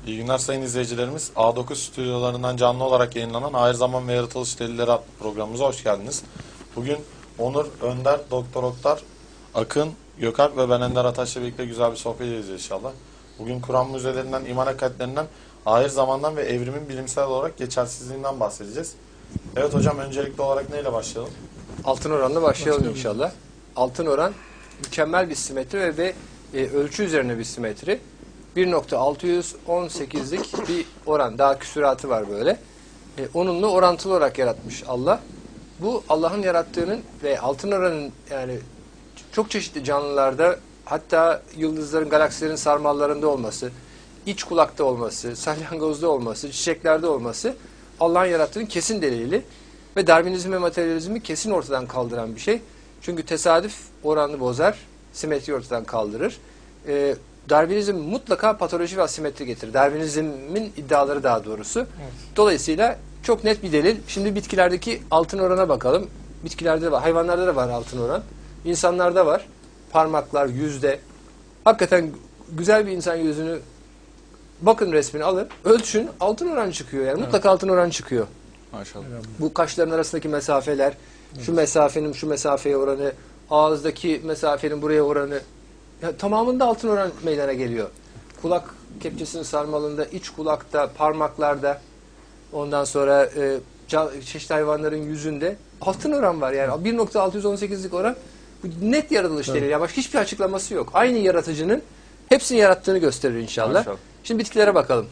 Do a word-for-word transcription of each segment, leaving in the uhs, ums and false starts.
İyi günler sayın izleyicilerimiz. A dokuz stüdyolarından canlı olarak yayınlanan Ahir Zaman ve Yaratılış Delilleri adlı programımıza hoş geldiniz. Bugün Onur, Önder, Doktor Oktar, Akın, Gökalp ve ben Ender Ataş'la birlikte güzel bir sohbet edeceğiz inşallah. Bugün Kur'an mucizelerinden, iman hakikatlerinden, ahir zamandan ve evrimin bilimsel olarak geçersizliğinden bahsedeceğiz. Evet hocam, öncelikli olarak neyle başlayalım? Altın oranla başlayalım inşallah. Altın oran mükemmel bir simetri ve, ve e, ölçü üzerine bir simetri. bir nokta altı yüz on sekizlik bir oran. Daha küsuratı var böyle. E, onunla orantılı olarak yaratmış Allah. Bu Allah'ın yarattığının ve altın oranın yani çok çeşitli canlılarda, hatta yıldızların, galaksilerin sarmallarında olması, iç kulakta olması, salyangozda olması, çiçeklerde olması Allah'ın yarattığının kesin delili ve Darwinizm ve materyalizmi kesin ortadan kaldıran bir şey. Çünkü tesadüf oranını bozar, simetri ortadan kaldırır. Ee, Darwinizm mutlaka patoloji ve asimetri getirir. Darwinizmin iddiaları daha doğrusu. Evet. Dolayısıyla çok net bir delil. Şimdi bitkilerdeki altın orana bakalım. Bitkilerde de var, hayvanlarda da var altın oran. İnsanlarda var. Parmaklar, yüzde. Hakikaten güzel bir insan yüzünü bakın, resmini alın, ölçün, altın oran çıkıyor. Yani evet. Mutlaka altın oran çıkıyor. Maşallah. Bu kaşların arasındaki mesafeler, evet. Şu mesafenin şu mesafeye oranı, ağızdaki mesafenin buraya oranı, ya, tamamında altın oran meydana geliyor. Kulak kepçesinin sarmalında, iç kulakta, parmaklarda, ondan sonra e, çeşitli hayvanların yüzünde altın oran var. Yani bir nokta altı yüz on sekizlik oran, bu net yaratılış evet. Delili. Ya başka hiçbir açıklaması yok. Aynı yaratıcının hepsini yarattığını gösterir inşallah. Maşallah. Şimdi bitkilere bakalım.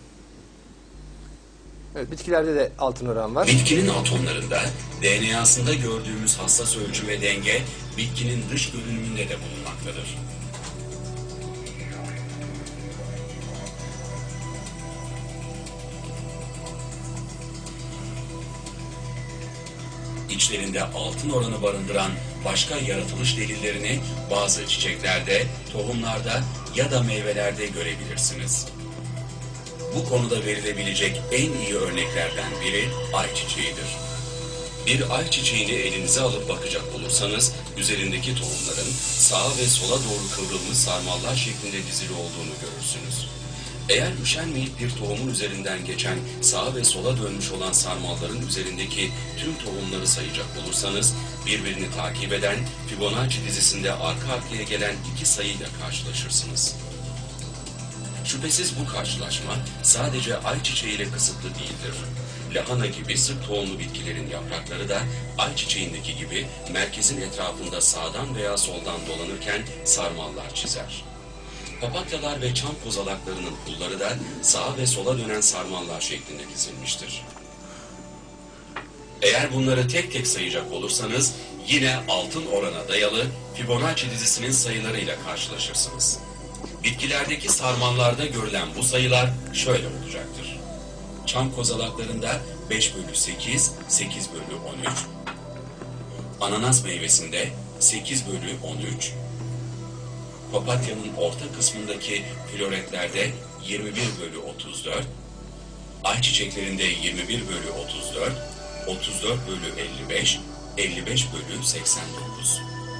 Evet, bitkilerde de altın oran var. Bitkinin atomlarında D N A'sında gördüğümüz hassas ölçü ve denge bitkinin dış görünümünde de bulunmaktadır. İçlerinde altın oranı barındıran başka yaratılış delillerini bazı çiçeklerde, tohumlarda ya da meyvelerde görebilirsiniz. Bu konuda verilebilecek en iyi örneklerden biri ayçiçeğidir. Bir ayçiçeğini elinize alıp bakacak olursanız, üzerindeki tohumların sağa ve sola doğru kıvrılmış sarmallar şeklinde dizili olduğunu görürsünüz. Eğer üşenmeyip bir tohumun üzerinden geçen sağa ve sola dönmüş olan sarmalların üzerindeki tüm tohumları sayacak olursanız, birbirini takip eden Fibonacci dizisinde arka arkaya gelen iki sayıyla karşılaşırsınız. Şüphesiz bu karşılaşma sadece ayçiçeğiyle kısıtlı değildir. Lahana gibi sık tohumlu bitkilerin yaprakları da ayçiçeğindeki gibi merkezin etrafında sağdan veya soldan dolanırken sarmallar çizer. Papatyalar ve çam kozalaklarının pulları da sağa ve sola dönen sarmallar şeklinde dizilmiştir. Eğer bunları tek tek sayacak olursanız yine altın orana dayalı Fibonacci dizisinin sayılarıyla karşılaşırsınız. Bitkilerdeki sarmallarda görülen bu sayılar şöyle olacaktır. Çam kozalaklarında beş bölü sekiz, sekiz bölü on üç, ananas meyvesinde sekiz bölü on üç, papatyanın orta kısmındaki floretlerde yirmi bir bölü otuz dört, ayçiçeklerinde yirmi bir bölü otuz dört, otuz dört bölü elli beş, elli beş bölü seksen dokuz.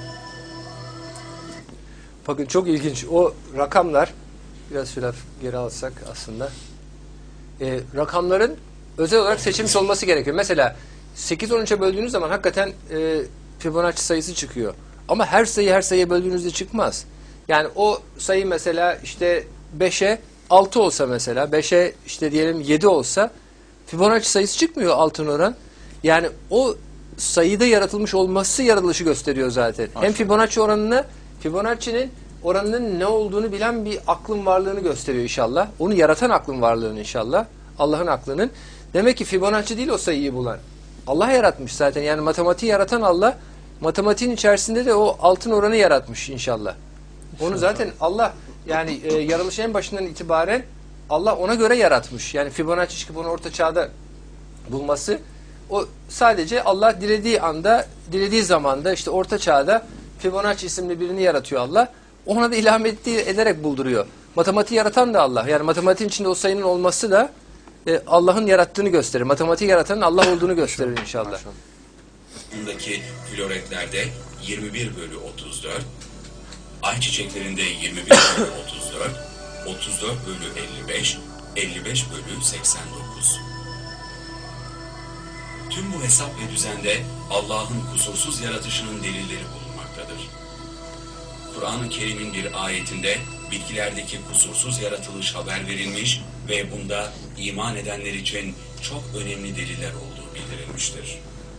Bakın çok ilginç. O rakamlar, biraz şöyle geri alsak aslında, e, rakamların özel olarak seçilmiş olması gerekiyor. Mesela sekiz on üçe böldüğünüz zaman hakikaten e, Fibonacci sayısı çıkıyor. Ama her sayı her sayıya böldüğünüzde çıkmaz. Yani o sayı mesela işte beşe altı olsa, mesela beşe işte diyelim yedi olsa Fibonacci sayısı çıkmıyor altın oran. Yani o sayıda yaratılmış olması yaratılışı gösteriyor zaten. Aşağı. Hem Fibonacci oranını, Fibonacci'nin oranının ne olduğunu bilen bir aklın varlığını gösteriyor inşallah. Onu yaratan aklın varlığını inşallah. Allah'ın aklının. Demek ki Fibonacci değil o sayıyı bulan. Allah yaratmış zaten. Yani matematiği yaratan Allah, matematiğin içerisinde de o altın oranı yaratmış inşallah. Onu zaten Allah, yani e, yaratılış en başından itibaren Allah ona göre yaratmış. Yani Fibonacci çıkıp onu orta çağda bulması, o sadece Allah dilediği anda, dilediği zamanda, işte orta çağda Fibonacci isimli birini yaratıyor Allah. Ona da ilham ettiği, ederek bulduruyor. Matematiği yaratan da Allah. Yani matematiğin içinde o sayının olması da e, Allah'ın yarattığını gösterir. Matematiği yaratanın Allah olduğunu gösterir inşallah. Bundaki floretlerde yirmi bir bölü otuz dört, ayçiçeklerinde yirmi bir bölü otuz dört, otuz dört bölü elli beş, elli beş bölü seksen dokuz. Tüm bu hesap ve düzende Allah'ın kusursuz yaratışının delilleri bulunmaktadır. Kur'an-ı Kerim'in bir ayetinde bitkilerdeki kusursuz yaratılış haber verilmiş ve bunda iman edenler için çok önemli deliller olduğu bildirilmiştir.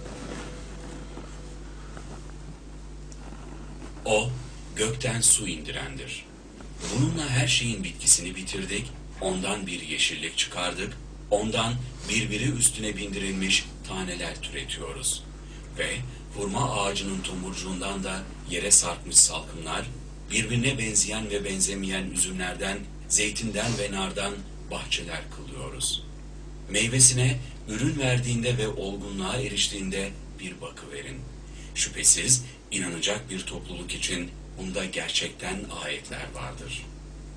O, gökten su indirendir. Bununla her şeyin bitkisini bitirdik, ondan bir yeşillik çıkardık, ondan birbiri üstüne bindirilmiş taneler türetiyoruz. Ve hurma ağacının tomurcuğundan da yere sarkmış salkımlar, birbirine benzeyen ve benzemeyen üzümlerden, zeytinden ve nardan bahçeler kılıyoruz. Meyvesine ürün verdiğinde ve olgunluğa eriştiğinde bir bakıverin. Şüphesiz inanacak bir topluluk için bunda gerçekten ayetler vardır.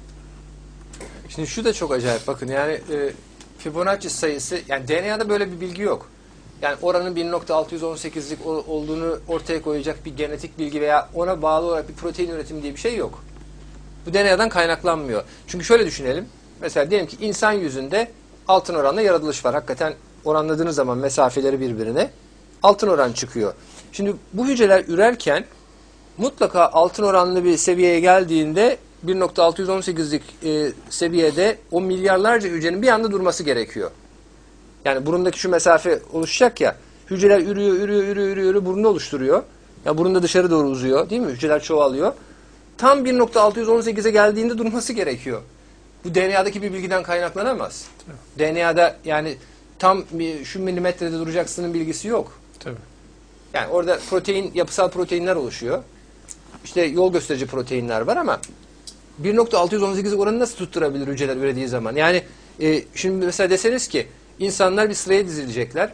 Şimdi şu da çok acayip. Bakın yani e, Fibonacci sayısı, yani D N A'da böyle bir bilgi yok. Yani oranın bir nokta altı yüz on sekizlik olduğunu ortaya koyacak bir genetik bilgi veya ona bağlı olarak bir protein üretimi diye bir şey yok. Bu D N A'dan kaynaklanmıyor. Çünkü şöyle düşünelim. Mesela diyelim ki insan yüzünde altın oranla yaratılış var. Hakikaten oranladığınız zaman mesafeleri birbirine altın oran çıkıyor. Şimdi bu hücreler ürerken mutlaka altın oranlı bir seviyeye geldiğinde bir nokta altı yüz on sekizlik e, seviyede o milyarlarca hücrenin bir anda durması gerekiyor. Yani burundaki şu mesafe oluşacak ya, hücreler ürüyor, ürüyor, ürüyor, ürüyor, ürüyor burunu oluşturuyor. Ya burunda dışarı doğru uzuyor, değil mi? Hücreler çoğalıyor. Tam bir nokta altı yüz on sekize geldiğinde durması gerekiyor. Bu D N A'daki bir bilgiden kaynaklanamaz. Tabii. D N A'da yani tam bir, şu milimetrede duracaksının bilgisi yok. Tabii. Yani orada protein, yapısal proteinler oluşuyor. İşte yol gösterici proteinler var ama bir nokta altı yüz on sekiz oranı nasıl tutturabilir hücreler ürediği zaman? Yani e, şimdi mesela deseniz ki insanlar bir sıraya dizilecekler.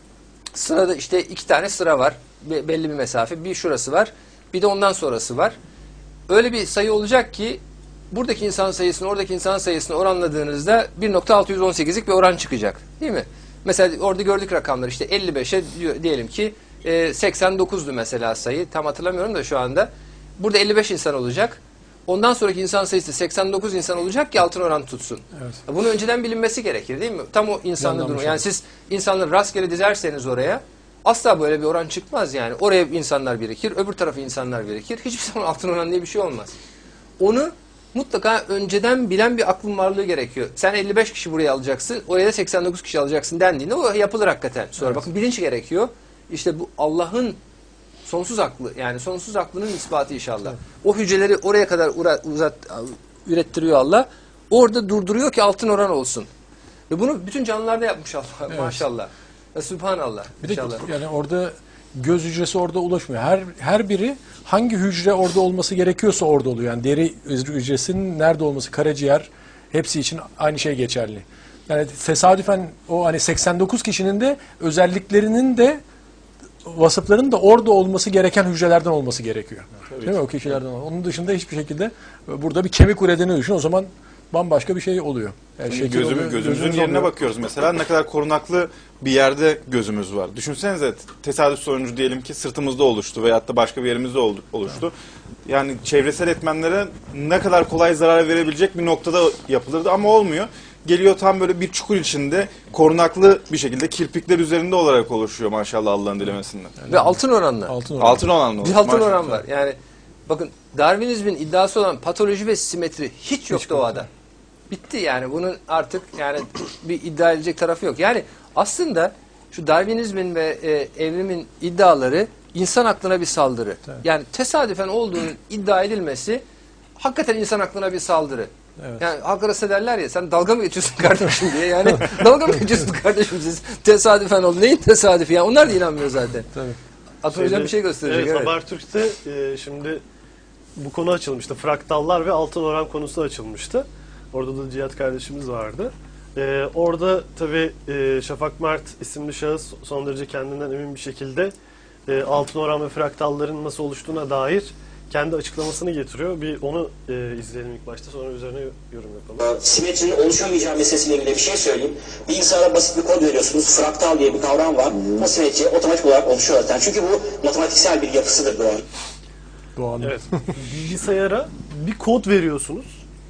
Sırada işte iki tane sıra var. Be belli bir mesafe. Bir şurası var. Bir de ondan sonrası var. Öyle bir sayı olacak ki buradaki insan sayısını oradaki insan sayısını oranladığınızda bir nokta altı yüz on sekizlik bir oran çıkacak. Değil mi? Mesela orada gördük rakamlar işte elli beşe diyelim ki e, seksen dokuzdu mesela sayı. Tam hatırlamıyorum da şu anda. Burada elli beş insan olacak. Ondan sonraki insan sayısı seksen dokuz insan olacak ki altın oran tutsun. Evet. Bunu önceden bilinmesi gerekir değil mi? Tam o insanlı durum. Yani siz insanları rastgele dizerseniz oraya asla böyle bir oran çıkmaz yani. Oraya insanlar birikir, öbür tarafa insanlar birikir. Hiçbir zaman altın oran diye bir şey olmaz. Onu mutlaka önceden bilen bir aklın varlığı gerekiyor. Sen elli beş kişi buraya alacaksın, oraya da seksen dokuz kişi alacaksın dendiğinde o yapılır hakikaten. Sonra evet. Bakın bilinç gerekiyor. İşte bu Allah'ın sonsuz aklı, yani sonsuz aklının ispatı inşallah. Evet. O hücreleri oraya kadar uzat, ürettiriyor Allah. Orada durduruyor ki altın oran olsun. Ve bunu bütün canlılarda yapmış Allah evet. Maşallah. Ve Sübhanallah. Bir de yani orada göz hücresi orada ulaşmıyor. Her her biri hangi hücre orada olması gerekiyorsa orada oluyor. Yani deri hücresinin nerede olması, karaciğer hepsi için aynı şey geçerli. Yani tesadüfen o hani seksen dokuz kişinin de özelliklerinin de vasıfların da orada olması gereken hücrelerden olması gerekiyor. Tabii değil mi? O kişilerden. Onun dışında hiçbir şekilde burada bir kemik ürettiğini düşün. O zaman bambaşka bir şey oluyor. Yani Gözümü, oluyor, gözümüzün yerine oluyor. Bakıyoruz mesela ne kadar korunaklı bir yerde gözümüz var. Düşünsenize tesadüf sonucu diyelim ki sırtımızda oluştu veyahut da başka bir yerimizde oluştu. Yani çevresel etmenlere ne kadar kolay zarar verebilecek bir noktada yapılırdı ama olmuyor. Geliyor tam böyle bir çukur içinde korunaklı bir şekilde kirpikler üzerinde olarak oluşuyor maşallah Allah'ın dilemesinden. Yani ve altın oranlı. Altın oranlı. Altın oranlı. Bir altın oran var. Yani bakın Darwinizmin iddiası olan patoloji ve simetri hiç yok hiç doğada. Bitti yani bunun artık yani bir iddia edilecek tarafı yok. Yani aslında şu Darwinizmin ve e, evrimin iddiaları insan aklına bir saldırı. Evet. Yani tesadüfen olduğunun iddia edilmesi hakikaten insan aklına bir saldırı. Evet. Yani halk arasında derler ya sen dalga mı geçiyorsun kardeşim diye yani dalga mı geçiyorsun kardeşim siz tesadüfen oldu. Neyin tesadüfü yani onlar da inanmıyor zaten. Tabii. Atölye'den bir şey gösterecek. Evet, evet. Habertürk'te e, şimdi bu konu açılmıştı. Fraktallar ve altın oran konusu açılmıştı. Orada da Cihat kardeşimiz vardı. E, orada tabii e, Şafak Mert isimli şahıs son derece kendinden emin bir şekilde e, altın oran ve fraktalların nasıl oluştuğuna dair kendi açıklamasını getiriyor. Bir onu e, izleyelim ilk başta sonra üzerine yorum yapalım. Simetrinin oluşamayacağı meselesiyle ilgili bir şey söyleyeyim. Bir insana basit bir kod veriyorsunuz. Fraktal diye bir kavram var. O simetri otomatik olarak oluşuyor zaten. Çünkü bu matematiksel bir yapısıdır doğanın. Doğanın. Evet. Bilgisayara bir kod veriyorsunuz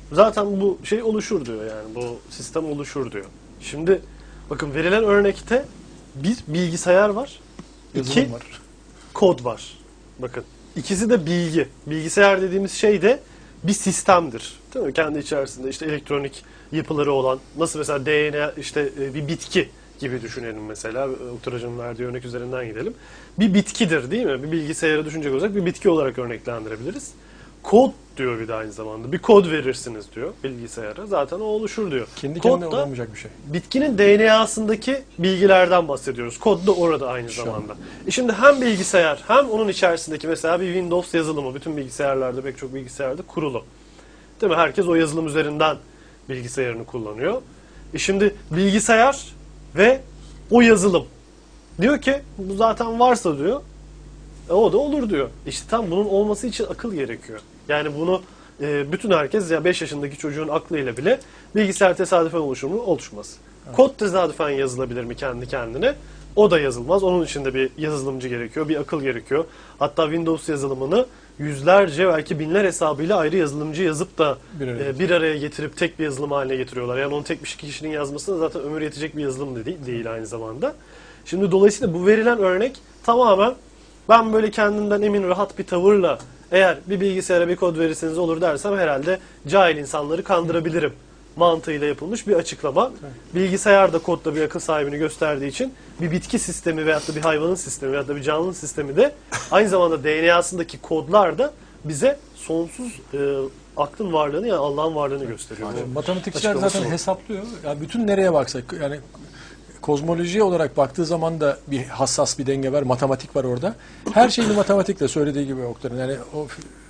Zaten bu şey oluşur diyor yani. Bu sistem oluşur diyor. Şimdi bakın verilen örnekte bir bilgisayar var. Yazılım iki var. kod var. Bakın. İkisi de bilgi. Bilgisayar dediğimiz şey de bir sistemdir. Değil mi? Kendi içerisinde işte elektronik yapıları olan, nasıl mesela D N A işte bir bitki gibi düşünelim mesela. Oktay Hoca'nın verdiği örnek üzerinden gidelim. Bir bitkidir değil mi? Bir bilgisayarı düşünecek olursak bir bitki olarak örneklendirebiliriz. Kod diyor bir de aynı zamanda. Bir kod verirsiniz diyor bilgisayara. Zaten o oluşur diyor. Kendi Kod kendine da olamayacak bir şey. bitkinin D N A'sındaki bilgilerden bahsediyoruz. Kod da orada aynı zamanda. E şimdi hem bilgisayar hem onun içerisindeki mesela bir Windows yazılımı bütün bilgisayarlarda, pek çok bilgisayarda kurulu. Değil mi? Herkes o yazılım üzerinden bilgisayarını kullanıyor. E şimdi bilgisayar ve o yazılım diyor ki bu zaten varsa diyor e o da olur diyor. İşte tam bunun olması için akıl gerekiyor. Yani bunu e, bütün herkes ya beş yaşındaki çocuğun aklıyla bile bilgisayar tesadüfen oluşur mu? Oluşmaz. Evet. Kod tesadüfen yazılabilir mi kendi kendine? O da yazılmaz. Onun için de bir yazılımcı gerekiyor, bir akıl gerekiyor. Hatta Windows yazılımını yüzlerce belki binler hesabıyla ayrı yazılımcı yazıp da bir araya, e, bir araya getirip tek bir yazılım haline getiriyorlar. Yani onu tek bir kişinin yazmasına zaten ömür yetecek bir yazılım da değil, değil aynı zamanda. Şimdi dolayısıyla bu verilen örnek tamamen ben böyle kendimden emin rahat bir tavırla eğer bir bilgisayara bir kod verirseniz olur dersem herhalde cahil insanları kandırabilirim mantığıyla yapılmış bir açıklama. Bilgisayar da kodda bir akıl sahibini gösterdiği için bir bitki sistemi veyahut da bir hayvanın sistemi veyahut da bir canlının sistemi de aynı zamanda D N A'sındaki kodlar da bize sonsuz e, aklın varlığını yani Allah'ın varlığını gösteriyor. Yani matematikçiler zaten hesaplıyor. Yani bütün nereye baksak yani kozmoloji olarak baktığı zaman da bir hassas bir denge var. Matematik var orada. Her şeyini matematikle söylediği gibi Oktay'ın. Yani o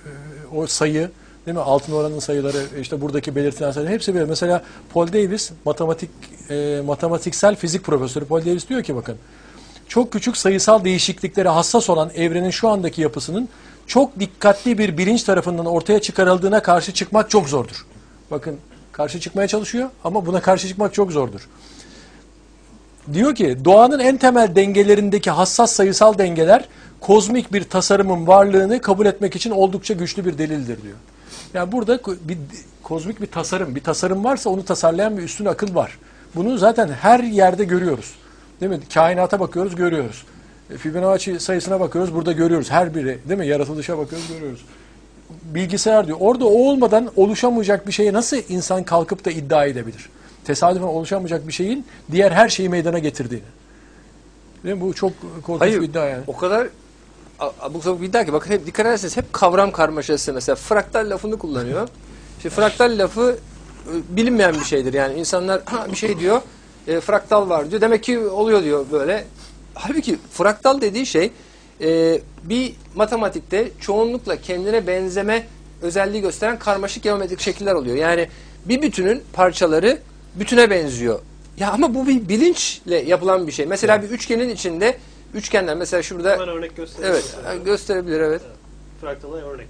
o sayı değil mi? Altın oranın sayıları, işte buradaki belirtilen sayılar hepsi böyle. Mesela Paul Davies matematik e, matematiksel fizik profesörü Paul Davies diyor ki bakın çok küçük sayısal değişikliklere hassas olan evrenin şu andaki yapısının çok dikkatli bir bilinç tarafından ortaya çıkarıldığına karşı çıkmak çok zordur. Bakın karşı çıkmaya çalışıyor ama buna karşı çıkmak çok zordur. Diyor ki doğanın en temel dengelerindeki hassas sayısal dengeler kozmik bir tasarımın varlığını kabul etmek için oldukça güçlü bir delildir diyor. Yani burada bir kozmik bir tasarım, bir tasarım varsa onu tasarlayan bir üstün akıl var. Bunu zaten her yerde görüyoruz. Değil mi? Kainata bakıyoruz, görüyoruz. Fibonacci sayısına bakıyoruz, burada görüyoruz. Her biri, değil mi? Yaratılışa bakıyoruz, görüyoruz. Bilgisayar diyor. Orada o olmadan oluşamayacak bir şeye nasıl insan kalkıp da iddia edebilir? Tesadüfen oluşamayacak bir şeyin diğer her şeyi meydana getirdiğini. Değil mi? Bu çok korkunç Hayır, bir iddia yani. O kadar abuk sabuk bir iddia ki bakın hep dikkat ederseniz hep kavram karmaşası mesela fraktal lafını kullanıyor. İşte fraktal lafı bilinmeyen bir şeydir yani insanlar ha, bir şey diyor e, fraktal var diyor demek ki oluyor diyor böyle. Halbuki fraktal dediği şey e, bir matematikte çoğunlukla kendine benzeme özelliği gösteren karmaşık geometrik şekiller oluyor. Yani bir bütünün parçaları bütüne benziyor. Ya ama bu bir bilinçle yapılan bir şey. Mesela bir üçgenin içinde üçgenler mesela şurada hemen örnek gösterebilir. Evet, mesela. gösterebilir evet. evet. Fraktala örnek.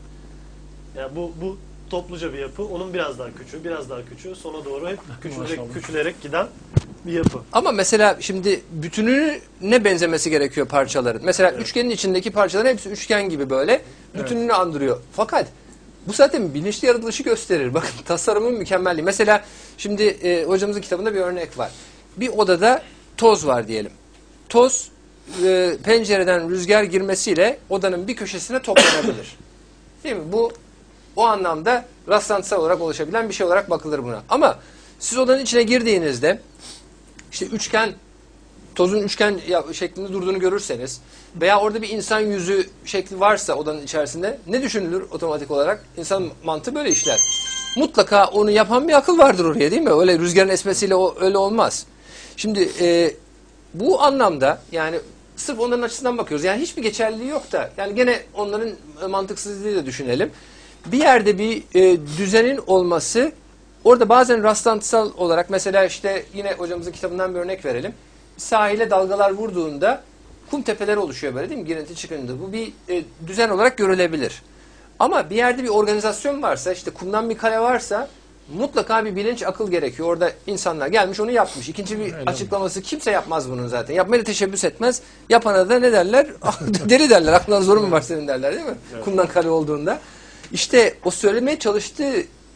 Yani bu bu topluca bir yapı. Onun biraz daha küçüğü, biraz daha küçüğü, sona doğru hep küçülerek küçülerek giden bir yapı. Ama mesela şimdi bütününe benzemesi gerekiyor parçaların. Mesela evet. Üçgenin içindeki parçaların hepsi üçgen gibi böyle bütününü evet. andırıyor. Fakat bu zaten bilinçli yaratılışı gösterir. Bakın tasarımın mükemmelliği. Mesela şimdi e, hocamızın kitabında bir örnek var. Bir odada toz var diyelim. Toz e, pencereden rüzgar girmesiyle odanın bir köşesine toplanabilir. Değil mi? Bu o anlamda rastlantısal olarak oluşabilen bir şey olarak bakılır buna. Ama siz odanın içine girdiğinizde işte üçgen tozun üçgen şeklinde durduğunu görürseniz veya orada bir insan yüzü şekli varsa odanın içerisinde ne düşünülür otomatik olarak? İnsan mantığı böyle işler. Mutlaka onu yapan bir akıl vardır oraya değil mi? Öyle rüzgarın esmesiyle o, öyle olmaz. Şimdi e, bu anlamda yani sırf onların açısından bakıyoruz. Yani hiçbir geçerliliği yok da yani gene onların mantıksızlığıyla da düşünelim. Bir yerde bir e, düzenin olması orada bazen rastlantısal olarak mesela işte yine hocamızın kitabından bir örnek verelim. Sahile dalgalar vurduğunda kum tepeleri oluşuyor böyle değil mi? Girinti çıkıntılı. Bu bir e, düzen olarak görülebilir. Ama bir yerde bir organizasyon varsa işte kumdan bir kale varsa mutlaka bir bilinç akıl gerekiyor. Orada insanlar gelmiş onu yapmış. İkinci bir Öyle açıklaması mi? Kimse yapmaz bunun zaten. Yapmaya da teşebbüs etmez. Yapana da ne derler? Deli derler. Aklına zoru mu var senin derler değil mi? Evet. Kumdan kale olduğunda. İşte o söylemeye çalıştığı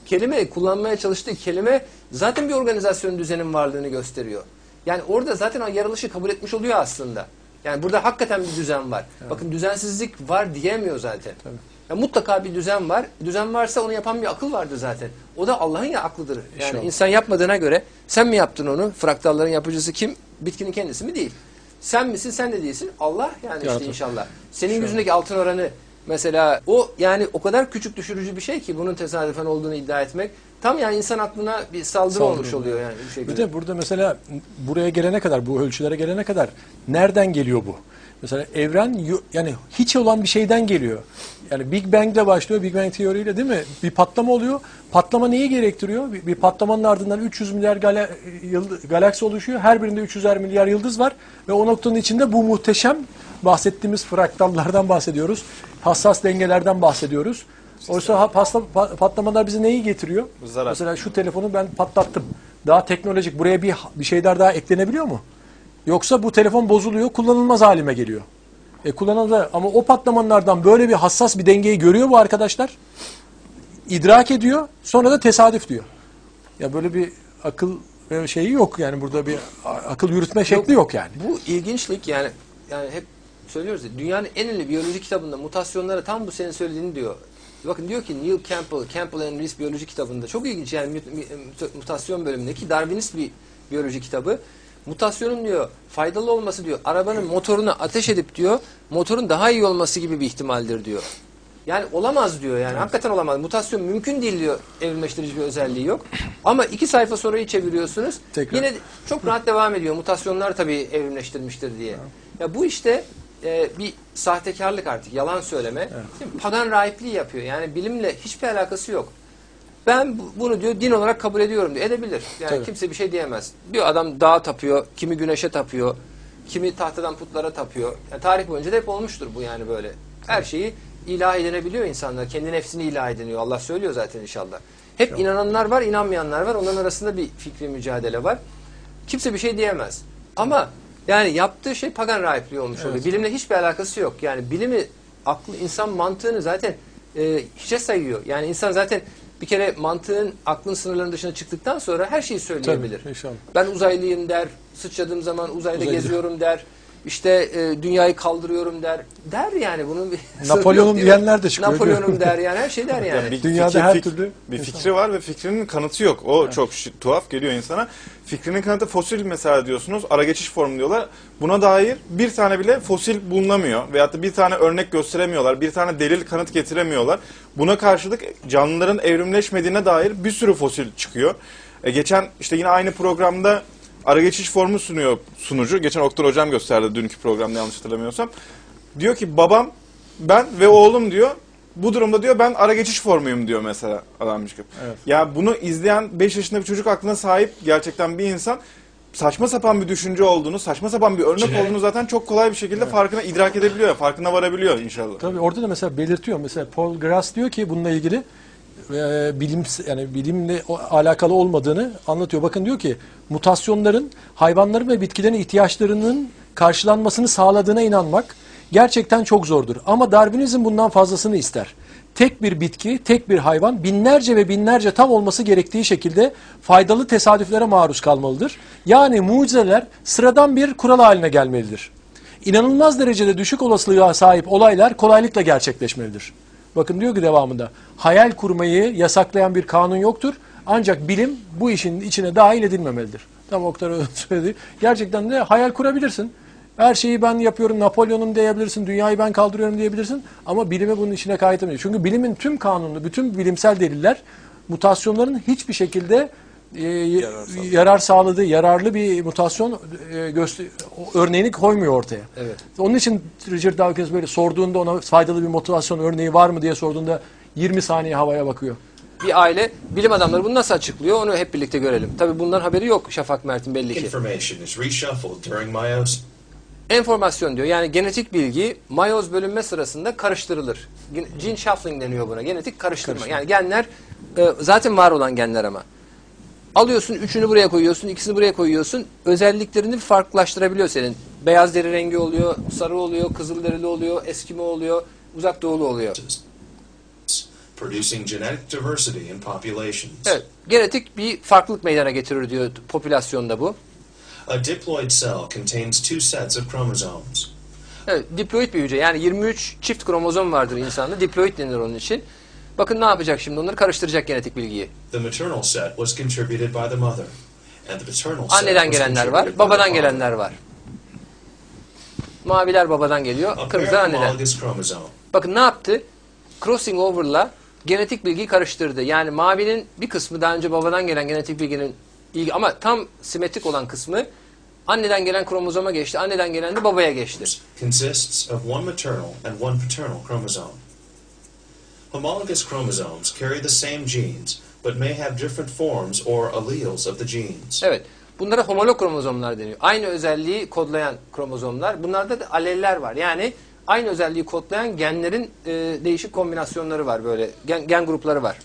kelime kullanmaya çalıştığı kelime zaten bir organizasyon düzenin varlığını gösteriyor. Yani orada zaten o yarılışı kabul etmiş oluyor aslında. Yani burada hakikaten bir düzen var. Evet. Bakın düzensizlik var diyemiyor zaten. Ya mutlaka bir düzen var. Düzen varsa onu yapan bir akıl vardır zaten. O da Allah'ın ya aklıdır. Yani İnşallah. İnsan yapmadığına göre sen mi yaptın onu? Fraktalların yapıcısı kim? Bitkinin kendisi mi? Değil. Sen misin? Sen de değilsin. Allah yani işte inşallah. Senin İnşallah. Yüzündeki altın oranı mesela o yani o kadar küçük düşürücü bir şey ki bunun tesadüfen olduğunu iddia etmek. Tam yani insan aklına bir saldırı, saldırı olmuş oluyor yani. Bir, şekilde. Bir de burada mesela buraya gelene kadar, bu ölçülere gelene kadar nereden geliyor bu? Mesela evren yani hiç olan bir şeyden geliyor. Yani Big Bang'de başlıyor, Big Bang teoriyle değil mi? Bir patlama oluyor. Patlama neyi gerektiriyor? Bir, bir patlamanın ardından üç yüz milyar gala, yıldız, galaksi oluşuyor. Her birinde üç yüzer milyar yıldız var. Ve o noktanın içinde bu muhteşem bahsettiğimiz fraktallardan bahsediyoruz. Hassas dengelerden bahsediyoruz. Oysa patlamalar bize neyi getiriyor? Zarar. Mesela şu telefonu ben patlattım. Daha teknolojik. Buraya bir, bir şeyler daha eklenebiliyor mu? Yoksa bu telefon bozuluyor, kullanılmaz halime geliyor. E kullanılır ama o patlamanlardan böyle bir hassas bir dengeyi görüyor bu arkadaşlar. İdrak ediyor, sonra da tesadüf diyor. Ya böyle bir akıl şeyi yok yani burada bir akıl yürütme şekli yok, yok yani. Bu ilginçlik yani yani hep söylüyoruz ya dünyanın en ünlü biyoloji kitabında mutasyonlara tam bu senin söylediğini diyor. Bakın diyor ki Neil Campbell, Campbell and Rees biyoloji kitabında çok ilginç yani mutasyon bölümündeki Darwinist bir biyoloji kitabı. Mutasyonun diyor faydalı olması diyor arabanın motorunu ateş edip diyor motorun daha iyi olması gibi bir ihtimaldir diyor. Yani olamaz diyor yani evet. Hakikaten olamaz. Mutasyon mümkün değil diyor, evrimleştirici bir özelliği yok. Ama iki sayfa sonrayı çeviriyorsunuz tekrar. Yine çok rahat devam ediyor. Mutasyonlar tabii evrimleştirmiştir diye. Evet. Ya bu işte e, bir sahtekarlık artık, yalan söyleme. Evet. Pagan rahipliği yapıyor. Yani bilimle hiçbir alakası yok. Ben bunu diyor din olarak kabul ediyorum diyor. Edebilir. Yani tabii. Kimse bir şey diyemez. Bir adam dağa tapıyor, kimi güneşe tapıyor, kimi tahtadan putlara tapıyor. Yani tarih boyunca da hep olmuştur bu yani böyle. Her şeyi ilah edinebiliyor insanlar. Kendi nefsini ilah ediniyor. Allah söylüyor zaten inşallah. Hep tamam. İnananlar var, inanmayanlar var. Onların arasında bir fikri mücadele var. Kimse bir şey diyemez. Ama yani yaptığı şey pagan rahipliği olmuş evet. Oluyor. Bilimle hiçbir alakası yok. Yani bilimi, aklı, insan mantığını zaten e, hiçe sayıyor. Yani insan zaten bir kere mantığın, aklın sınırlarının dışına çıktıktan sonra her şeyi söyleyebilir. Tabii, ben uzaylıyım der, sıçradığım zaman uzayda Uzaylı. geziyorum der, işte e, dünyayı kaldırıyorum der. Der yani bunun bir Napolyon'um diyenler de çıkıyor. Napolyon'um der yani her şey der yani. yani bir Dünyada fikir, her fik, türlü bir fikri var ve fikrinin kanıtı yok. O evet. Çok tuhaf geliyor insana. Fikrinin kanıtı fosil mesela diyorsunuz. Ara geçiş formu diyorlar. Buna dair bir tane bile fosil bulunamıyor. Veyahut da bir tane örnek gösteremiyorlar. Bir tane delil kanıt getiremiyorlar. Buna karşılık canlıların evrimleşmediğine dair bir sürü fosil çıkıyor. E, geçen işte yine aynı programda ara geçiş formu sunuyor sunucu. Geçen Oktay Hocam gösterdi dünkü programda yanlış hatırlamıyorsam. Diyor ki babam, ben ve oğlum diyor. Bu durumda diyor ben ara geçiş formuyum diyor mesela adam çıkıp. Evet. Ya bunu izleyen beş yaşında bir çocuk aklına sahip gerçekten bir insan saçma sapan bir düşünce olduğunu, saçma sapan bir örnek Cine. olduğunu zaten çok kolay bir şekilde evet. farkına idrak edebiliyor, farkına varabiliyor inşallah. Tabii orada da mesela belirtiyor. Mesela Paul Grass diyor ki bununla ilgili e, bilim yani bilimle alakalı olmadığını anlatıyor. Bakın diyor ki mutasyonların hayvanların ve bitkilerin ihtiyaçlarının karşılanmasını sağladığına inanmak gerçekten çok zordur. Ama Darwinizm bundan fazlasını ister. Tek bir bitki, tek bir hayvan binlerce ve binlerce tam olması gerektiği şekilde faydalı tesadüflere maruz kalmalıdır. Yani mucizeler sıradan bir kural haline gelmelidir. İnanılmaz derecede düşük olasılığa sahip olaylar kolaylıkla gerçekleşmelidir. Bakın diyor ki devamında, hayal kurmayı yasaklayan bir kanun yoktur. Ancak bilim bu işin içine dahil edilmemelidir. Tam Oktay söyledi. Gerçekten de hayal kurabilirsin. Her şeyi ben yapıyorum, Napolyon'um diyebilirsin, dünyayı ben kaldırıyorum diyebilirsin ama bilimi bunun içine kayıtamıyor. Çünkü bilimin tüm kanunu, bütün bilimsel deliller mutasyonların hiçbir şekilde e, yarar, sağladı. yarar sağladığı, yararlı bir mutasyon e, örneğini koymuyor ortaya. Evet. Onun için Richard Dawkins böyle sorduğunda ona faydalı bir mutasyon örneği var mı diye sorduğunda yirmi saniye havaya bakıyor. Bir aile, bilim adamları bunu nasıl açıklıyor onu hep birlikte görelim. Tabii bundan haberi yok Şafak Mert'in belli ki. Enformasyon diyor. Yani genetik bilgi mayoz bölünme sırasında karıştırılır. Gene shuffling deniyor buna. Genetik karıştırma. Karıştırma. Yani genler e, zaten var olan genler ama. Alıyorsun, üçünü buraya koyuyorsun, ikisini buraya koyuyorsun. Özelliklerini farklılaştırabiliyor senin. Beyaz deri rengi oluyor, sarı oluyor, kızıl derili oluyor, Eskimo oluyor, uzak doğulu oluyor. producing genetic diversity in populations. Evet, genetik bir farklılık meydana getirir diyor popülasyonda bu. A diploid cell contains two sets of chromosomes. Evet, diploid bir hücre. Yani yirmi üç çift kromozom vardır insanda. Diploid denir onun için. Bakın ne yapacak şimdi? Onları karıştıracak genetik bilgiyi. The maternal set was contributed by the mother, and the paternal set Anneden was gelenler contributed var, by the babadan father. gelenler var. Maviler babadan geliyor, A kırmızılar pair anneden. homologous chromosome. Bakın ne yaptı? Crossing over'la genetik bilgiyi karıştırdı. Yani mavinin bir kısmı daha önce babadan gelen genetik bilginin ilgi ama tam simetrik olan kısmı anneden gelen kromozoma geçti. Anneden gelen de babaya geçti. Consists of one maternal and one paternal chromosome. Homologous chromosomes carry the same genes, but may have different forms or alleles of the genes. Evet. Bunlara homolog kromozomlar deniyor. Aynı özelliği kodlayan kromozomlar. Bunlarda da aleller var. Yani aynı özelliği kodlayan genlerin e, değişik kombinasyonları var böyle. Gen, gen grupları var.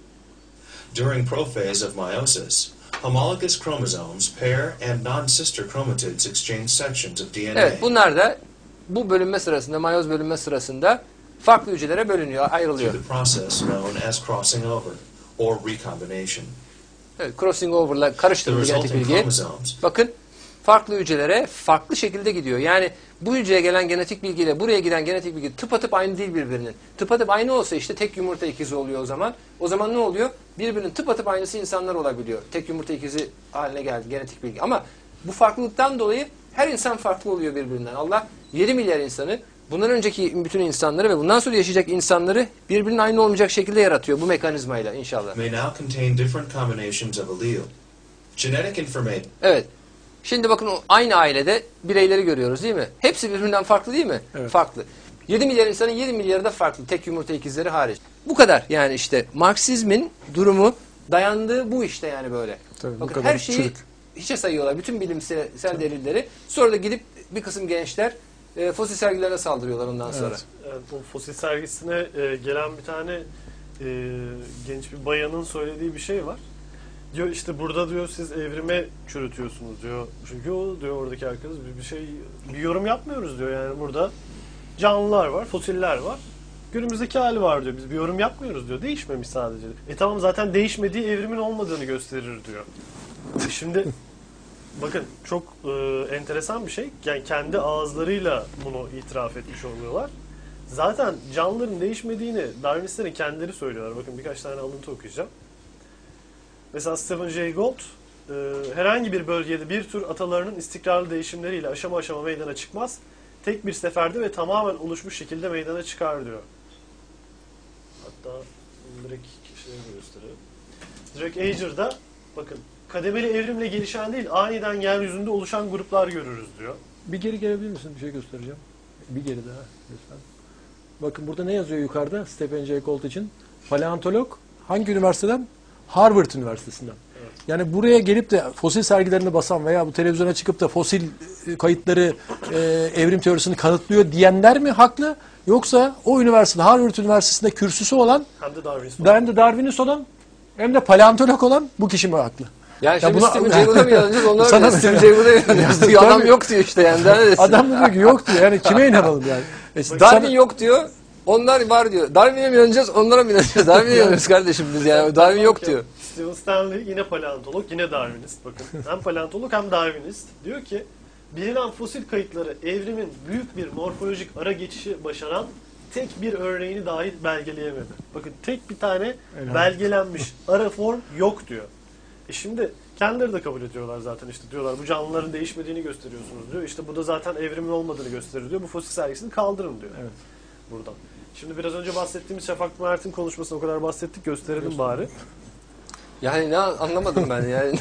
During prophase of meiosis, homologous chromosomes pair and non-sister chromatids exchange sections of D N A. Evet, bunlar da bu bölünme sırasında, mayoz bölünme sırasında farklı hücrelere bölünüyor, ayrılıyor. Through the process known as crossing over or recombination. Evet, crossing over'la The karıştırılıyor genetik resulting bilgi. chromosomes Bakın farklı hücrelere farklı şekilde gidiyor. Yani bu hücreye gelen genetik bilgiyle buraya giden genetik bilgi tıpatıp aynı değil birbirinin. Tıpatıp aynı olsa işte tek yumurta ikizi oluyor o zaman. O zaman ne oluyor? Birbirinin tıpatıp aynısı insanlar olabiliyor. Tek yumurta ikizi haline geldi genetik bilgi. Ama bu farklılıktan dolayı her insan farklı oluyor birbirinden. Allah yedi milyar insanı, bundan önceki bütün insanları ve bundan sonra yaşayacak insanları birbirinin aynı olmayacak şekilde yaratıyor bu mekanizmayla inşallah. may now contain different combinations of allele. Genetic information Evet. Şimdi bakın o aynı ailede bireyleri görüyoruz değil mi? Hepsi birbirinden farklı değil mi? Evet. Farklı. yedi milyar insanın yedi milyarı da farklı. Tek yumurta ikizleri hariç. Bu kadar yani işte Marksizmin durumu dayandığı bu işte yani böyle. Tabii, bu bakın kadar her şeyi çürük. hiçe sayıyorlar. Bütün bilimsel delilleri. Sonra da gidip bir kısım gençler e, fosil sergilerine saldırıyorlar ondan sonra. Evet. Evet, o fosil sergisine e, gelen bir tane e, genç bir bayanın söylediği bir şey var. Diyor işte burada diyor siz evrime çürütüyorsunuz diyor. Çünkü o diyor oradaki arkadaş bir, bir şey bir yorum yapmıyoruz diyor. Yani burada canlılar var, fosiller var. Günümüzdeki hali var diyor. Biz bir yorum yapmıyoruz diyor. Değişmemiş sadece. E tamam zaten değişmediği evrimin olmadığını gösterir diyor. Şimdi bakın çok e, enteresan bir şey. Yani kendi ağızlarıyla bunu itiraf etmiş oluyorlar. Zaten canlıların değişmediğini Darwinistlerin kendileri söylüyorlar. Bakın birkaç tane alıntı okuyacağım. Mesela Stephen Jay Gould e, herhangi bir bölgede bir tür atalarının istikrarlı değişimleriyle aşama aşama meydana çıkmaz. Tek bir seferde ve tamamen oluşmuş şekilde meydana çıkar diyor. Hatta direkt kişileri gösterelim. Drake Ager'da bakın kademeli evrimle gelişen değil aniden yeryüzünde oluşan gruplar görürüz diyor. Bir geri gelebilir misin? Bir şey göstereceğim. Bir geri daha lütfen. Bakın burada ne yazıyor yukarıda Stephen Jay Gould için? Paleontolog hangi üniversiteden? Harvard Üniversitesi'nden. Evet. Yani buraya gelip de fosil sergilerini basan veya bu televizyona çıkıp da fosil kayıtları e, evrim teorisini kanıtlıyor diyenler mi haklı? Yoksa o üniversitede Harvard Üniversitesi'nde kürsüsü olan Hem de Darwinist. hem de Darwinist olan hem de paleontolog olan bu kişi mi haklı? Yani şimdi buna- Stephen Jay Gould'a mı inanacağız? Onlar Sana mı? mı? Stephen Jay Gould'a inanacağız diyor. Adam Tabii. yok diyor işte yani. Daha ne desin? Adam da diyor ki yok diyor. Yani kime inanalım yani? E, Darwin sana- yok diyor. Onlar var diyor. Darwin'e mi inanacağız? Onlara mı inanacağız? Darwin'e inanıyoruz kardeşim biz yani. Darwin yok diyor. Stephen Stanley yine paleontolog, yine Darwinist. Bakın hem paleontolog hem Darwinist. Diyor ki bilinen fosil kayıtları evrimin büyük bir morfolojik ara geçişi başaran tek bir örneğini dahi belgeleyemedi. Bakın tek bir tane Elham. belgelenmiş ara form yok diyor. E şimdi kendileri de kabul ediyorlar zaten işte diyorlar bu canlıların değişmediğini gösteriyorsunuz diyor. İşte bu da zaten evrimin olmadığını gösterir diyor. Bu fosil sergisini kaldırın diyor. Evet. Buradan. Şimdi biraz önce bahsettiğimiz Şafak Mert'in konuşmasını o kadar bahsettik gösterelim bari. Yani ne anlamadım ben yani.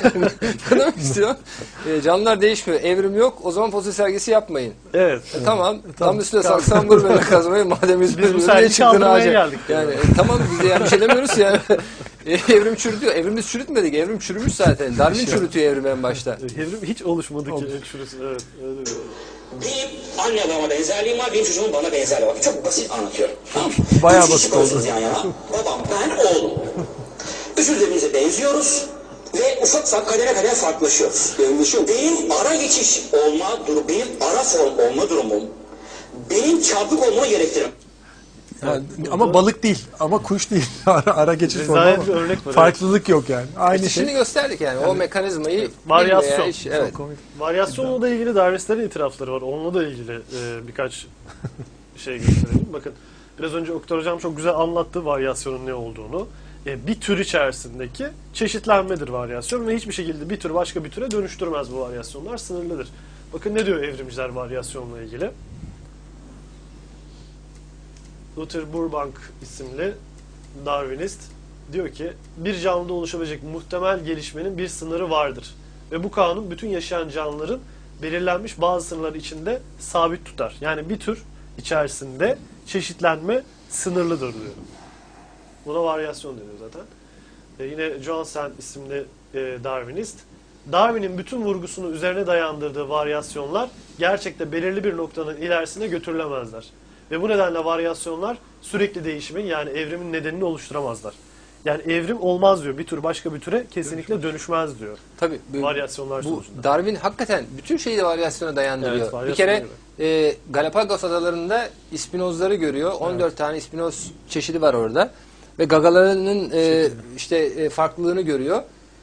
Ne demek istiyor? E, canlılar değişmiyor. Evrim yok. O zaman fosil sergisi yapmayın. Evet. E, tamam. Tam üstüne saksan vur böyle kazmayı. Madem biz Biz bu niye sergi çıktın kaldırmaya ağaca? geldik. Yani e, tamam biz de yani bir şey demiyoruz ya. E, evrim çürütüyor. Evrim biz çürütmedik. Evrim çürümüş zaten. Darwin çürütüyor evrimi en başta. Evrim hiç oluşmadı ki. Şurası, evet, öyle bir. Benim anne babama benzerliğim var, benim çocuğumun bana benzerliği var. Çok basit anlatıyorum. Tamam mı? Bayağı Üç basit kişi koyuyorsunuz oldu. yan yana. Babam, ben, oğlum. Üçümüz birbirimize benziyoruz ve ufak ufak kademe kademe farklılaşıyoruz. Dönüşüyor. Benim ara geçiş olma durum, benim ara form olma durumum, benim çarpık olmamı gerektirir. Yani, ama balık değil, ama kuş değil. ara, ara geçiş formu Rezalet ama bir örnek var. farklılık yok yani. Aynı İşte şey. şimdi gösterdik yani, o mekanizmayı Varyasyon. bilmeyen iş- evet. Varyasyonla da ilgili Darwinistlerin itirafları var. Onunla da ilgili e, birkaç şey gösterelim. Bakın biraz önce Oktay Hocam çok güzel anlattı varyasyonun ne olduğunu. E, bir tür içerisindeki çeşitlenmedir varyasyon ve hiçbir şekilde bir tür başka bir türe dönüştürmez bu varyasyonlar. Sınırlıdır. Bakın ne diyor evrimciler varyasyonla ilgili? Luther Burbank isimli Darwinist diyor ki bir canlıda oluşabilecek muhtemel gelişmenin bir sınırı vardır. Ve bu kanun bütün yaşayan canlıların belirlenmiş bazı sınırlar içinde sabit tutar. Yani bir tür içerisinde çeşitlenme sınırlıdır diyor. Buna varyasyon deniyor zaten. E yine Johansen isimli e, Darwinist, Darwin'in bütün vurgusunu üzerine dayandırdığı varyasyonlar gerçekte belirli bir noktanın ilerisine götürülemezler. Ve bu nedenle varyasyonlar sürekli değişimin yani evrimin nedenini oluşturamazlar. Yani evrim olmaz diyor. Bir tür başka bir türe kesinlikle dönüşmez diyor. Tabii. Bu, Varyasyonlar bu sonucunda. Darwin hakikaten bütün şeyi de varyasyona dayandırıyor. Evet, bir varyasyon kere gibi. e, Galapagos adalarında ispinozları görüyor. on dört tane ispinoz çeşidi var orada. Ve gagalarının e, işte e, farklılığını görüyor.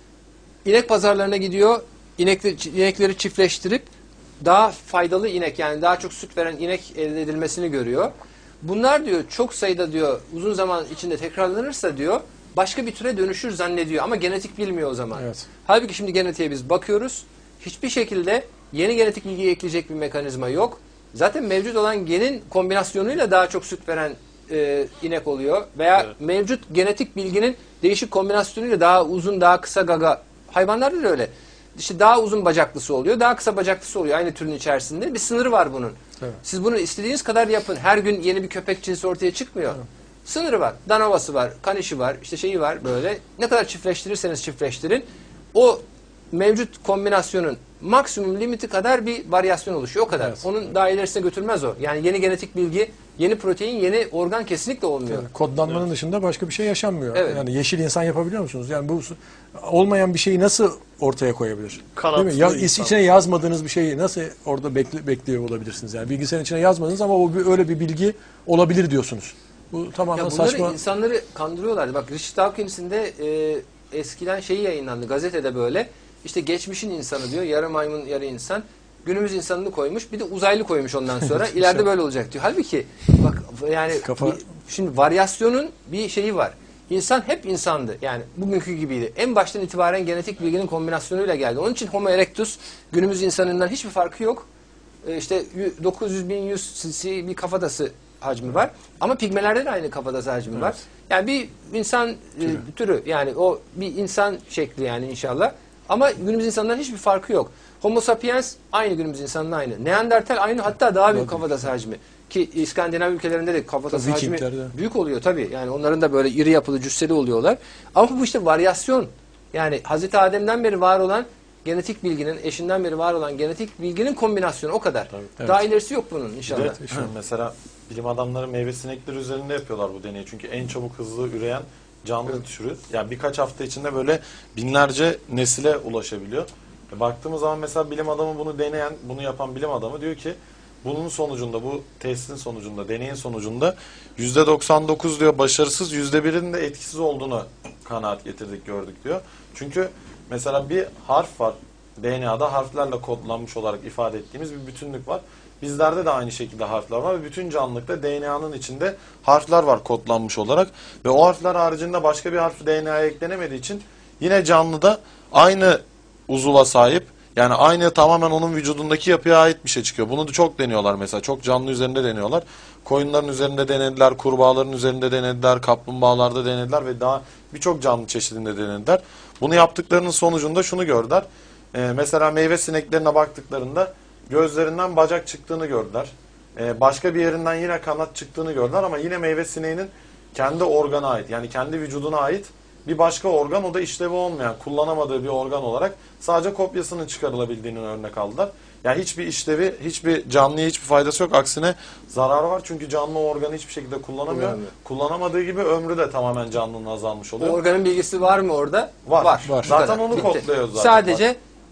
İnek pazarlarına gidiyor. İnekleri, inekleri çiftleştirip daha faydalı inek yani daha çok süt veren inek elde edilmesini görüyor. Bunlar diyor çok sayıda diyor uzun zaman içinde tekrarlanırsa diyor başka bir türe dönüşür zannediyor ama genetik bilmiyor o zaman. Evet. Halbuki şimdi genetiğe biz bakıyoruz. Hiçbir şekilde yeni genetik bilgiyi ekleyecek bir mekanizma yok. Zaten mevcut olan genin kombinasyonuyla daha çok süt veren e, inek oluyor. Veya Evet. mevcut genetik bilginin değişik kombinasyonuyla daha uzun, daha kısa gaga. Hayvanlarda da öyle. İşte daha uzun bacaklısı oluyor, daha kısa bacaklısı oluyor aynı türün içerisinde. Bir sınırı var bunun. Evet. Siz bunu istediğiniz kadar yapın. Her gün yeni bir köpek cinsi ortaya çıkmıyor. Evet. Sınırı var. Danovası var, kanişi var, işte şeyi var böyle. Ne kadar çiftleştirirseniz çiftleştirin. O mevcut kombinasyonun maksimum limiti kadar bir varyasyon oluşuyor. O kadar. Evet. Onun daha ilerisine götürmez o. Yani yeni genetik bilgi, yeni protein, yeni organ kesinlikle olmuyor. Yani kodlanmanın evet. dışında başka bir şey yaşanmıyor. Evet. Yani yeşil insan yapabiliyor musunuz? Yani bu olmayan bir şeyi nasıl ortaya koyabilir? Kanatlı Değil mi? Ya, insan. içine yazmadığınız bir şeyi nasıl orada bekle, bekliyor olabilirsiniz? Yani bilgisayarın içine yazmadınız ama o bir, öyle bir bilgi olabilir diyorsunuz. Bu tamamen Ya bunları saçma. insanları kandırıyorlardı. Bak Richard Dawkins'in de e, eskiden şeyi yayınlandı gazetede böyle. İşte geçmişin insanı diyor. Yarı maymun yarı insan. Günümüz insanını koymuş. Bir de uzaylı koymuş ondan sonra. İleride böyle olacak diyor. Halbuki bak yani Kafa... bir, şimdi varyasyonun bir şeyi var. İnsan hep insandı. Yani bugünkü gibiydi. En baştan itibaren genetik bilginin kombinasyonuyla geldi. Onun için Homo erectus günümüz insanından hiçbir farkı yok. E işte dokuz yüz bin yüz cc bir kafatası hacmi var. Ama pigmelerde de aynı kafatası hacmi evet. var. Yani bir insan türü. E, türü yani o bir insan şekli yani inşallah. Ama günümüz insanların hiçbir farkı yok. Homo sapiens aynı günümüz insanının aynı. Neandertal aynı hatta daha büyük kafatası hacmi. Ki İskandinav ülkelerinde de kafatası hacmi büyük oluyor tabii. Yani onların da böyle iri yapılı cüsseli oluyorlar. Ama bu işte varyasyon. Yani Hazreti Adem'den beri var olan genetik bilginin, eşinden beri var olan genetik bilginin kombinasyonu o kadar. Tabii, evet. Daha ilerisi yok bunun inşallah. Evet, mesela bilim adamları meyve sinekleri üzerinde yapıyorlar bu deneyi. Çünkü en çabuk hızlı üreyen canlı evet. türü. Yani birkaç hafta içinde böyle binlerce nesile ulaşabiliyor. E baktığımız zaman mesela bilim adamı bunu deneyen, bunu yapan bilim adamı diyor ki bunun sonucunda, bu testin sonucunda, deneyin sonucunda yüzde doksan dokuz diyor başarısız, yüzde birin de etkisiz olduğunu kanaat getirdik, gördük diyor. Çünkü mesela bir harf var. D N A'da harflerle kodlanmış olarak ifade ettiğimiz bir bütünlük var. Bizlerde de aynı şekilde harfler var ve bütün canlılıkta D N A'nın içinde harfler var kodlanmış olarak ve o harfler haricinde başka bir harf D N A'ya eklenemediği için yine canlıda aynı uzuva sahip, yani aynı tamamen onun vücudundaki yapıya ait bir şey çıkıyor. Bunu da çok deniyorlar mesela. Çok canlı üzerinde deniyorlar. Koyunların üzerinde denediler, kurbağaların üzerinde denediler, kaplumbağalarda denediler ve daha birçok canlı çeşidinde denediler. Bunu yaptıklarının sonucunda şunu gördüler. Ee, mesela meyve sineklerine baktıklarında gözlerinden bacak çıktığını gördüler. Ee, başka bir yerinden yine kanat çıktığını gördüler ama yine meyve sineğinin kendi organa ait, yani kendi vücuduna ait bir başka organ, o da işlevi olmayan, kullanamadığı bir organ olarak sadece kopyasının çıkarılabildiğini örnek aldılar. Yani hiçbir işlevi, hiçbir canlıya hiçbir faydası yok. Aksine zararı var çünkü canlı organı hiçbir şekilde kullanamıyor. Kullanamıyor. Kullanamadığı gibi ömrü de tamamen canlının azalmış oluyor. O organın bilgisi var mı orada? Var. Var. var. Zaten onu kodluyor zaten. Sadece var.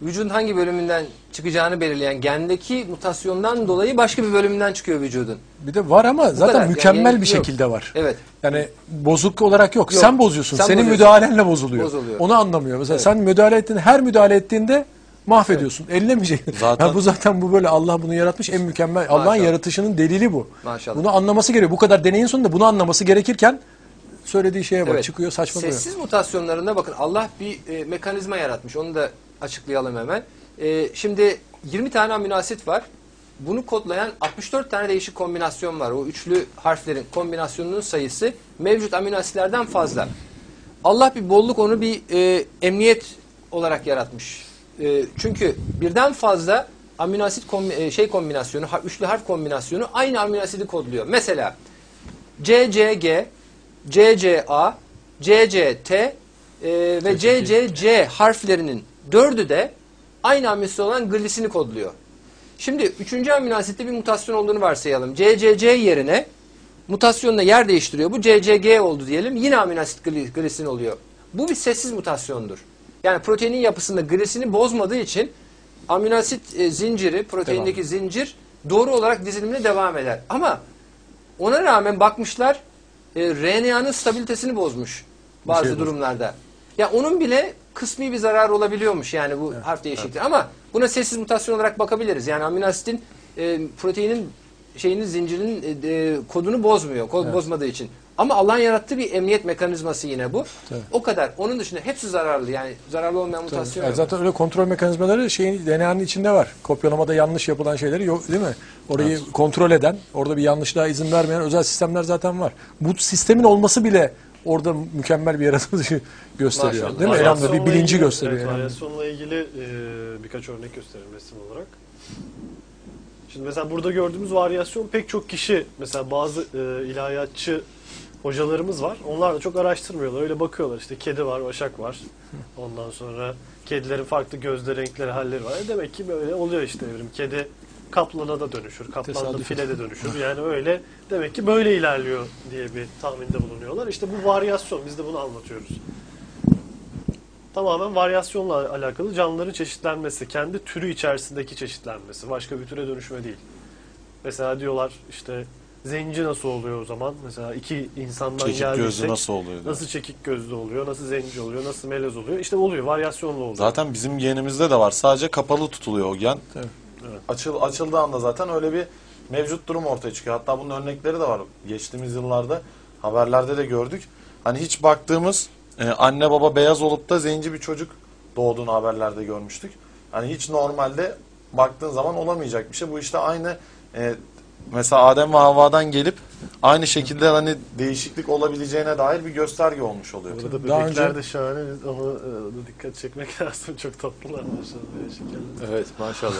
vücudun hangi bölümünden çıkacağını belirleyen gendeki mutasyondan dolayı başka bir bölümünden çıkıyor vücudun. Bir de var ama zaten kadar. mükemmel Yani bir yok. şekilde var. Evet. Yani bozuk olarak yok. Yok. Sen bozuyorsun. Sen Senin bozuyorsun. müdahalenle bozuluyor. Bozuluyor. Onu anlamıyor. Mesela Evet. sen müdahale ettiğinde, her müdahale ettiğinde mahvediyorsun. Ellemeyeceksin. Zaten- Yani bu zaten bu böyle Allah bunu yaratmış en mükemmel. Allah'ın Maşallah. yaratışının delili bu. Maşallah. Bunu anlaması gerekiyor. Bu kadar deneyin sonunda bunu anlaması gerekirken söylediği şeye bak. Evet. Çıkıyor saçmalıyor. Sessiz mutasyonlarında bakın Allah bir e, mekanizma yaratmış. Onu da açıklayalım hemen. E, şimdi yirmi tane amino asit var. Bunu kodlayan altmış dört tane değişik kombinasyon var. O üçlü harflerin kombinasyonunun sayısı mevcut amino asitlerden fazla. Allah bir bolluk onu bir e, emniyet olarak yaratmış. E, çünkü birden fazla amino asit kombi, e, şey kombinasyonu, ha- üçlü harf kombinasyonu aynı amino asidi kodluyor. Mesela C C G, C C A, C C T e, ve C C C harflerinin dördü de aynı amino asit olan glisini kodluyor. Şimdi üçüncü amino asitte bir mutasyon olduğunu varsayalım. C C C yerine mutasyonla yer değiştiriyor. Bu C C G oldu diyelim. Yine amino asit gli- glisin oluyor. Bu bir sessiz mutasyondur. Yani proteinin yapısında glisini bozmadığı için amino asit e, zinciri, proteindeki zincir doğru olarak dizilimine devam eder. Ama ona rağmen bakmışlar e, R N A'nın stabilitesini bozmuş bazı şey durumlarda. Ya onun bile kısmi bir zararı olabiliyormuş yani bu harf değişikliği. Ama buna sessiz mutasyon olarak bakabiliriz. Yani amino asitin e, proteinin şeyinin zincirinin e, e, kodunu bozmuyor. Kod Evet. bozmadığı için. Ama Allah'ın yarattığı bir emniyet mekanizması yine bu. Tabii. O kadar. Onun dışında hepsi zararlı. Yani zararlı olmayan mutasyon Yani yok. zaten öyle kontrol mekanizmaları şeyin D N A'nın içinde var. Kopyalamada yanlış yapılan şeyleri yok değil mi? Orayı kontrol eden, orada bir yanlışlığa izin vermeyen özel sistemler zaten var. Bu sistemin olması bile orada mükemmel bir yaratılışı gösteriyor. Maşallah. Değil mi? Elhamdülillah bir Varyasyonla bilinci ilgili- gösteriyor. Evet, elhamdülillah. varyasyonla ilgili e, birkaç örnek göstereyim resim olarak. Şimdi mesela burada gördüğümüz varyasyon pek çok kişi, mesela bazı e, ilahiyatçı hocalarımız var. Onlar da çok araştırmıyorlar. Öyle bakıyorlar. İşte kedi var, vaşak var. Ondan sonra kedilerin farklı gözleri, renkleri, halleri var. E demek ki böyle oluyor işte evrim. Kedi kaplana da dönüşür, kaplan da Tesadüf. file de dönüşür. Yani öyle demek ki böyle ilerliyor diye bir tahminde bulunuyorlar. İşte bu varyasyon. Biz de bunu anlatıyoruz. Tamamen varyasyonla alakalı canlıların çeşitlenmesi, kendi türü içerisindeki çeşitlenmesi, başka bir türe dönüşme değil. Mesela diyorlar işte zenci nasıl oluyor o zaman? Mesela iki insandan Çekik geldiysek gözlü nasıl oluyor? diyor. nasıl çekik gözlü oluyor, nasıl zenci oluyor, nasıl melez oluyor? İşte oluyor, varyasyonla oluyor. Zaten bizim genimizde de var. Sadece kapalı tutuluyor o gen. Tabii. Evet. Açıl, açıldığı anda zaten öyle bir mevcut durum ortaya çıkıyor. Hatta bunun örnekleri de var. Geçtiğimiz yıllarda haberlerde de gördük. Hani hiç baktığımız e, anne baba beyaz olup da zenci bir çocuk doğduğunu haberlerde görmüştük. Hani hiç normalde baktığın zaman olamayacak bir şey. Bu işte aynı e, mesela Adem ve Havva'dan gelip aynı şekilde hani değişiklik olabileceğine dair bir gösterge olmuş oluyor. Burada Daha bebekler önce- de şahane ama e, ona dikkat çekmek lazım. Çok tatlılar maşallah. Şekerler. Evet maşallah.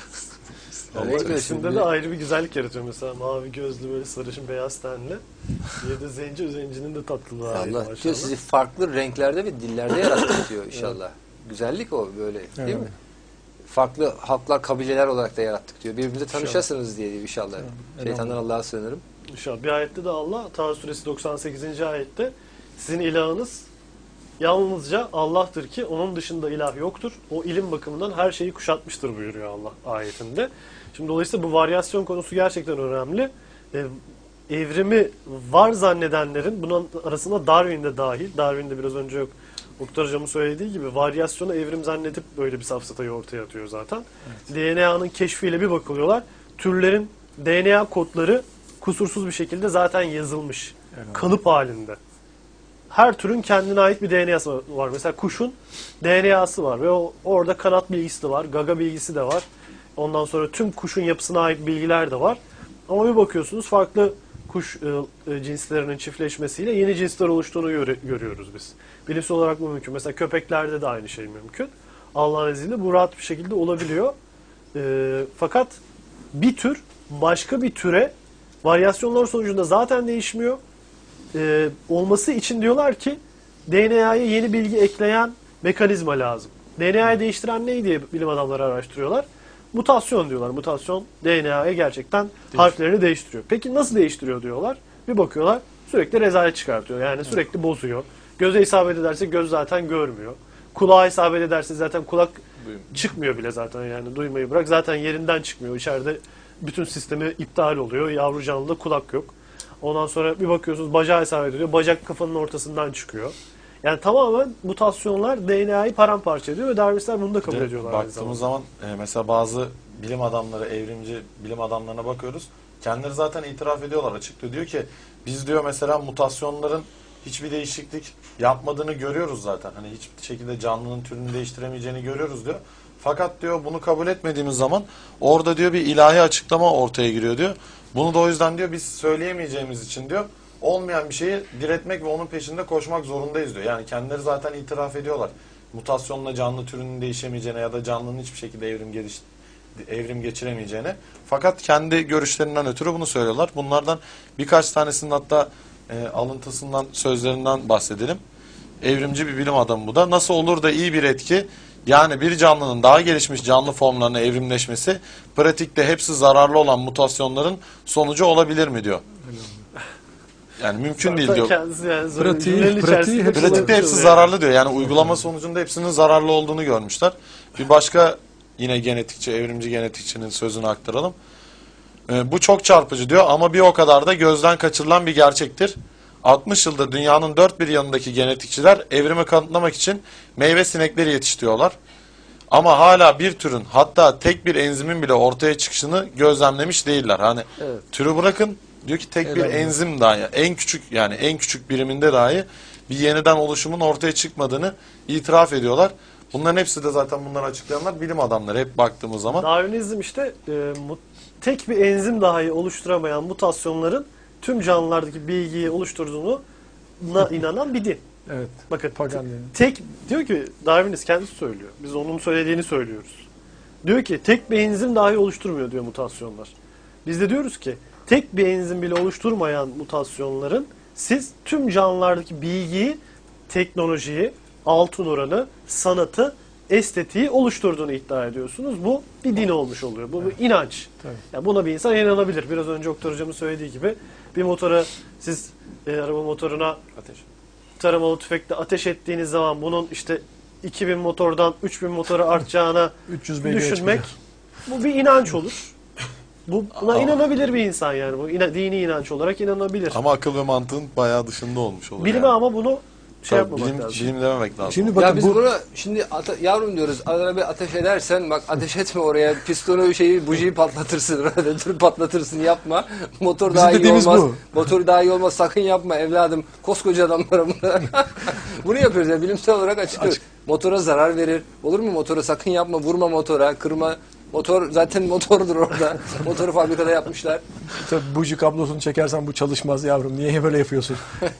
Ama Öyle resimde şimdi- de ayrı bir güzellik yaratıyor. Mesela mavi gözlü böyle sarışın beyaz tenli. Bir de zenci, zencinin de tatlılığı ayrı Allah maşallah. diyor sizi farklı renklerde ve dillerde yarattık diyor inşallah. Güzellik o böyle değil Evet. mi? Farklı halklar, kabileler olarak da yarattık diyor. Birbirinize tanışasınız diye diyor inşallah. Şeytandan Allah'a sığınırım. İnşallah. Bir ayette de Allah, Taha suresi doksan sekizinci ayette sizin ilahınız yalnızca Allah'tır ki onun dışında ilah yoktur. O ilim bakımından her şeyi kuşatmıştır buyuruyor Allah ayetinde. Şimdi dolayısıyla bu varyasyon konusu gerçekten önemli. Ee, evrimi var zannedenlerin bunun arasında Darwin de dahil. Darwin de biraz önce yok. Doktor hocamın söylediği gibi varyasyonu evrim zannedip böyle bir safsatayı ortaya atıyor zaten. D N A'nın keşfiyle bir bakılıyorlar. Türlerin D N A kodları kusursuz bir şekilde zaten yazılmış. Kalıp halinde. Her türün kendine ait bir D N A'sı var. Mesela kuşun D N A'sı var ve o, orada kanat bilgisi de var, gaga bilgisi de var. Ondan sonra tüm kuşun yapısına ait bilgiler de var. Ama bir bakıyorsunuz farklı kuş e, e, cinslerinin çiftleşmesiyle yeni cinsler oluştuğunu göre, görüyoruz biz. Bilimsel olarak bu mümkün. Mesela köpeklerde de aynı şey mümkün. Allah'ın izniyle bu rahat bir şekilde olabiliyor. E, fakat bir tür başka bir türe varyasyonlar sonucunda zaten değişmiyor. Ee, olması için diyorlar ki D N A'ya yeni bilgi ekleyen mekanizma lazım. D N A'yı değiştiren ne diye bilim adamları araştırıyorlar? Mutasyon diyorlar. Mutasyon D N A'ya gerçekten harflerini değiştiriyor. Peki nasıl değiştiriyor diyorlar. Bir bakıyorlar sürekli rezalet çıkartıyor. Yani sürekli bozuyor. Göze isabet ederse göz zaten görmüyor. kulağa isabet ederse zaten kulak çıkmıyor bile zaten, yani duymayı bırak. Zaten yerinden çıkmıyor. İçeride bütün sistemi iptal oluyor. Yavru canlıda kulak yok. Ondan sonra bir bakıyorsunuz bacağı isabet ediyor. Bacak kafanın ortasından çıkıyor. Yani tamamen mutasyonlar D N A'yı paramparça ediyor ve Darwinistler bunu da kabul De, ediyorlar. baktığımız zaman e, mesela bazı bilim adamları, evrimci bilim adamlarına bakıyoruz. Kendileri zaten itiraf ediyorlar, açıklıyor. Diyor ki biz diyor mesela mutasyonların hiçbir değişiklik yapmadığını görüyoruz zaten. Hani hiçbir şekilde canlının türünü değiştiremeyeceğini görüyoruz diyor. Fakat diyor bunu kabul etmediğimiz zaman orada diyor bir ilahi açıklama ortaya giriyor diyor. Bunu da o yüzden diyor biz söyleyemeyeceğimiz için diyor olmayan bir şeyi diretmek ve onun peşinde koşmak zorundayız diyor. Yani kendileri zaten itiraf ediyorlar. Mutasyonla canlı türünün değişemeyeceğine ya da canlının hiçbir şekilde evrim geliş evrim geçiremeyeceğine. Fakat kendi görüşlerinden ötürü bunu söylüyorlar. Bunlardan birkaç tanesinin hatta e, alıntısından, sözlerinden bahsedelim. Evrimci bir bilim adamı bu da. Nasıl olur da iyi bir etki, yani bir canlının daha gelişmiş canlı formlarına evrimleşmesi pratikte hepsi zararlı olan mutasyonların sonucu olabilir mi diyor. Yani mümkün değil diyor. Kendisi yani Pratiği- cümlenin pratiği içerisinde hepsi- Pratikte hepsi kullanıyor. zararlı diyor. Yani uygulama sonucunda hepsinin zararlı olduğunu görmüşler. Bir başka yine genetikçi, evrimci genetikçinin sözünü aktaralım. Ee, bu çok çarpıcı diyor ama bir o kadar da gözden kaçırılan bir gerçektir. altmış yıldır dünyanın dört bir yanındaki genetikçiler evrimi kanıtlamak için meyve sinekleri yetiştiriyorlar. Ama hala bir türün, hatta tek bir enzimin bile ortaya çıkışını gözlemlemiş değiller. Hani Evet. türü bırakın, diyor ki tek bir Helal enzim dahi, en küçük yani en küçük biriminde dahi bir yeniden oluşumun ortaya çıkmadığını itiraf ediyorlar. Bunların hepsi de zaten bunları açıklayanlar bilim adamları hep baktığımız zaman. Darwinizm işte e, mu- tek bir enzim dahi oluşturamayan mutasyonların tüm canlılardaki bilgiyi oluşturduğunu na inanan bir din. Evet. Bakın Pagan te- dini. tek diyor ki Darwinist kendisi söylüyor. Biz onun söylediğini söylüyoruz. Diyor ki tek bir enzim dahi oluşturmuyor diyor mutasyonlar. Biz de diyoruz ki tek bir enzim bile oluşturmayan mutasyonların siz tüm canlılardaki bilgiyi, teknolojiyi, altın oranı, sanatı, estetiği oluşturduğunu iddia ediyorsunuz. Bu bir din olmuş oluyor. Bu bir inanç. Tabii. Yani buna bir insan inanabilir. Biraz önce Oktay Hocam'ın söylediği gibi bir motora siz e, araba motoruna Ateş. taramalı tüfekle ateş ettiğiniz zaman bunun işte iki bin motordan üç bin motora artacağına üç yüz beygire düşünmek çıkacak. bu bir inanç olur. Bu buna Ama- inanabilir bir insan yani. Bu ina- dini inanç olarak inanabilir. Ama akıl ve mantığın bayağı dışında olmuş oluyor. Bilime yani. ama bunu şey Tabii yapmamak bilim, lazım. bilim dememek lazım. Şimdi bakın Ya biz bu buna şimdi ata- yavrum diyoruz, arada bir ateş edersen bak ateş etme oraya, pistonu şeyi bujiyi patlatırsın, radyatörü patlatırsın, yapma. Motor Bizim daha iyi dediğimiz olmaz. bu. Motor daha iyi olmaz, sakın yapma evladım. Koskoca adamlara bunu. Bunu yapıyoruz yani, bilimsel olarak açıklıyoruz. Motora zarar verir. Olur mu motora, sakın yapma, vurma motora, kırma. Motor zaten motordur orada. Motoru fabrikada yapmışlar. tabii buji kablosunu çekersen bu çalışmaz yavrum. Niye böyle yapıyorsun?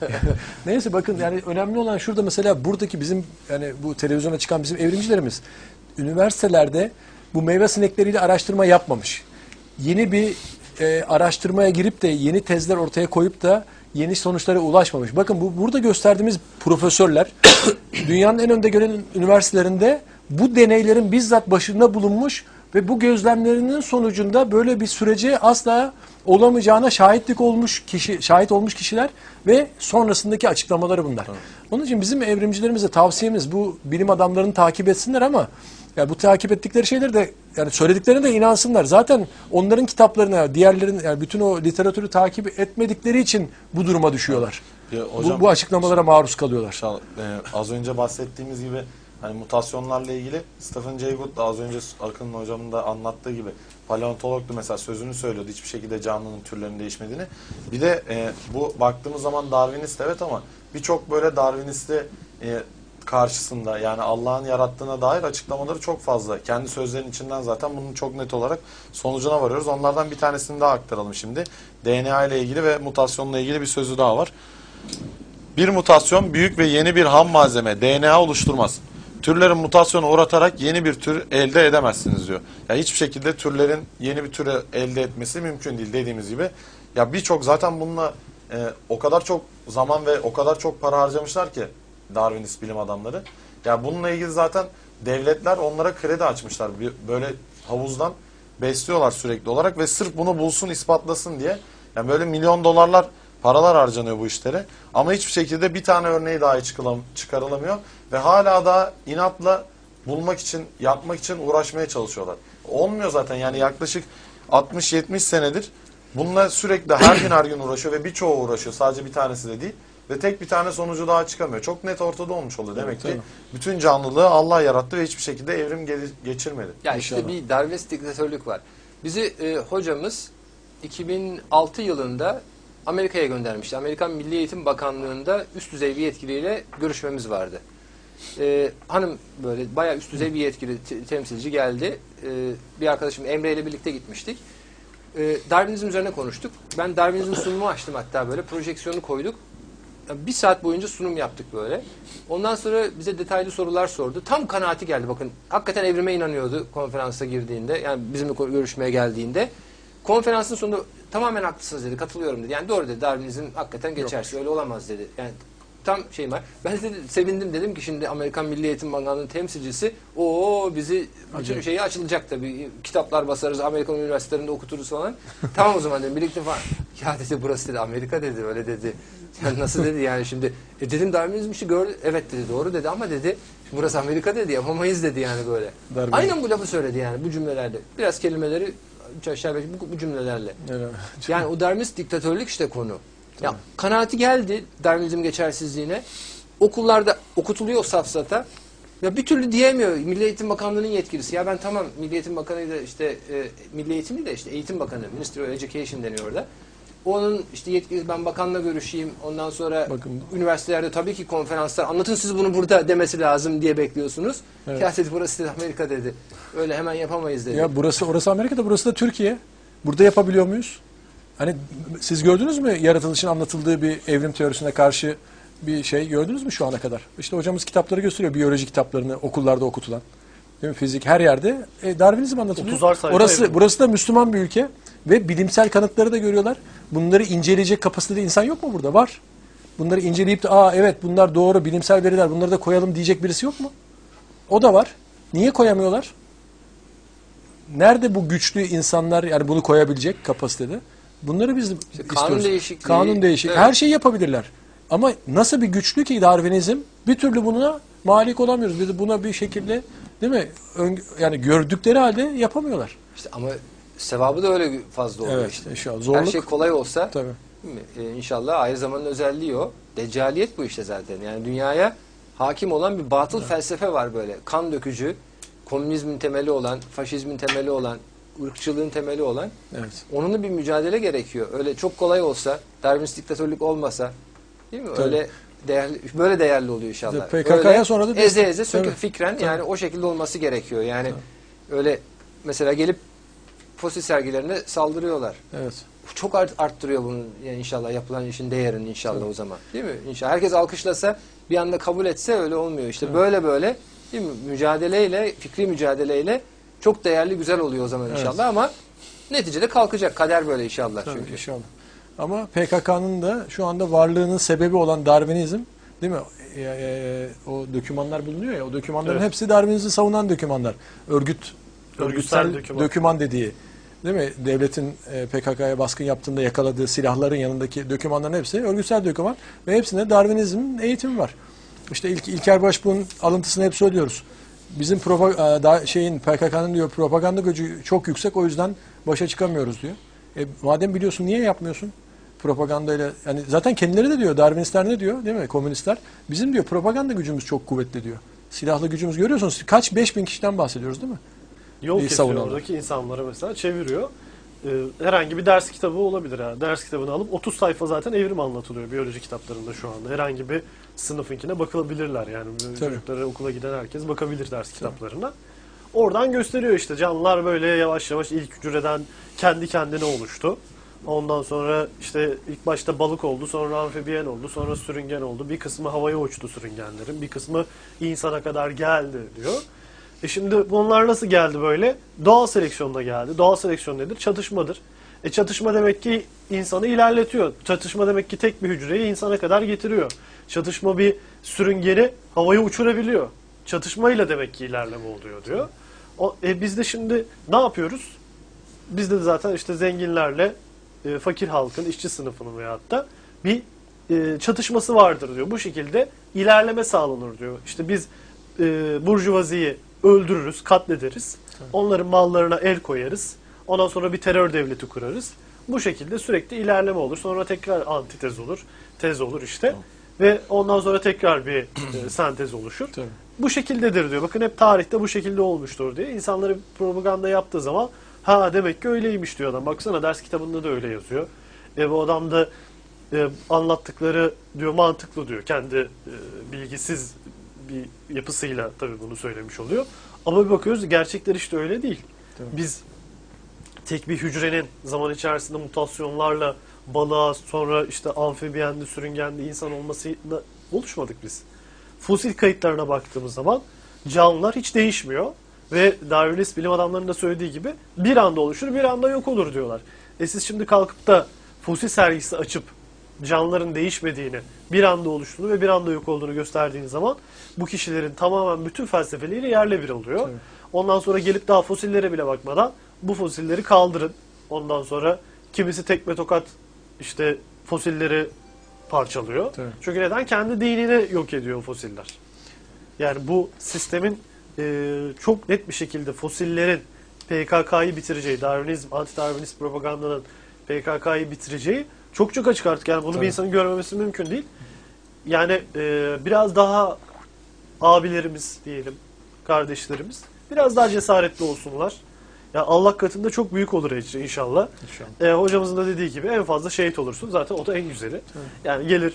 Neyse bakın yani önemli olan şurada mesela buradaki bizim yani bu televizyona çıkan bizim evrimcilerimiz üniversitelerde bu meyve sinekleriyle araştırma yapmamış. Yeni bir e, araştırmaya girip de yeni tezler ortaya koyup da yeni sonuçlara ulaşmamış. Bakın bu burada gösterdiğimiz profesörler dünyanın en önde gelen üniversitelerinde bu deneylerin bizzat başında bulunmuş ve bu gözlemlerinin sonucunda böyle bir sürece asla olamayacağına şahitlik olmuş kişi, şahit olmuş kişiler ve sonrasındaki açıklamaları bunlar. Onun için bizim evrimcilerimize tavsiyemiz bu bilim adamlarını takip etsinler ama ya bu takip ettikleri şeyleri de yani söylediklerine de inansınlar. Zaten onların kitaplarına, diğerlerin yani bütün o literatürü takip etmedikleri için bu duruma düşüyorlar. Ya Bu, hocam, bu açıklamalara maruz kalıyorlar. Şal- e, az önce bahsettiğimiz gibi hani mutasyonlarla ilgili Stephen Jay Gould da az önce Akın hocamın da anlattığı gibi paleontologdu mesela, sözünü söylüyordu hiçbir şekilde canlının türlerinin değişmediğini. Bir de e, bu baktığımız zaman Darwinist evet ama birçok böyle Darwinist'i e, karşısında yani Allah'ın yarattığına dair açıklamaları çok fazla. Kendi sözlerinin içinden zaten bunun çok net olarak sonucuna varıyoruz. Onlardan bir tanesini daha aktaralım şimdi. D N A ile ilgili ve mutasyonla ilgili bir sözü daha var. Bir mutasyon büyük ve yeni bir ham malzeme D N A oluşturmaz. Türlerin mutasyona uğratarak yeni bir tür elde edemezsiniz diyor. Yani hiçbir şekilde türlerin yeni bir türü elde etmesi mümkün değil dediğimiz gibi. Ya birçok zaten bununla e, o kadar çok zaman ve o kadar çok para harcamışlar ki Darwinist bilim adamları. Ya bununla ilgili zaten devletler onlara kredi açmışlar. Bir- Böyle havuzdan besliyorlar sürekli olarak ve sırf bunu bulsun, ispatlasın diye. Yani böyle milyon dolarlar paralar harcanıyor bu işlere. Ama hiçbir şekilde bir tane örneği dahi çıkılam- çıkarılamıyor. Ve hala da inatla bulmak için, yapmak için uğraşmaya çalışıyorlar. Olmuyor zaten yani yaklaşık altmış yetmiş senedir bununla sürekli her gün her gün uğraşıyor ve birçoğu uğraşıyor. Sadece bir tanesi de değil. Ve tek bir tane sonucu daha çıkamıyor. Çok net ortada olmuş oluyor. Demek ki bütün canlılığı Allah yarattı ve hiçbir şekilde evrim ge- geçirmedi. Ya işte İnşallah. bir Darwinist diktatörlük var. Bizi e, hocamız iki bin altı yılında Amerika'ya göndermişti. Amerikan Milli Eğitim Bakanlığı'nda üst düzey bir yetkiliyle görüşmemiz vardı. E, hanım böyle bayağı üst düzey bir yetkili te- temsilci geldi. E, bir arkadaşım Emre ile birlikte gitmiştik. E, Darwinizm üzerine konuştuk. Ben Darwinizm sunumu açtım hatta böyle projeksiyonu koyduk. Bir saat boyunca sunum yaptık böyle. Ondan sonra bize detaylı sorular sordu. Tam kanaati geldi bakın. Hakikaten evrime inanıyordu konferansa girdiğinde. Yani bizimle görüşmeye geldiğinde. Konferansın sonunda tamamen haklısınız dedi. Katılıyorum dedi. Yani doğru dedi. Darwinizm hakikaten geçersiz. Öyle olamaz dedi. Yani tam şeyim var. Ben de sevindim dedim ki şimdi Amerikan Milli Eğitim Bakanlığı'nın temsilcisi o bizi bütün Acayip. şeyi açılacak tabii. Kitaplar basarız, Amerikan üniversitelerinde okuturuz falan. Tamam o zaman dedim. Birlikte falan. Ya dedi burası dedi Amerika dedi. Öyle dedi. Yani nasıl dedi yani şimdi. E dedim Darwinizm işi gördü. Evet dedi doğru dedi ama dedi burası Amerika dedi yapamayız dedi yani böyle. Darwin. Aynen bu lafı söyledi yani bu cümlelerle. Biraz kelimeleri üç aşağı beş bu, bu cümlelerle. Evet. Yani o Darwinist diktatörlük işte konu. Ya kanaati geldi Darwinizm geçersizliğine. Okullarda okutuluyor safsata. Ya bir türlü diyemiyor Milli Eğitim Bakanlığı'nın yetkilisi. Ya ben tamam Milli Eğitim Bakanı'yla işte e, Milli Eğitim değil de işte Eğitim Bakanı, Ministry of Education deniyor orada. Onun işte yetkilisi ben bakanla görüşeyim. Ondan sonra Bakın. üniversitelerde tabii ki konferanslar anlatın siz bunu burada demesi lazım diye bekliyorsunuz. Evet. Ya dedi burası dedi Amerika dedi. Öyle hemen yapamayız dedi. Ya burası orası Amerika'da, burası da Türkiye. Burada yapabiliyor muyuz? Hani siz gördünüz mü yaratılışın anlatıldığı bir evrim teorisine karşı bir şey gördünüz mü şu ana kadar? İşte hocamız kitapları gösteriyor, biyoloji kitaplarını okullarda okutulan. Değil mi? Fizik her yerde e, Darwinizm anlatılıyor. otuzar sayfa Orası evrim. burası da Müslüman bir ülke ve bilimsel kanıtları da görüyorlar. Bunları inceleyecek kapasitede insan yok mu burada? Var. Bunları inceleyip de aa evet bunlar doğru bilimsel veriler bunları da koyalım diyecek birisi yok mu? O da var. Niye koyamıyorlar? Nerede bu güçlü insanlar yani bunu koyabilecek kapasitede? Bunları biz İşte kanun istiyoruz. değişikliği, Kanun değişik. evet. Her şeyi yapabilirler. Ama nasıl bir güçlü ki Darwinizm bir türlü buna malik olamıyoruz. Biz de buna bir şekilde değil mi? Ön- yani gördükleri halde yapamıyorlar. İşte ama sevabı da öyle fazla oluyor Evet, işte. inşallah. Her Zorluk. şey kolay olsa Tabii. değil mi? Ee, inşallah ayrı zamanın özelliği o. Deccaliyet bu işte zaten. Yani dünyaya hakim olan bir batıl felsefe var böyle. Kan dökücü, komünizmin temeli olan, faşizmin temeli olan, ırkçılığın temeli olan. Evet. Onunla bir mücadele gerekiyor. Öyle çok kolay olsa, Darwinist diktatörlük olmasa değil mi? Tabii. Öyle değerli, böyle değerli oluyor inşallah. P K K'ya Öyle sonra da eze destek- eze söküp Tabii. fikren Tabii. yani o şekilde olması gerekiyor. Yani öyle mesela gelip fosil sergilerine saldırıyorlar. Evet. Çok art, arttırıyor bunun yani inşallah yapılan işin değerini inşallah o zaman. Değil mi? İnşallah herkes alkışlasa bir anda kabul etse öyle olmuyor. İşte böyle böyle değil mi? Mücadeleyle, fikri mücadeleyle çok değerli güzel oluyor o zaman inşallah Evet. ama neticede kalkacak. Kader böyle inşallah Tabii, çünkü. inşallah. Ama P K K'nın da şu anda varlığının sebebi olan Darwinizm değil mi? E, e, o dokümanlar bulunuyor ya o dokümanların Evet. hepsi Darwinizm'i savunan dokümanlar. Örgüt Örgütsel örgütsel doküman. doküman dediği değil mi? Devletin e, P K K'ya baskın yaptığında yakaladığı silahların yanındaki dokümanların hepsi örgütsel doküman ve hepsinde Darwinizm'in eğitimi var. İşte İlk, İlker Başbuğ'un alıntısını hep söylüyoruz. Bizim propa- e, da, şeyin P K K'nın diyor propaganda gücü çok yüksek o yüzden başa çıkamıyoruz diyor. E, madem biliyorsun niye yapmıyorsun? Propagandayla yani zaten kendileri de diyor Darwinistler ne diyor değil mi komünistler bizim diyor propaganda gücümüz çok kuvvetli diyor. Silahlı gücümüz görüyorsunuz kaç beş bin kişiden bahsediyoruz değil mi? Yol İyi kesiyor savunanlar. oradaki insanlara mesela çeviriyor. Ee, herhangi bir ders kitabı olabilir. Yani. Ders kitabını alıp otuz sayfa zaten evrim anlatılıyor biyoloji kitaplarında şu anda. Herhangi bir sınıfınkine bakılabilirler. Yani çocuklara okula giden herkes bakabilir ders kitaplarına. Oradan gösteriyor işte canlılar böyle yavaş yavaş ilk hücreden kendi kendine oluştu. Ondan sonra işte ilk başta balık oldu, sonra amfibiyen oldu, sonra sürüngen oldu. Bir kısmı havaya uçtu sürüngenlerin, bir kısmı insana kadar geldi diyor. E şimdi bunlar nasıl geldi böyle? Doğal seleksiyonda geldi. Doğal seleksiyon nedir? Çatışmadır. E çatışma demek ki insanı ilerletiyor. Çatışma demek ki tek bir hücreyi insana kadar getiriyor. Çatışma bir sürüngeni havaya uçurabiliyor. Çatışmayla demek ki ilerleme oluyor diyor. O, e biz de şimdi ne yapıyoruz? Biz de zaten işte zenginlerle e, fakir halkın, işçi sınıfının veyahut da bir e, çatışması vardır diyor. Bu şekilde ilerleme sağlanır diyor. İşte biz e, burjuvaziyi öldürürüz, katlederiz. Onların mallarına el koyarız. Ondan sonra bir terör devleti kurarız. Bu şekilde sürekli ilerleme olur. Sonra tekrar antitez olur. Tez olur işte. Tamam. Ve ondan sonra tekrar bir e, sentez oluşur. Tabii. Bu şekildedir diyor. Bakın hep tarihte bu şekilde olmuştur diye. İnsanları propaganda yaptığı zaman ha demek ki öyleymiş diyor adam. Baksana ders kitabında da öyle yazıyor. E, bu adam da e, anlattıkları diyor mantıklı diyor. Kendi e, bilgisiz bir yapısıyla tabii bunu söylemiş oluyor. Ama bir bakıyoruz gerçekler işte öyle değil. Tabii. Biz tek bir hücrenin zaman içerisinde mutasyonlarla balığa sonra işte amfibiyendi, sürüngendi insan olmasıyla oluşmadık biz. Fosil kayıtlarına baktığımız zaman canlılar hiç değişmiyor ve Darwinist bilim adamlarının da söylediği gibi bir anda oluşur, bir anda yok olur diyorlar. E siz şimdi kalkıp da fosil sergisi açıp canlıların değişmediğini, bir anda oluştuğunu ve bir anda yok olduğunu gösterdiğiniz zaman bu kişilerin tamamen bütün felsefeleri yerle bir oluyor. Tabii. Ondan sonra gelip daha fosillere bile bakmadan bu fosilleri kaldırın. Ondan sonra kimisi tekme tokat işte fosilleri parçalıyor. Tabii. Çünkü neden? Kendi dinini yok ediyor fosiller. Yani bu sistemin e, çok net bir şekilde fosillerin P K K'yı bitireceği, Darwinizm, anti-Darwinist propagandanın P K K'yı bitireceği çok çok açık artık. Yani bunu Tabii. bir insanın görmemesi mümkün değil. Yani e, biraz daha abilerimiz diyelim, kardeşlerimiz biraz daha cesaretli olsunlar. Ya Allah katında çok büyük olur inşallah. İnşallah. E, hocamızın da dediği gibi en fazla şehit olursun. Zaten o da en güzeli. Tabii. Yani gelir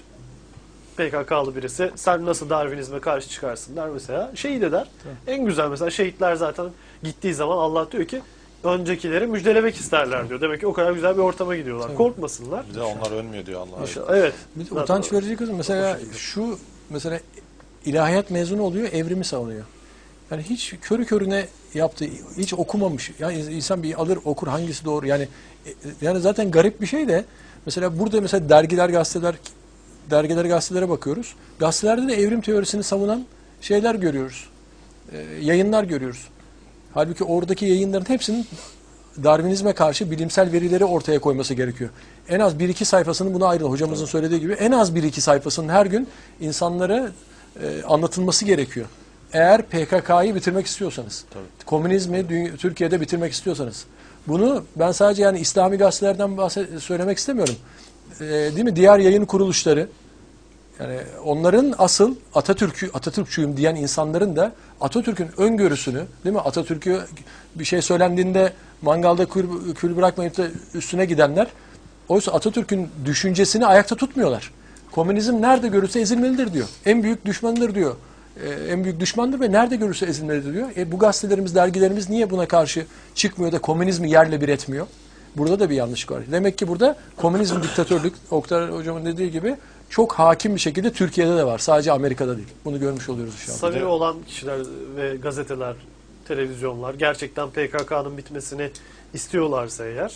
P K K'lı birisi sen nasıl Darwinizme karşı çıkarsın der mesela. Şehit eder. Tabii. En güzel mesela şehitler zaten gittiği zaman Allah diyor ki öncekileri müjdelemek isterler diyor. Demek ki o kadar güzel bir ortama gidiyorlar. Tabii. Korkmasınlar. Bir de onlar ölmüyor diyor Allah. İnşallah. Evet. Bir de utanç verici kızım. Mesela şu mesela ilahiyat mezunu oluyor, evrimi savunuyor. Yani hiç körü körüne yaptı, hiç okumamış. Yani insan bir alır okur hangisi doğru. Yani yani zaten garip bir şey de mesela burada mesela dergiler, gazeteler, dergiler, gazetelere bakıyoruz. Gazetelerde de evrim teorisini savunan şeyler görüyoruz. E, yayınlar görüyoruz. Halbuki oradaki yayınların hepsinin Darwinizme karşı bilimsel verileri ortaya koyması gerekiyor. En az bir iki sayfasının buna ayrılır. Hocamızın söylediği gibi en az bir iki sayfasının her gün insanlara e, anlatılması gerekiyor. Eğer P K K'yı bitirmek istiyorsanız, Tabii. komünizmi dünya, Türkiye'de bitirmek istiyorsanız, bunu ben sadece yani İslami gazetelerden bahset, söylemek istemiyorum. E, değil mi? Diğer yayın kuruluşları, yani onların asıl Atatürk'ü Atatürkçüyüm diyen insanların da Atatürk'ün öngörüsünü, değil mi? Atatürk'ü bir şey söylendiğinde mangalda kül, kül bırakmayıp da üstüne gidenler, oysa Atatürk'ün düşüncesini ayakta tutmuyorlar. Komünizm nerede görülse ezilmelidir diyor. En büyük düşmanıdır diyor. Ee, en büyük düşmandır ve nerede görülse ezilmelidir diyor. E, bu gazetelerimiz, dergilerimiz niye buna karşı çıkmıyor da komünizmi yerle bir etmiyor? Burada da bir yanlışlık var. Demek ki burada komünizm, diktatörlük, Oktay Hocam'ın dediği gibi çok hakim bir şekilde Türkiye'de de var. Sadece Amerika'da değil. Bunu görmüş oluyoruz inşallah. Samimi olan kişiler ve gazeteler, televizyonlar gerçekten P K K'nın bitmesini istiyorlarsa eğer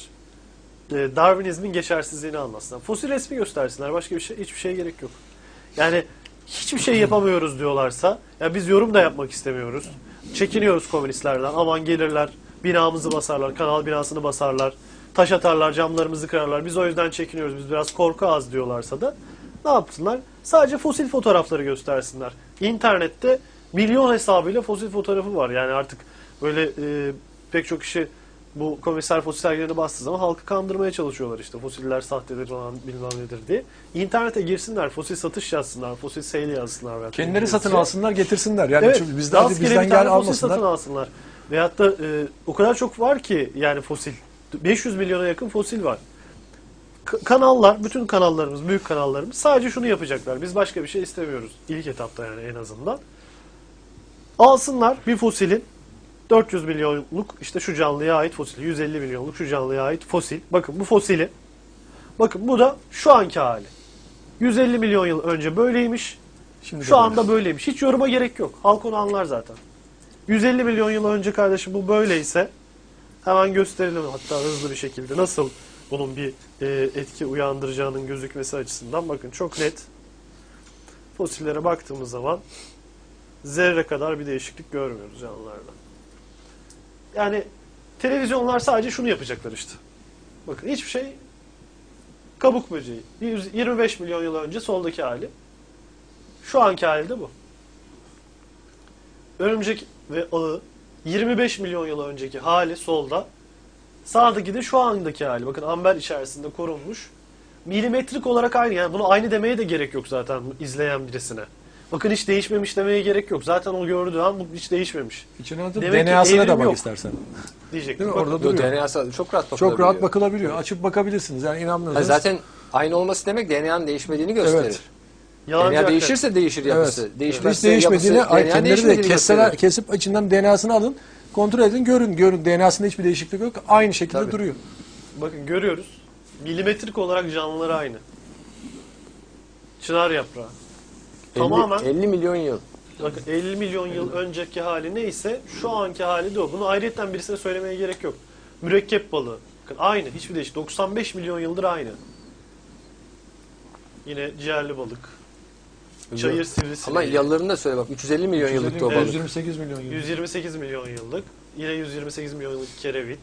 Darwinizmin geçersizliğini anlatsınlar. Fosil resmi göstersinler. Başka bir şey, hiçbir şeye gerek yok. Yani hiçbir şey yapamıyoruz diyorlarsa, ya biz yorum da yapmak istemiyoruz. Çekiniyoruz komünistlerden. Aman gelirler, binamızı basarlar, kanal binasını basarlar, taş atarlar, camlarımızı kırarlar. Biz o yüzden çekiniyoruz. Biz biraz korku az diyorlarsa da ne yapsınlar? Sadece fosil fotoğrafları göstersinler. İnternette milyon hesabıyla fosil fotoğrafı var. Yani artık böyle e, pek çok kişi bu komiser fosil sergilerini bastığı zaman halkı kandırmaya çalışıyorlar işte. Fosiller sahtedir falan bilmem nedir diye. İnternete girsinler, fosil satış yazsınlar, fosil sale yazsınlar. Kendileri satın alsınlar, getirsinler. Yani evet, bizden, bizden gel almasınlar. Fosil satın alsınlar. Veyahut da e, o kadar çok var ki yani fosil. beş yüz milyona yakın fosil var. K- kanallar, bütün kanallarımız, büyük kanallarımız sadece şunu yapacaklar. Biz başka bir şey istemiyoruz. İlk etapta yani en azından. Alsınlar bir fosilin dört yüz milyonluk işte şu canlıya ait fosil, yüz elli milyonluk şu canlıya ait fosil. Bakın bu fosili, bakın bu da şu anki hali. yüz elli milyon yıl önce böyleymiş, şimdi şu anda böyleymiş. Hiç yoruma gerek yok. Halk onu anlar zaten. yüz elli milyon yıl önce kardeşim bu böyleyse hemen gösterelim hatta hızlı bir şekilde nasıl bunun bir e, etki uyandıracağının gözükmesi açısından. Bakın çok net. Fosillere baktığımız zaman zerre kadar bir değişiklik görmüyoruz canlılarda. Yani televizyonlar sadece şunu yapacaklar işte. Bakın hiçbir şey Kabuk böceği. yüz yirmi beş milyon yıl önce soldaki hali. Şu anki hali de bu. Örümcek ve ağı yirmi beş milyon yıl önceki hali solda. Sağdaki de şu andaki hali. Bakın amber içerisinde korunmuş. Milimetrik olarak aynı. Yani bunu aynı demeye de gerek yok zaten izleyen birisine. Bakın hiç değişmemiş demeye gerek yok. Zaten o gördüğü an bu hiç değişmemiş. İçine atıp Demek ki D N A'sına da evrim bak yok. istersen. Diyecek. Değil mi? Bakın. Orada Yo, duruyor. D N A'sı çok rahat bakılabiliyor. Çok rahat bakılabiliyor. Açıp bakabilirsiniz. Yani Ha, inanmıyorsanız. zaten aynı olması demek D N A'nın değişmediğini gösterir. Evet. Yalancı D N A hakikaten. değişirse değişir yapısı. Evet. Değişmezse Hiç değişmediğini, yapısı, ay, D N A kendileri de değişmediğini kesseler, gösterir. kesip içinden D N A'sını alın. Kontrol edin. Görün. Görün. D N A'sında hiçbir değişiklik yok. Aynı şekilde Tabii. duruyor. Bakın görüyoruz. Milimetrik olarak canlıları aynı. Çınar yaprağı. Tamamen elli, elli milyon yıl. bakın elli milyon yıl önceki hali neyse şu anki hali de o. Bunu ayrıyetten birisine söylemeye gerek yok. Mürekkep balığı. Bakın aynı. Hiçbir değişik. doksan beş milyon yıldır aynı. Yine ciğerli balık. Çayır sivrisineği. Ama yıllarını da söyle bak. üç yüz elli milyon yıllıktı o balık. yüz yirmi sekiz milyon yıl. yüz yirmi sekiz milyon yıllık. Yine yüz yirmi sekiz milyon yıllık kerevit.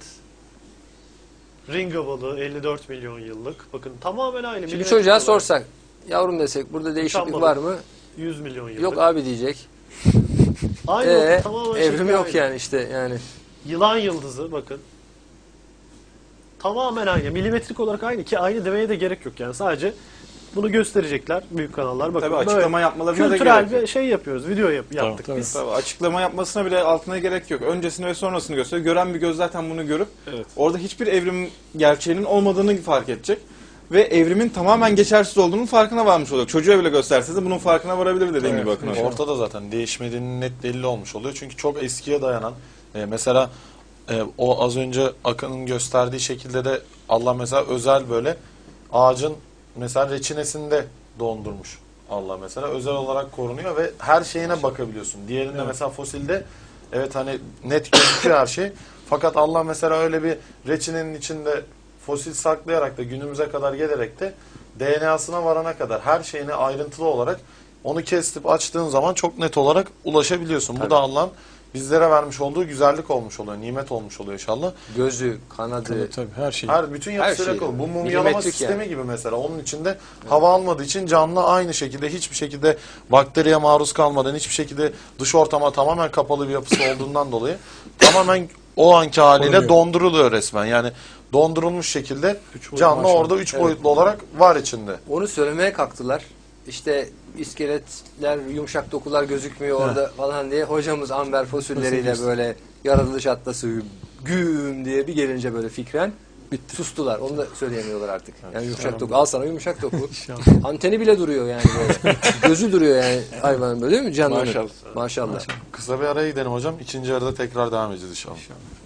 Ringa balığı elli dört milyon yıllık. Bakın tamamen aynı. Şimdi Milimetrik çocuğa olarak. sorsak, yavrum desek burada değişiklik Uçan var balık. mı? yüz milyon yıllık. Yok abi diyecek. Aynı Ee, o, tamamen evrim şekli yok aynı. yani işte yani. Yılan yıldızı bakın. Tamamen aynı. Milimetrik olarak aynı ki aynı demeye de gerek yok yani. Sadece bunu gösterecekler büyük kanallar. Bakın Tabii açıklama böyle yapmalarına da kültürel gerek yok. bir şey yapıyoruz. Video yap, yaptık tabii. biz. Tabii açıklama yapmasına bile altına gerek yok. Öncesini ve sonrasını gösteriyor. Gören bir göz zaten bunu görüp Evet. orada hiçbir evrim gerçeğinin olmadığını fark edecek. Ve evrimin tamamen geçersiz olduğunun farkına varmış olacak. Çocuğa bile gösterseniz de bunun farkına varabilir dediğim Evet, gibi bakın hocam. Ortada zaten değişmediğinin net delili olmuş oluyor. Çünkü çok eskiye dayanan e, mesela e, o az önce Akın'ın gösterdiği şekilde de Allah mesela özel böyle ağacın mesela reçinesinde dondurmuş. Allah mesela özel olarak korunuyor ve her şeyine bakabiliyorsun. Diğerinde Evet. mesela fosilde evet hani net gözüküyor her şey. Fakat Allah mesela öyle bir reçinenin içinde fosil saklayarak da günümüze kadar gelerek de D N A'sına varana kadar her şeyine ayrıntılı olarak onu kesip açtığın zaman çok net olarak ulaşabiliyorsun. Bu da Allah'ın bizlere vermiş olduğu güzellik olmuş oluyor, nimet olmuş oluyor inşallah. Gözü, kanadı. Tabii, tabii her şey. Her bütün yapısıyla şey, kolu. Bu mumyalama milimetrik sistemi yani. gibi mesela. Onun içinde hava almadığı için canlı aynı şekilde hiçbir şekilde bakteriye maruz kalmadan hiçbir şekilde dış ortama tamamen kapalı bir yapısı olduğundan dolayı tamamen o anki haliyle Korunuyor. donduruluyor resmen. Yani dondurulmuş şekilde canlı maşallah. orada üç boyutlu olarak var içinde. Onu söylemeye kalktılar. İşte iskeletler, yumuşak dokular gözükmüyor orada falan diye. Hocamız amber fosilleriyle böyle yaratılış atlası güm diye bir gelince böyle fikren bitti. Sustular. Onu da söyleyemiyorlar artık. Yani yumuşak doku. Al sana yumuşak doku. Anteni bile duruyor yani böyle. Gözü duruyor yani hayvanın böyle değil mi? Canlının. Maşallah. Maşallah. Kısa bir araya gidelim hocam. İkinci yarıda tekrar devam edeceğiz inşallah.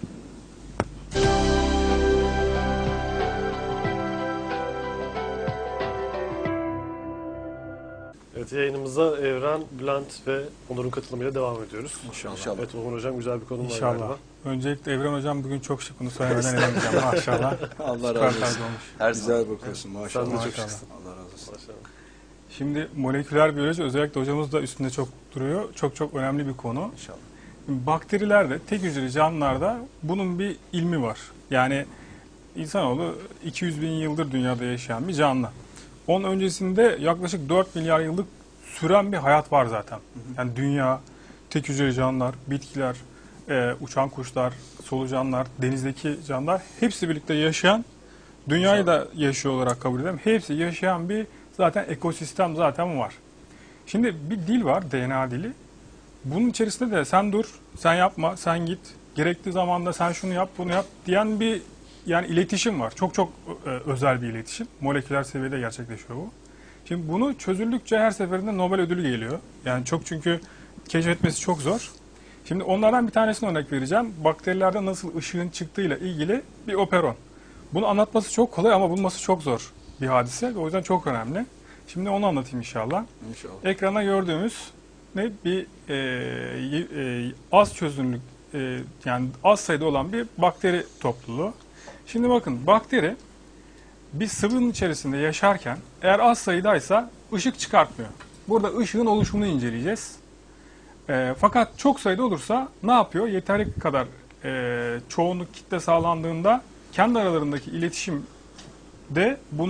Evet, yayınımıza Evren, Bülent ve Onur'un katılımıyla devam ediyoruz. İnşallah. Evet, Onur Hocam güzel bir konu var İnşallah. galiba. Öncelikle Evren Hocam bugün çok şık, bunu söylemeden edemeyeceğim maşallah. Allah Süper razı olsun. tarz olmuş. Her güzel bakıyorsun maşallah. Sen de çok Maşallah. şıksın. Allah razı olsun. Maşallah. Şimdi moleküler biyoloji özellikle hocamız da üstünde çok duruyor. Çok çok önemli bir konu. İnşallah. Bakterilerde, tek hücreli canlılarda bunun bir ilmi var. Yani insanoğlu iki yüz bin yıldır dünyada yaşayan bir canlı. Onun öncesinde yaklaşık dört milyar yıllık süren bir hayat var zaten. Yani dünya, tek hücreli canlılar, bitkiler, e, uçan kuşlar, solucanlar, denizdeki canlılar hepsi birlikte yaşayan, dünyayı da yaşıyor olarak kabul edelim. Hepsi yaşayan bir zaten ekosistem zaten var. Şimdi bir dil var, D N A dili. Bunun içerisinde de sen dur, sen yapma, sen git, gerekli zamanda sen şunu yap, bunu yap diyen bir yani iletişim var. Çok çok e, özel bir iletişim. Moleküler seviyede gerçekleşiyor bu. Şimdi bunu çözüldükçe her seferinde Nobel ödülü geliyor. Yani çok çünkü keşfetmesi çok zor. Şimdi onlardan bir tanesine örnek vereceğim. Bakterilerde nasıl ışığın çıktığıyla ilgili bir operon. Bunu anlatması çok kolay ama bulması çok zor bir hadise. O yüzden çok önemli. Şimdi onu anlatayım inşallah. İnşallah. Ekrana gördüğümüz ne bir e, e, az çözünürlük e, yani az sayıda olan bir bakteri topluluğu. Şimdi bakın bakteri bir sıvının içerisinde yaşarken eğer az sayıdaysa ışık çıkartmıyor. Burada ışığın oluşumunu inceleyeceğiz. E, fakat çok sayıda olursa ne yapıyor? Yeterli kadar e, çoğunluk kitle sağlandığında kendi aralarındaki iletişim de bunu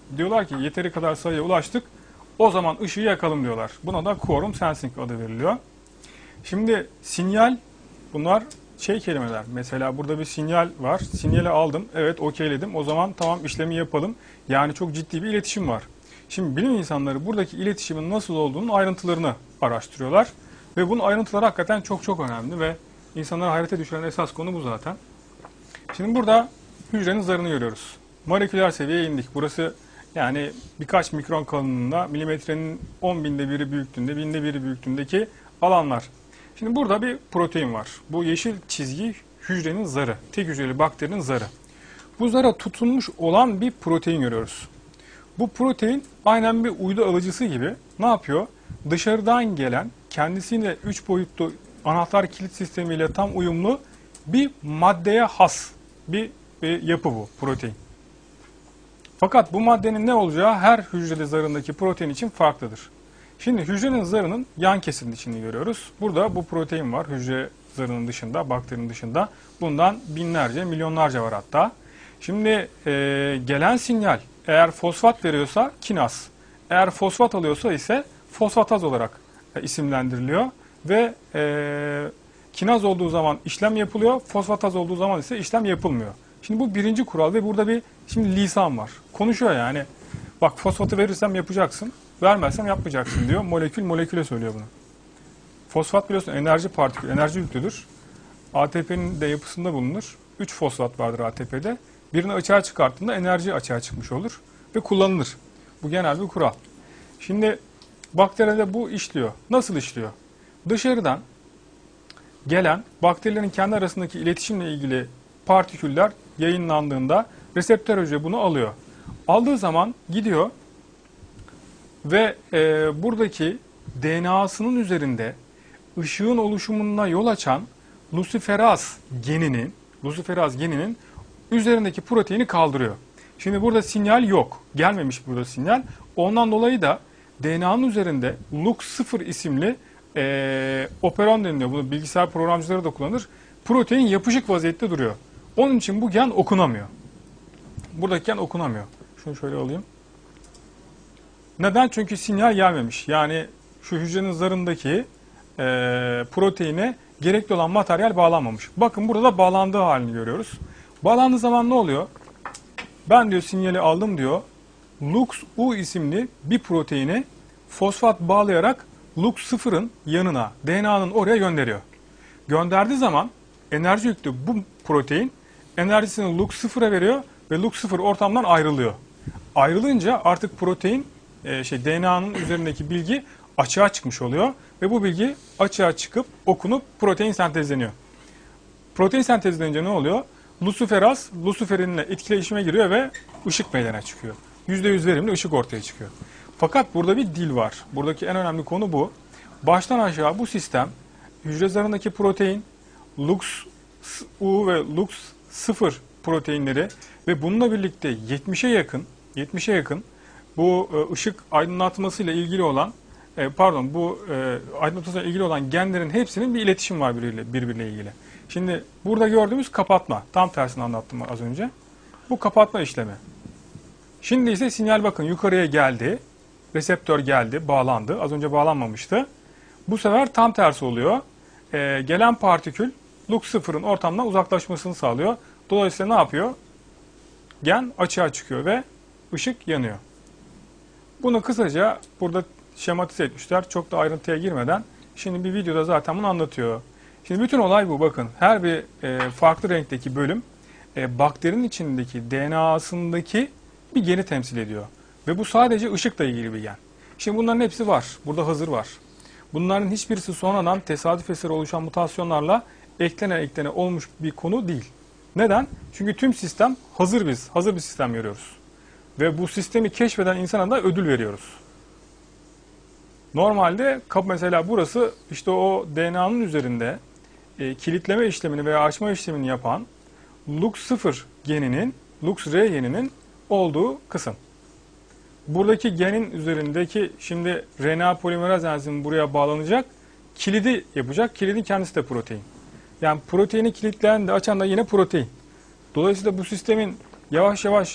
diyorlar ki yeteri kadar sayıya ulaştık. O zaman ışığı yakalım diyorlar. Buna da quorum sensing adı veriliyor. Şimdi sinyal, bunlar şey kelimeler. Mesela burada bir sinyal var. Sinyali aldım. Evet, okeyledim. O zaman tamam, işlemi yapalım. Yani çok ciddi bir iletişim var. Şimdi bilim insanları buradaki iletişimin nasıl olduğunun ayrıntılarını araştırıyorlar. Ve bunun ayrıntıları hakikaten çok çok önemli ve insanları hayrete düşüren esas konu bu zaten. Şimdi burada hücrenin zarını görüyoruz. Moleküler seviyeye indik. Burası yani birkaç mikron kalınlığında, milimetrenin on binde biri büyüklüğünde, binde biri büyüklüğündeki alanlar. Şimdi burada bir protein var. Bu yeşil çizgi hücrenin zarı. Tek hücreli bakterinin zarı. Bu zara tutunmuş olan bir protein görüyoruz. Bu protein aynen bir uydu alıcısı gibi ne yapıyor? Dışarıdan gelen, kendisiyle üç boyutlu anahtar kilit sistemiyle tam uyumlu bir maddeye has bir, bir yapı bu protein. Fakat bu maddenin ne olacağı her hücreli zarındaki protein için farklıdır. Şimdi hücrenin zarının yan kesinin içini görüyoruz. Burada bu protein var hücre zarının dışında, bakterinin dışında. Bundan binlerce, milyonlarca var hatta. Şimdi e, gelen sinyal eğer fosfat veriyorsa kinaz, eğer fosfat alıyorsa ise fosfataz olarak e, isimlendiriliyor. Ve e, kinaz olduğu zaman işlem yapılıyor, fosfataz olduğu zaman ise işlem yapılmıyor. Şimdi bu birinci kural ve burada bir şimdi lisan var. Konuşuyor yani. Bak, fosfatı verirsem yapacaksın, vermezsem yapmayacaksın diyor. Molekül moleküle söylüyor bunu. Fosfat biliyorsun enerji partikül, enerji yüklüdür. A T P'nin de yapısında bulunur. üç fosfat vardır A T P'de. Birini açığa çıkarttığında enerji açığa çıkmış olur ve kullanılır. Bu genel bir kural. Şimdi bakteride bu işliyor. Nasıl işliyor? Dışarıdan gelen bakterilerin kendi arasındaki iletişimle ilgili partiküller yayınlandığında reseptör hücre bunu alıyor. Aldığı zaman gidiyor ve e, buradaki D N A'sının üzerinde ışığın oluşumuna yol açan luciferaz geninin, luciferaz geninin üzerindeki proteini kaldırıyor. Şimdi burada sinyal yok. Gelmemiş burada sinyal. Ondan dolayı da D N A'nın üzerinde Lux sıfır isimli e, operon deniliyor. Bunu bilgisayar programcıları da kullanır. Protein yapışık vaziyette duruyor. Onun için bu gen okunamıyor. Buradaki gen okunamıyor. Şunu şöyle alayım. Neden? Çünkü sinyal gelmemiş. Yani şu hücrenin zarındaki e, proteine gerekli olan materyal bağlanmamış. Bakın burada da bağlandığı halini görüyoruz. Bağlandığı zaman ne oluyor? Ben diyor sinyali aldım diyor. Lux U isimli bir proteini fosfat bağlayarak Lux sıfırın yanına, D N A'nın oraya gönderiyor. Gönderdiği zaman enerji yüklü bu protein enerjisini Lux sıfıra veriyor ve Lux sıfır ortamdan ayrılıyor. Ayrılınca artık protein e, şey D N A'nın üzerindeki bilgi açığa çıkmış oluyor ve bu bilgi açığa çıkıp okunup protein sentezleniyor. Protein sentezlenince ne oluyor? Luciferaz, luciferinle etkileşime giriyor ve ışık meydana çıkıyor. yüzde yüz verimli ışık ortaya çıkıyor. Fakat burada bir dil var. Buradaki en önemli konu bu. Baştan aşağı bu sistem hücre zarındaki protein, Lux U ve Lux sıfır proteinleri ve bununla birlikte yetmişe yakın yetmişe yakın bu ışık aydınlatmasıyla ilgili olan pardon bu aydınlatmasıyla ilgili olan genlerin hepsinin bir iletişim var birbiriyle, birbiriyle ilgili. Şimdi burada gördüğümüz kapatma. Tam tersini anlattım az önce. Bu kapatma işlemi. Şimdi ise sinyal bakın yukarıya geldi. Reseptör geldi, bağlandı. Az önce bağlanmamıştı. Bu sefer tam tersi oluyor. Ee, gelen partikül Lux sıfırın ortamdan uzaklaşmasını sağlıyor. Dolayısıyla ne yapıyor? Gen açığa çıkıyor ve ışık yanıyor. Bunu kısaca burada şematize etmişler. Çok da ayrıntıya girmeden. Şimdi bir videoda zaten bunu anlatıyor. Şimdi bütün olay bu. Bakın her bir e, farklı renkteki bölüm e, bakterinin içindeki D N A'sındaki bir geni temsil ediyor. Ve bu sadece ışıkla ilgili bir gen. Şimdi bunların hepsi var. Burada hazır var. Bunların hiçbirisi sonradan tesadüf eseri oluşan mutasyonlarla eklene eklene olmuş bir konu değil. Neden? Çünkü tüm sistem hazır biz. Hazır bir sistem görüyoruz. Ve bu sistemi keşfeden insana da ödül veriyoruz. Normalde mesela burası işte o D N A'nın üzerinde e, kilitleme işlemini veya açma işlemini yapan Lux sıfır geninin, Lux R geninin olduğu kısım. Buradaki genin üzerindeki şimdi R N A polimeraz enzimi buraya bağlanacak, kilidi yapacak. Kilidin kendisi de protein. Yani proteini kilitleyen de açan da yine protein. Dolayısıyla bu sistemin yavaş yavaş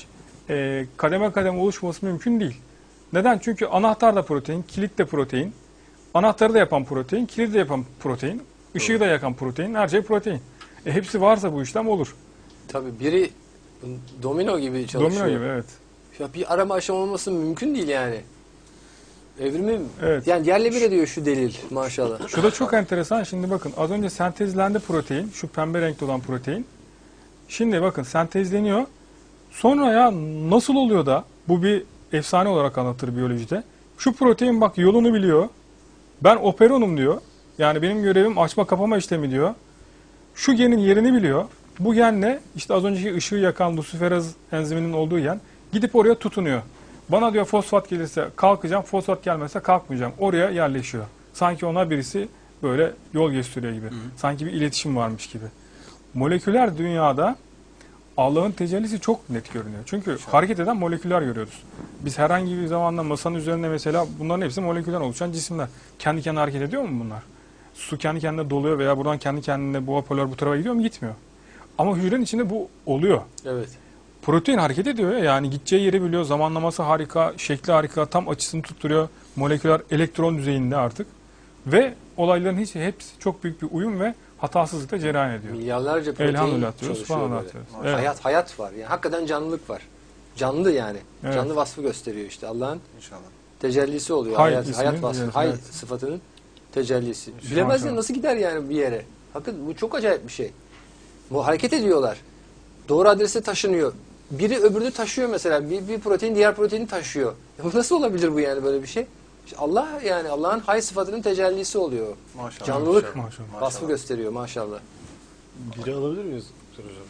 e, kademe kademe oluşması mümkün değil. Neden? Çünkü anahtar da protein, kilit de protein. Anahtarı da yapan protein, kilidi de yapan protein, ışığı da yakan protein, her şey protein. E, hepsi varsa bu işlem olur. Tabii biri domino gibi çalışıyor. Domino gibi, evet. Ya bir arama aşama olması mümkün değil yani. Evrimi Evet. yani yerle bir ediyor şu delil maşallah. Şu da çok enteresan. Şimdi bakın az önce sentezlendi protein. Şu pembe renkli olan protein. Şimdi bakın sentezleniyor. Sonra ya nasıl oluyor da bu bir efsane olarak anlatır biyolojide. Şu protein bak yolunu biliyor. Ben operonum diyor. Yani benim görevim açma kapama işlemi diyor. Şu genin yerini biliyor. Bu genle işte az önceki ışığı yakan luciferaz enziminin olduğu gen gidip oraya tutunuyor. Bana diyor fosfat gelirse kalkacağım, fosfat gelmezse kalkmayacağım. Oraya yerleşiyor. Sanki ona birisi böyle yol gösteriyor gibi. Hı hı. Sanki bir iletişim varmış gibi. Moleküler dünyada Allah'ın tecellisi çok net görünüyor. Çünkü Şu hareket eden moleküller görüyoruz. Biz herhangi bir zamanda masanın üzerinde mesela bunların hepsi molekülden oluşan cisimler. Kendi kendine hareket ediyor mu bunlar? Su kendi kendine doluyor veya buradan kendi kendine bu apolar bu tarafa gidiyor mu? Gitmiyor. Ama hücrenin içinde bu oluyor. Evet. Protein hareket ediyor ya, yani gideceği yeri biliyor, zamanlaması harika, şekli harika, tam açısını tutturuyor. Moleküler elektron düzeyinde artık. Ve olayların hiç, hepsi çok büyük bir uyum ve hatasızlıkla cereyan ediyor. Milyarlarca protein Elhamdülillah diyoruz çalışıyor falan böyle. atıyoruz. Evet. Hayat, hayat var. Yani hakikaten canlılık var. Canlı yani. Evet. Canlı vasfı gösteriyor işte. Allah'ın İnşallah. tecellisi oluyor. Hay hayat, hayat vasfı, tecellisi, hay evet. sıfatının tecellisi. İnşallah. Bilemez ya nasıl gider yani bir yere. Hakikaten bu çok acayip bir şey. Bu hareket ediyorlar. Doğru adrese taşınıyor. Biri öbürünü taşıyor mesela. Bir, bir protein diğer proteini taşıyor. Ya bu nasıl olabilir bu yani böyle bir şey? İşte Allah yani Allah'ın hay sıfatının tecellisi oluyor. Maşallah. Canlılık Maşallah. vasfı gösteriyor maşallah. Biri alabilir miyiz doktor hocam?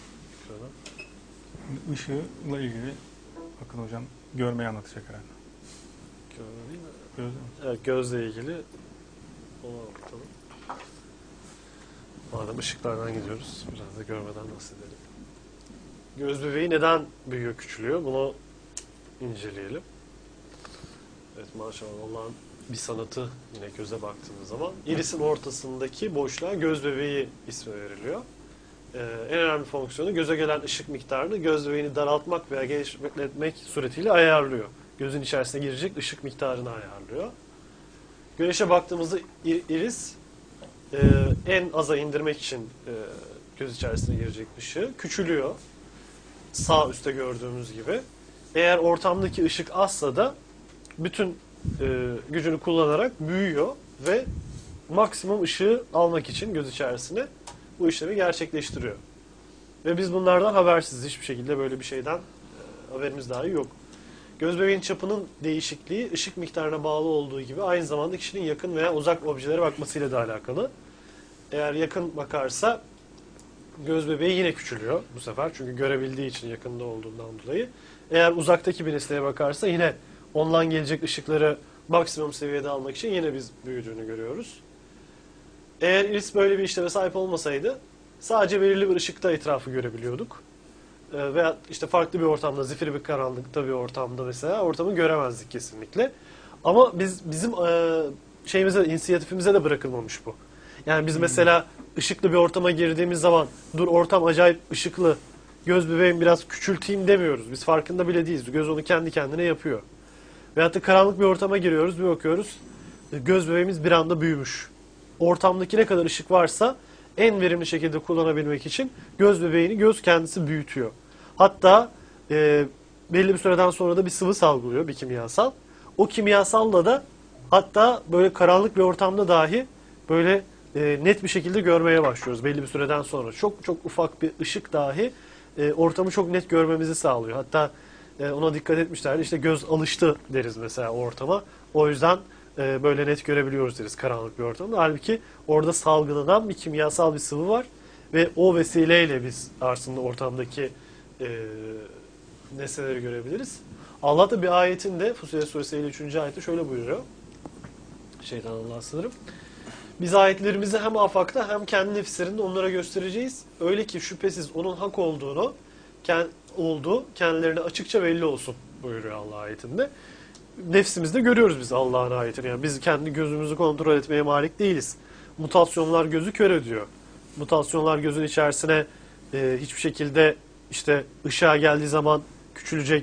Ekrana. Işığıyla ilgili bakın hocam görmeyi anlatacak herhalde. Görme değil mi? Gözle mi? Evet, gözle ilgili ona bakalım. Madem ışıklardan gidiyoruz, biraz da görmeden bahsedelim. Göz bebeği neden büyüyor, küçülüyor? Bunu inceleyelim. Evet, maşallah Allah'ın bir sanatı yine göze baktığımız zaman. Irisin ortasındaki boşluğa göz bebeği ismi veriliyor. Ee, en önemli fonksiyonu göze gelen ışık miktarını göz bebeğini daraltmak veya genişletmek suretiyle ayarlıyor. Gözün içerisine girecek ışık miktarını ayarlıyor. Güneşe baktığımızda iris e, en aza indirmek için e, göz içerisine girecek ışığı küçülüyor. Sağ üstte gördüğümüz gibi. Eğer ortamdaki ışık azsa da bütün e, gücünü kullanarak büyüyor ve maksimum ışığı almak için göz içerisine bu işlemi gerçekleştiriyor. Ve biz bunlardan habersiz, hiçbir şekilde böyle bir şeyden e, haberimiz dahi yok. Göz bebeğin çapının değişikliği ışık miktarına bağlı olduğu gibi aynı zamanda kişinin yakın veya uzak objelere bakmasıyla da alakalı. Eğer yakın bakarsa göz bebeği yine küçülüyor bu sefer. Çünkü görebildiği için yakında olduğundan dolayı. Eğer uzaktaki bir nesneye bakarsa yine ondan gelecek ışıkları maksimum seviyede almak için yine biz büyüdüğünü görüyoruz. Eğer iris böyle bir işleme sahip olmasaydı sadece belirli bir ışıkta etrafı görebiliyorduk. Ee, veya işte farklı bir ortamda, zifiri bir karanlıkta bir ortamda mesela ortamı göremezdik kesinlikle. Ama biz bizim e, şeyimize, inisiyatifimize de bırakılmamış bu. Yani biz mesela ışıklı bir ortama girdiğimiz zaman dur ortam acayip ışıklı, göz bebeğim biraz küçülteyim demiyoruz. Biz farkında bile değiliz. Göz onu kendi kendine yapıyor. Veyahut da karanlık bir ortama giriyoruz, bir bakıyoruz göz bebeğimiz bir anda büyümüş. Ortamdaki ne kadar ışık varsa en verimli şekilde kullanabilmek için göz bebeğini göz kendisi büyütüyor. Hatta e, belli bir süreden sonra da bir sıvı salgılıyor, bir kimyasal. O kimyasalla da hatta böyle karanlık bir ortamda dahi böyle e, net bir şekilde görmeye başlıyoruz belli bir süreden sonra. Çok çok ufak bir ışık dahi e, ortamı çok net görmemizi sağlıyor. Hatta e, ona dikkat etmişlerdi. İşte göz alıştı deriz mesela o ortama. O yüzden e, böyle net görebiliyoruz deriz karanlık bir ortamda. Halbuki orada salgılanan bir kimyasal bir sıvı var ve o vesileyle biz aslında ortamdaki e, nesneleri görebiliriz. Allah da bir ayetinde Fussilet Suresi elli üçüncü ayette şöyle buyuruyor. Şeytan Allah'a sığınırım. Biz ayetlerimizi hem afakta hem kendi nefislerinde onlara göstereceğiz. Öyle ki şüphesiz onun hak olduğunu, kend, olduğu kendilerine açıkça belli olsun buyuruyor Allah ayetinde. Nefsimizde görüyoruz biz Allah'ın ayetini. Yani biz kendi gözümüzü kontrol etmeye malik değiliz. Mutasyonlar gözü kör ediyor. Mutasyonlar gözün içerisine e, hiçbir şekilde işte ışığa geldiği zaman küçülecek,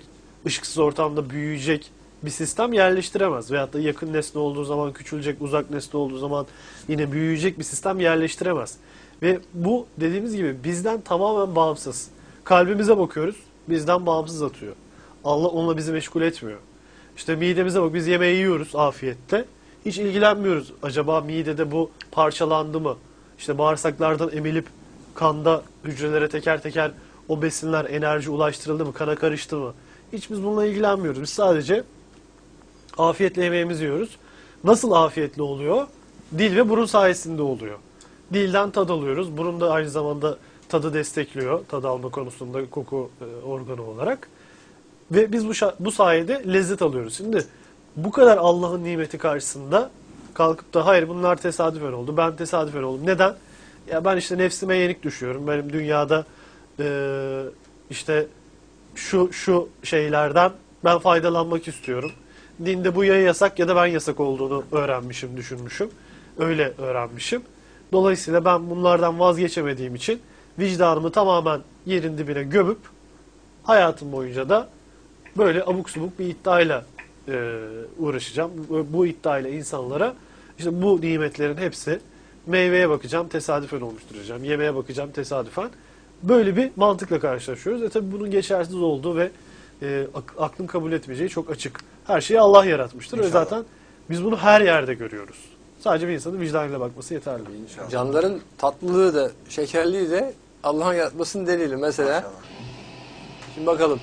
ışıksız ortamda büyüyecek bir sistem yerleştiremez. Veyahut da yakın nesne olduğu zaman küçülecek, uzak nesne olduğu zaman yine büyüyecek bir sistem yerleştiremez. Ve bu dediğimiz gibi bizden tamamen bağımsız. Kalbimize bakıyoruz, bizden bağımsız atıyor. Allah onunla bizi meşgul etmiyor. İşte midemize bak, biz yemeği yiyoruz afiyette. Hiç ilgilenmiyoruz. Acaba midede bu parçalandı mı? İşte bağırsaklardan emilip kanda hücrelere teker teker o besinler, enerji ulaştırıldı mı? Kana karıştı mı? Hiç biz bununla ilgilenmiyoruz. Biz sadece afiyetle yemeğimizi yiyoruz. Nasıl afiyetli oluyor? Dil ve burun sayesinde oluyor. Dilden tad alıyoruz. Burun da aynı zamanda tadı destekliyor. Tad alma konusunda koku e, organı olarak. Ve biz bu, bu sayede lezzet alıyoruz. Şimdi bu kadar Allah'ın nimeti karşısında kalkıp da hayır bunlar tesadüfen oldu, ben tesadüfen oldum. Neden? Ya ben işte nefsime yenik düşüyorum. Benim dünyada e, işte şu şu şeylerden ben faydalanmak istiyorum. Dinde bu ya yasak ya da ben yasak olduğunu öğrenmişim, düşünmüşüm. Öyle öğrenmişim. Dolayısıyla ben bunlardan vazgeçemediğim için vicdanımı tamamen yerin dibine gömüp hayatım boyunca da böyle abuk subuk bir iddiayla e, uğraşacağım. Bu, bu iddiayla insanlara işte bu nimetlerin hepsi meyveye bakacağım, tesadüfen olmuştur diyeceğim. Yemeğe bakacağım, tesadüfen. Böyle bir mantıkla karşılaşıyoruz. E tabi bunun geçersiz olduğu ve e, aklın kabul etmeyeceği çok açık. Her şeyi Allah yaratmıştır İnşallah. Ve zaten biz bunu her yerde görüyoruz. Sadece bir insanın vicdanıyla bakması yeterli. İnşallah. Canlıların tatlılığı da, şekerliği de Allah'ın yaratmasının delili. Mesela Maşallah. Şimdi bakalım.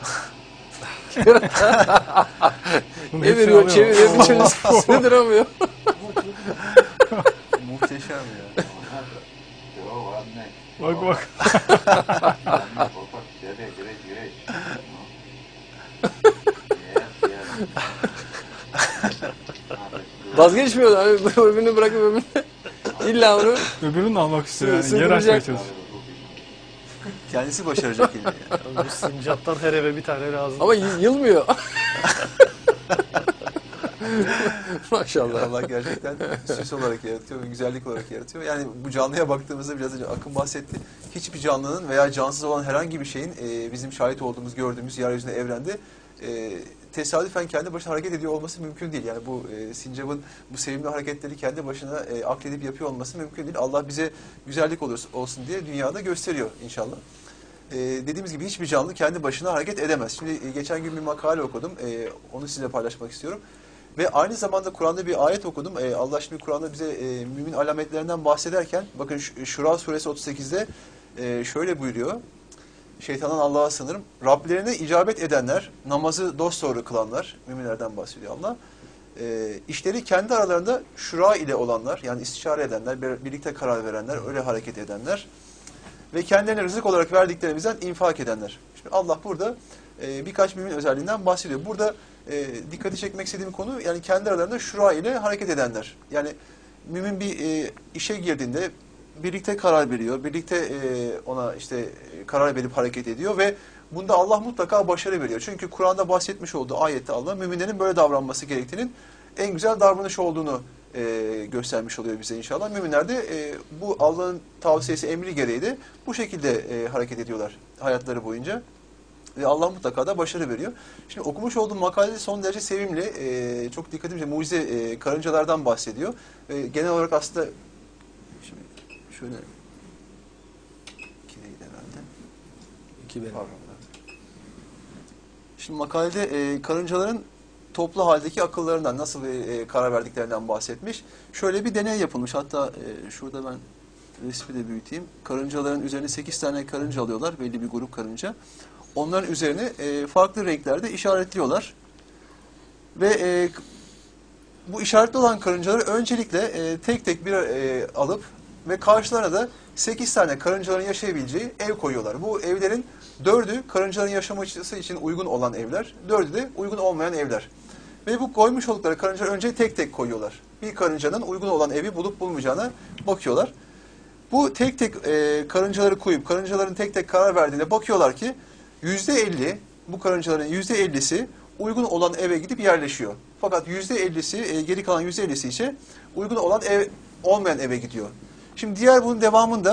Eviriyor, çeviriyor, bir türlü sığdıramıyor. Muhteşem ya. Bak bak. Vazgeçmiyor da öbürünü bırakıp öbürünü illa onu öbürünü de almak istiyor yani. Sığ- Yer açmaya sığdıracak. çalışıyor. Kendisi başaracak yani. Bu sincaptan her eve bir tane lazım. ama y- yılmıyor. Maşallah. Allah gerçekten süs olarak yaratıyor ve güzellik olarak yaratıyor. Yani bu canlıya baktığımızda biraz önce Akın bahsetti. Hiçbir canlının veya cansız olan herhangi bir şeyin e, bizim şahit olduğumuz, gördüğümüz yeryüzünde, evrende e, tesadüfen kendi başına hareket ediyor olması mümkün değil. Yani bu e, sincapın bu sevimli hareketleri kendi başına e, akledip yapıyor olması mümkün değil. Allah bize güzellik olur, olsun diye dünyada gösteriyor inşallah. E, dediğimiz gibi hiçbir canlı kendi başına hareket edemez. Şimdi e, geçen gün bir makale okudum. E, onu sizinle paylaşmak istiyorum. Ve aynı zamanda Kur'an'da bir ayet okudum. E, Allah şimdi Kur'an'da bize e, mümin alametlerinden bahsederken, bakın Şura suresi otuz sekizde e, şöyle buyuruyor. Şeytandan Allah'a sığınırım. Rablerine icabet edenler, namazı dosdoğru kılanlar, müminlerden bahsediyor Allah. E, işleri kendi aralarında şura ile olanlar, yani istişare edenler, birlikte karar verenler, öyle hareket edenler ve kendilerine rızık olarak verdiklerimizden infak edenler. Şimdi Allah burada e, birkaç mümin özelliğinden bahsediyor. Burada e, dikkati çekmek istediğim konu, yani kendi aralarında şura ile hareket edenler. Yani mümin bir e, işe girdiğinde birlikte karar veriyor, birlikte e, ona işte karar verip hareket ediyor ve bunda Allah mutlaka başarı veriyor. Çünkü Kur'an'da bahsetmiş olduğu ayette Allah müminlerin böyle davranması gerektiğinin en güzel davranış olduğunu e, göstermiş oluyor bize inşallah. Müminler de e, bu Allah'ın tavsiyesi, emri gereği de bu şekilde e, hareket ediyorlar hayatları boyunca. Ve Allah mutlaka da başarı veriyor. Şimdi okumuş olduğum makalede son derece sevimli, e, çok dikkatimi çeken mucize e, karıncalardan bahsediyor. E, genel olarak aslında şimdi şöyle iki değil herhalde. İki benim. Pardon. Şimdi makalede e, karıncaların toplu haldeki akıllarından, nasıl e, karar verdiklerinden bahsetmiş. Şöyle bir deney yapılmış. Hatta e, şurada ben resmi de büyüteyim. Karıncaların üzerine sekiz tane karınca alıyorlar. Belli bir grup karınca. Onların üzerine e, farklı renklerde işaretliyorlar. Ve e, bu işaretli olan karıncaları öncelikle e, tek tek bir e, alıp ve karşılarına da sekiz tane karıncaların yaşayabileceği ev koyuyorlar. Bu evlerin dördü karıncaların yaşaması için uygun olan evler, dördü de uygun olmayan evler. Ve bu koymuş oldukları karıncaları önce tek tek koyuyorlar. Bir karıncanın uygun olan evi bulup bulmayacağına bakıyorlar. Bu tek tek e, karıncaları koyup karıncaların tek tek karar verdiğine bakıyorlar ki yüzde elli, bu karıncaların yüzde ellisi uygun olan eve gidip yerleşiyor. Fakat yüzde ellisi, e, geri kalan yüzde ellisi ise uygun olan ev olmayan eve gidiyor. Şimdi diğer bunun devamında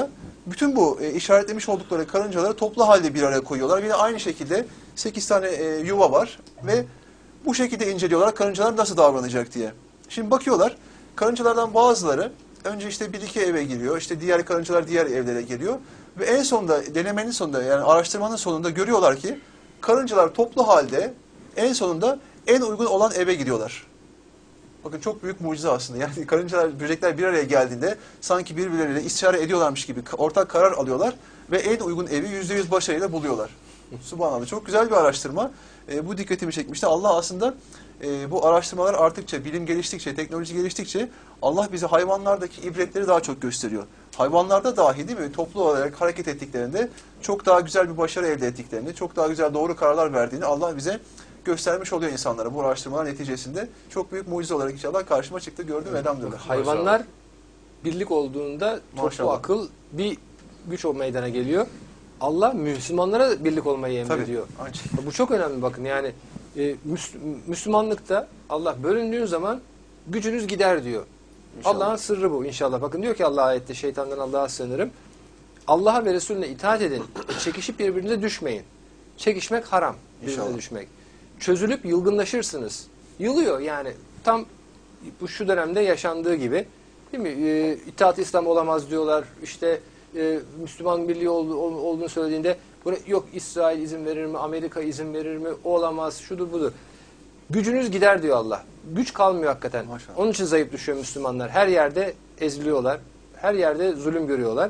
bütün bu e, işaretlemiş oldukları karıncaları toplu halde bir araya koyuyorlar. Yine aynı şekilde sekiz tane e, yuva var ve bu şekilde inceliyorlar karıncalar nasıl davranacak diye. Şimdi bakıyorlar, karıncalardan bazıları önce işte bir iki eve giriyor, işte diğer karıncalar diğer evlere geliyor ve en sonunda denemenin sonunda yani araştırmanın sonunda görüyorlar ki karıncalar toplu halde en sonunda en uygun olan eve gidiyorlar. Bakın çok büyük mucize aslında. Yani karıncalar, böcekler bir araya geldiğinde sanki birbirleriyle istişare ediyorlarmış gibi ortak karar alıyorlar ve en uygun evi yüzde yüz başarıyla buluyorlar. Subhanallah. Çok güzel bir araştırma. E, bu dikkatimi çekmişti. Allah aslında e, bu araştırmalar arttıkça, bilim geliştikçe, teknoloji geliştikçe Allah bize hayvanlardaki ibretleri daha çok gösteriyor. Hayvanlarda dahi değil mi? Toplu olarak hareket ettiklerinde çok daha güzel bir başarı elde ettiklerini, çok daha güzel doğru kararlar verdiğini Allah bize göstermiş oluyor insanlara. Bu araştırmalar neticesinde çok büyük mucize olarak inşallah karşıma çıktı. Gördüm elhamdülillah. Hayvanlar birlik olduğunda toplu Maşallah. akıl bir güç o meydana geliyor. Allah Müslümanlara birlik olmayı emrediyor. Tabii. Bu çok önemli bakın yani e, Müsl- Müslümanlıkta Allah bölündüğün zaman gücünüz gider diyor. İnşallah. Allah'ın sırrı bu inşallah. Bakın diyor ki Allah ayette şeytandan Allah'a sığınırım. Allah'a ve Resulüne itaat edin. Çekişip birbirinize düşmeyin. Çekişmek haram. Birbirine İnşallah. düşmek. Çözülüp yılgınlaşırsınız. Yılıyor yani. Tam bu şu dönemde yaşandığı gibi. Değil mi? E, İttihat-ı İslam olamaz diyorlar. İşte e, Müslüman birliği oldu, ol, olduğunu söylediğinde bunu, yok İsrail izin verir mi? Amerika izin verir mi? Olamaz. Şudur budur. Gücünüz gider diyor Allah. Güç kalmıyor hakikaten. Maşallah. Onun için zayıf düşüyor Müslümanlar. Her yerde eziliyorlar. Her yerde zulüm görüyorlar.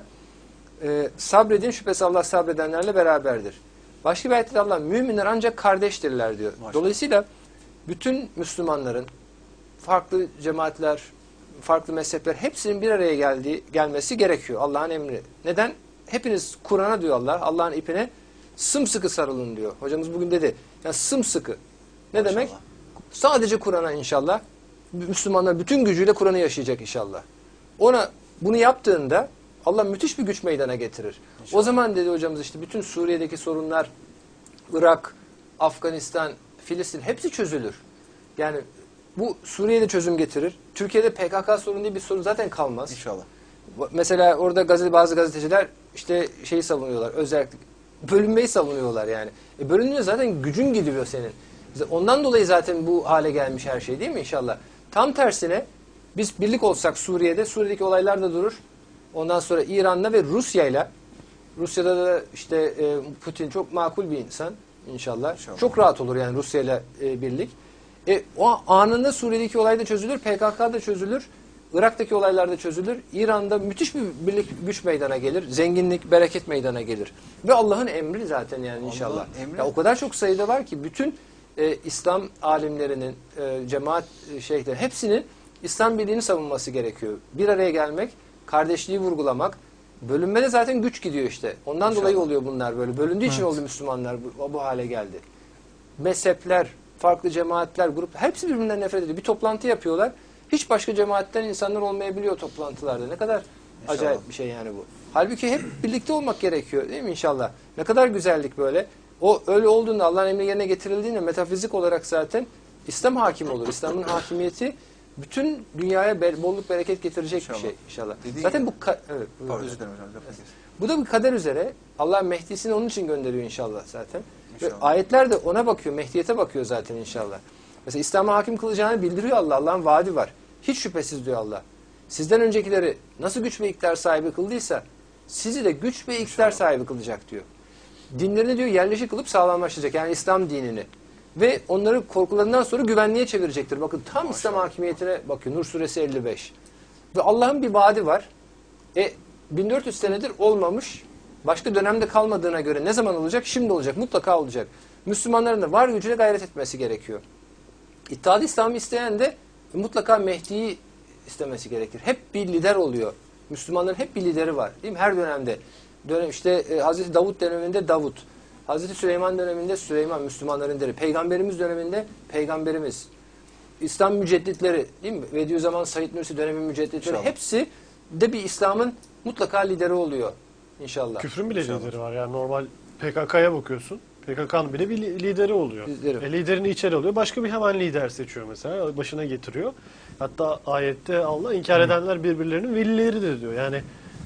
Ee, sabredin şüphesiz Allah sabredenlerle beraberdir. Başka bir ayette Allah müminler ancak kardeştirler diyor. Maşallah. Dolayısıyla bütün Müslümanların farklı cemaatler, farklı mezhepler hepsinin bir araya geldiği gelmesi gerekiyor. Allah'ın emri. Neden? Hepiniz Kur'an'a diyor Allah. Allah'ın ipine sımsıkı sarılın diyor. Hocamız bugün dedi. Yani sımsıkı. Ne Maşallah. demek? Sadece Kur'an'a inşallah. Müslümanlar bütün gücüyle Kur'an'ı yaşayacak inşallah. Ona bunu yaptığında Allah müthiş bir güç meydana getirir. İnşallah. O zaman dedi hocamız işte bütün Suriye'deki sorunlar, Irak, Afganistan, Filistin hepsi çözülür. Yani bu Suriye'de çözüm getirir. Türkiye'de P K K sorunu diye bir sorun zaten kalmaz. İnşallah. Mesela orada gazete, bazı gazeteciler işte şeyi savunuyorlar. Özellikle bölünmeyi savunuyorlar yani. E bölününce zaten gücün gidiyor senin. Ondan dolayı zaten bu hale gelmiş her şey değil mi inşallah? Tam tersine biz birlik olsak Suriye'de, Suriye'deki olaylar da durur. Ondan sonra İran'la ve Rusya'yla, Rusya'da da işte e, Putin çok makul bir insan inşallah. İnşallah. Çok rahat olur yani Rusya'yla e, birlik. E, o anında Suriye'deki olay da çözülür, P K K'da çözülür, Irak'taki olaylar da çözülür. İran'da müthiş bir birlik güç meydana gelir, zenginlik, bereket meydana gelir. Ve Allah'ın emri zaten yani inşallah. Allah'ın emri. Ya o kadar çok sayıda var ki bütün e, İslam alimlerinin, e, cemaat e, şeyhleri hepsinin İslam birliğini savunması gerekiyor. Bir araya gelmek, kardeşliği vurgulamak. Bölünmede zaten güç gidiyor işte. Ondan İnşallah. dolayı oluyor bunlar böyle. Bölündüğü için oldu Müslümanlar bu, bu hale geldi. Mezhepler, farklı cemaatler, grup hepsi birbirinden nefret ediyor. Bir toplantı yapıyorlar. Hiç başka cemaatten insanlar olmayabiliyor toplantılarda. Ne kadar İnşallah. acayip bir şey yani bu. Halbuki hep birlikte olmak gerekiyor değil mi inşallah? Ne kadar güzellik böyle. O öyle olduğunda Allah'ın emri yerine getirildiğinde metafizik olarak zaten İslam hakim olur. İslam'ın hakimiyeti bütün dünyaya be- bolluk bereket getirecek İnşallah. bir şey inşallah. Dediğin Zaten gibi. bu ka- evet, buyurun. Pardon, özür dilerim hocam. lafını kestim. Bu da bir kader üzere. Allah Mehdi'sini onun için gönderiyor inşallah zaten. Ve İnşallah. ayetler de ona bakıyor, Mehdiyete bakıyor zaten inşallah. Mesela İslam'a hakim kılacağını bildiriyor Allah. Allah'ın vaadi var. Hiç şüphesiz diyor Allah. Sizden öncekileri nasıl güç ve iktidar sahibi kıldıysa sizi de güç ve iktidar sahibi kılacak diyor. Dinlerini diyor yerleşik kılıp sağlamlaştıracak. Yani İslam dinini. Ve onları korkularından sonra güvenliğe çevirecektir. Bakın tam İslam hakimiyetine bakıyor. Nur suresi elli beş. Ve Allah'ın bir vaadi var. E bin dört yüz senedir olmamış. Başka dönemde kalmadığına göre ne zaman olacak? Şimdi olacak. Mutlaka olacak. Müslümanların da var gücüyle gayret etmesi gerekiyor. İttihad-ı İslam'ı isteyen de mutlaka Mehdi'yi istemesi gerekir. Hep bir lider oluyor. Müslümanların hep bir lideri var. Değil mi? Her dönemde. Dönem işte e, Hazreti Davut döneminde Davut. Hazreti Süleyman döneminde Süleyman Müslümanların lideri. Peygamberimiz döneminde Peygamberimiz. İslam mücedditleri değil mi? Bediüzzaman Said Nursi dönemin mücedditleri İnşallah. hepsi de bir İslam'ın mutlaka lideri oluyor. İnşallah. Küfrün bile lideri var. Yani normal P K K'ya bakıyorsun. P K K'nın bile bir li- lideri oluyor. Lideri. E, liderini içeri alıyor. Başka bir hemen lider seçiyor mesela. Başına getiriyor. Hatta ayette Allah inkar edenler birbirlerinin velileridir diyor. Yani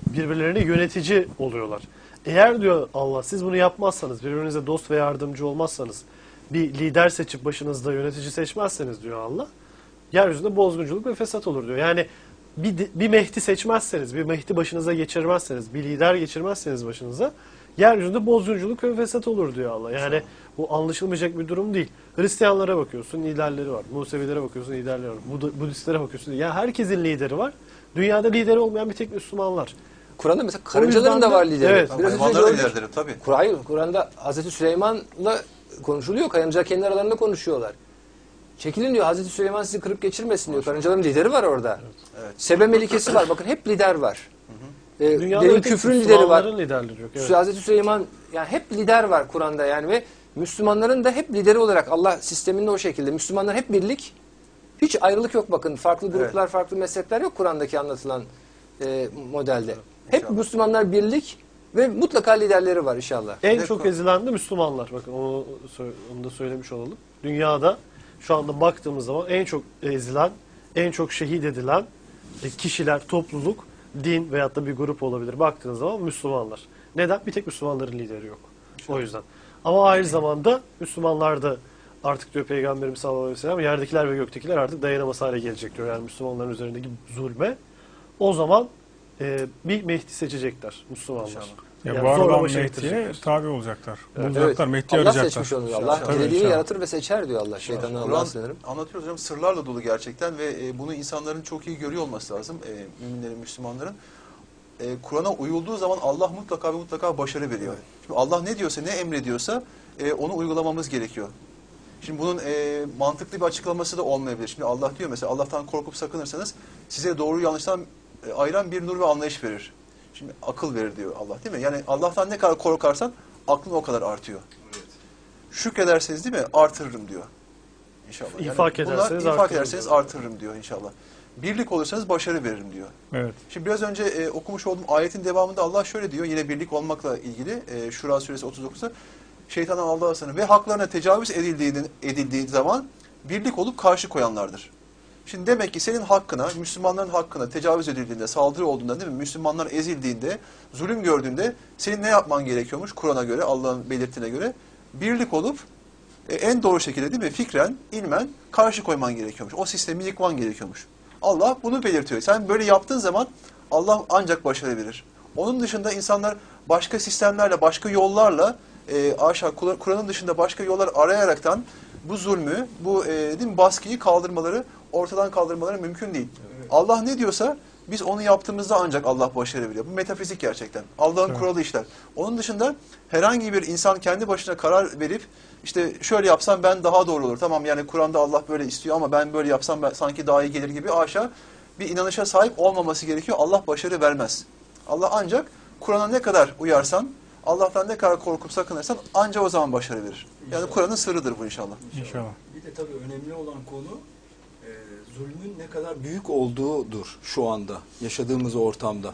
birbirlerine yönetici oluyorlar. Eğer diyor Allah siz bunu yapmazsanız, birbirinize dost ve yardımcı olmazsanız, bir lider seçip başınızda yönetici seçmezseniz diyor Allah, yeryüzünde bozgunculuk ve fesat olur diyor. Yani bir, bir Mehdi seçmezseniz, bir Mehdi başınıza geçirmezseniz, bir lider geçirmezseniz başınıza, yeryüzünde bozgunculuk ve fesat olur diyor Allah. Yani bu anlaşılmayacak bir durum değil. Hristiyanlara bakıyorsun, liderleri var. Musevilere bakıyorsun, liderleri var. Bud Budistlere bakıyorsun. Yani herkesin lideri var. Dünyada lideri olmayan bir tek Müslüman var. Kur'an'da mesela karıncaların da var lideri. Evet. Biraz önce Hayvanların gördük. liderleri tabii. Kur- Hayır, Kur'an'da Hazreti Süleyman'la konuşuluyor. Karınca kendi aralarında konuşuyorlar. Çekilin diyor, Hazreti Süleyman sizi kırıp geçirmesin diyor. Karıncaların lideri var orada. Evet. Sebe melikesi var. Bakın hep lider var. Ee, Dünyada derin bir tek küfrün lideri var. Müslümanların liderleri yok. Evet. Hazreti Süleyman, yani hep lider var Kur'an'da yani ve Müslümanların da hep lideri olarak Allah sisteminde o şekilde. Müslümanlar hep birlik. Hiç ayrılık yok bakın. Farklı gruplar, Evet. farklı mezhepler yok Kur'an'daki anlatılan e, modelde. Hep İnşallah. Müslümanlar birlik ve mutlaka liderleri var inşallah. En Bir de çok Kur- ezilen de Müslümanlar. Bakın onu, sö- onu da söylemiş olalım. Dünyada şu anda baktığımız zaman en çok ezilen, en çok şehit edilen e, kişiler, topluluk, din veyahut da bir grup olabilir. Baktığınız zaman Müslümanlar. Neden? Bir tek Müslümanların lideri yok. O yüzden. Ama aynı zamanda Müslümanlar da artık diyor Peygamberimiz sallallahu aleyhi ve sellem, yerdekiler ve göktekiler artık dayanamaz hale gelecek diyor. Yani Müslümanların üzerindeki zulme. O zaman e, bir Mehdi seçecekler Müslümanlar. İnşallah. Ya Yani var zorla olan başa Mehdi'ye getirecekler. tabi olacaklar. Evet. Bulacaklar, Mehdi Allah arayacaklar. seçmiş onu. İnşallah. Allah Tabii, dilediğini inşallah. yaratır ve seçer diyor Allah. Şeytandan Allah'a Kur'an sığınırım. anlatıyoruz hocam, sırlarla dolu gerçekten ve e, bunu insanların çok iyi görüyor olması lazım, e, müminlerin, Müslümanların. E, Kur'an'a uyulduğu zaman Allah mutlaka ve mutlaka başarı veriyor. Şimdi Allah ne diyorsa, ne emrediyorsa e, onu uygulamamız gerekiyor. Şimdi bunun e, mantıklı bir açıklaması da olmayabilir. Şimdi Allah diyor mesela, Allah'tan korkup sakınırsanız size doğru yanlıştan e, ayıran bir nur ve anlayış verir. Şimdi akıl verir diyor Allah, değil mi? Yani Allah'tan ne kadar korkarsan aklın o kadar artıyor. Evet. Şükrederseniz değil mi? Artırırım diyor. İnşallah. İnfak bunlar, ederseniz infak artırırım ederseniz diyor. artırırım diyor inşallah. Birlik olursanız başarı veririm diyor. Evet. Şimdi biraz önce e, okumuş olduğum ayetin devamında Allah şöyle diyor, yine birlik olmakla ilgili e, Şura suresi otuz dokuzda, şeytanın aldığı aslanı ve haklarına tecavüz edildiği, edildiği zaman birlik olup karşı koyanlardır. Şimdi demek ki senin hakkına, Müslümanların hakkına tecavüz edildiğinde, saldırı olduğunda, değil mi? Müslümanlar ezildiğinde, zulüm gördüğünde senin ne yapman gerekiyormuş Kur'an'a göre, Allah'ın belirttiğine göre? Birlik olup e, en doğru şekilde, değil mi? Fikren, ilmen karşı koyman gerekiyormuş. O sistemi yıkman gerekiyormuş. Allah bunu belirtiyor. Sen böyle yaptığın zaman Allah ancak başarı verir. Onun dışında insanlar başka sistemlerle, başka yollarla, e, aşağı Kur'an'ın dışında başka yollar arayaraktan bu zulmü, bu e, değil mi, baskıyı kaldırmaları, ortadan kaldırmaları mümkün değil. Evet. Allah ne diyorsa biz onu yaptığımızda ancak Allah başarı veriyor. Bu metafizik gerçekten. Allah'ın Evet. kuralı işler. Onun dışında herhangi bir insan kendi başına karar verip işte şöyle yapsam ben daha doğru olur. Tamam, yani Kur'an'da Allah böyle istiyor ama ben böyle yapsam ben sanki daha iyi gelir gibi aşağı bir inanışa sahip olmaması gerekiyor. Allah başarı vermez. Allah ancak Kur'an'a ne kadar uyarsan, Allah'tan ne kadar korkup sakınırsan ancak o zaman başarı verir. Yani Kur'an'ın sırrıdır bu inşallah. İnşallah. Bir de tabii önemli olan konu e, zulmün ne kadar büyük olduğudur şu anda yaşadığımız ortamda.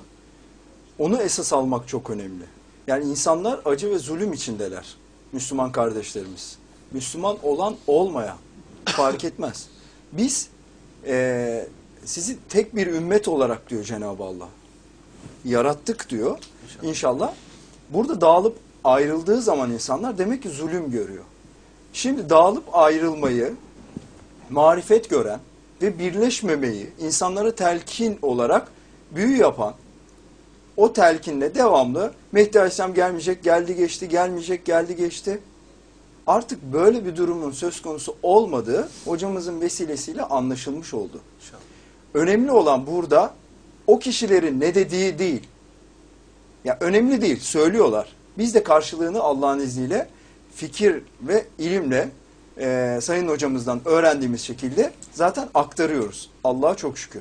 Onu esas almak çok önemli. Yani insanlar acı ve zulüm içindeler. Müslüman kardeşlerimiz. Müslüman olan olmayan fark etmez. Biz e, sizi tek bir ümmet olarak diyor Cenab-ı Allah. Yarattık diyor. İnşallah. İnşallah. Burada dağılıp ayrıldığı zaman insanlar demek ki zulüm görüyor. Şimdi dağılıp ayrılmayı marifet gören ve birleşmemeyi insanlara telkin olarak büyü yapan, o telkinle devamlı Mehdi Aleyhisselam gelmeyecek, geldi geçti, gelmeyecek, geldi geçti. Artık böyle bir durumun söz konusu olmadığı hocamızın vesilesiyle anlaşılmış oldu. İnşallah. Önemli olan burada o kişilerin ne dediği değil. Ya önemli değil, söylüyorlar. Biz de karşılığını Allah'ın izniyle fikir ve ilimle e, Sayın Hocamızdan öğrendiğimiz şekilde zaten aktarıyoruz. Allah'a çok şükür.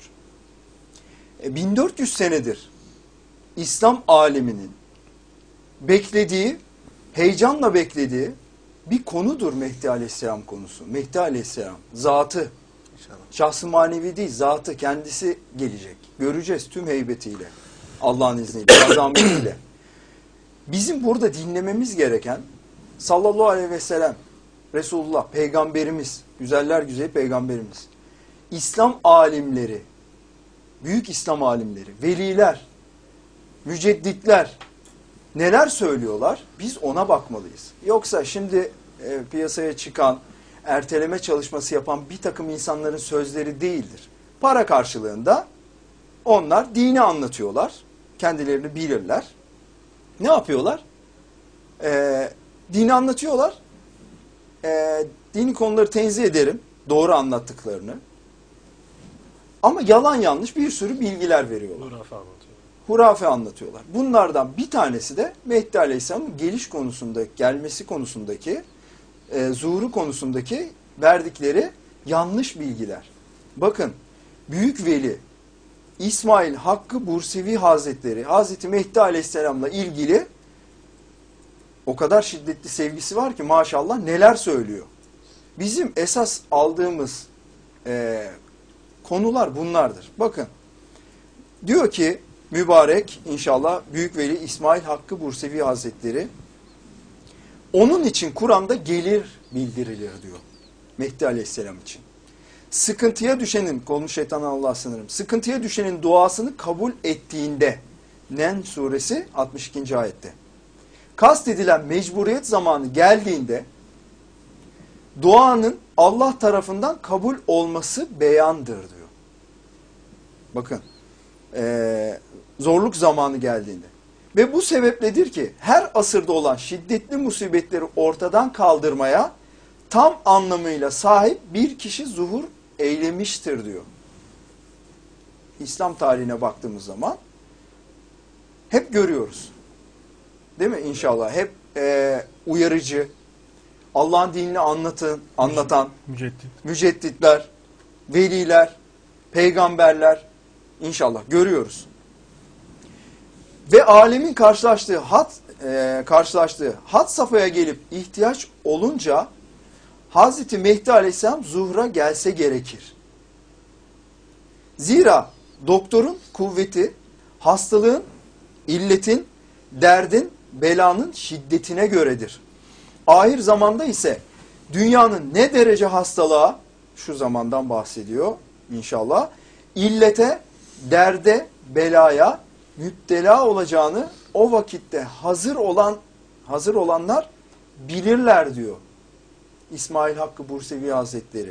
E, bin dört yüz senedir İslam aleminin beklediği, heyecanla beklediği bir konudur Mehdi Aleyhisselam konusu. Mehdi Aleyhisselam zatı, şahsı manevi değil, zatı kendisi gelecek. Göreceğiz tüm heybetiyle, Allah'ın izniyle, azametiyle. Bizim burada dinlememiz gereken sallallahu aleyhi ve sellem, Resulullah, peygamberimiz, güzeller güzeli peygamberimiz, İslam alimleri, büyük İslam alimleri, veliler, mücedditler neler söylüyorlar? Biz ona bakmalıyız. Yoksa şimdi e, piyasaya çıkan, erteleme çalışması yapan bir takım insanların sözleri değildir. Para karşılığında onlar dini anlatıyorlar. Kendilerini bilirler. Ne yapıyorlar? E, dini anlatıyorlar. E, dini konuları tenzih ederim. Doğru anlattıklarını. Ama yalan yanlış bir sürü bilgiler veriyorlar. Hurafe anlatıyor. Hurafe anlatıyorlar. Bunlardan bir tanesi de Mehdi Aleyhisselam'ın geliş konusundaki, gelmesi konusundaki, e, zuhuru konusundaki verdikleri yanlış bilgiler. Bakın, Büyük Veli İsmail Hakkı Bursevi Hazretleri, Hazreti Mehdi Aleyhisselam'la ilgili o kadar şiddetli sevgisi var ki maşallah neler söylüyor. Bizim esas aldığımız e, konular bunlardır. Bakın, diyor ki mübarek inşallah Büyük Veli İsmail Hakkı Bursevi Hazretleri, onun için Kur'an'da gelir bildirilir diyor Mehdi Aleyhisselam için. Sıkıntıya düşenin, kolunu şeytandan Allah'a sınırım, sıkıntıya düşenin duasını kabul ettiğinde, Nen suresi altmış ikinci ayette, kastedilen mecburiyet zamanı geldiğinde, duanın Allah tarafından kabul olması beyandır diyor. Bakın, ee, zorluk zamanı geldiğinde. Ve bu sebepledir ki her asırda olan şiddetli musibetleri ortadan kaldırmaya tam anlamıyla sahip bir kişi zuhur eylemiştir diyor. İslam tarihine baktığımız zaman hep görüyoruz. Değil mi? İnşallah hep e, uyarıcı, Allah'ın dinini anlatın, anlatan Müceddit. mücedditler, veliler, peygamberler inşallah görüyoruz. Ve alemin karşılaştığı hat e, karşılaştığı hat safhaya gelip ihtiyaç olunca Hazreti Mehdi Aleyhisselam zuhra gelse gerekir. Zira doktorun kuvveti hastalığın, illetin, derdin, belanın şiddetine göredir. Ahir zamanda ise dünyanın ne derece hastalığa, şu zamandan bahsediyor inşallah, illete, derde, belaya müptela olacağını o vakitte hazır olan hazır olanlar bilirler diyor İsmail Hakkı Bursevi Hazretleri.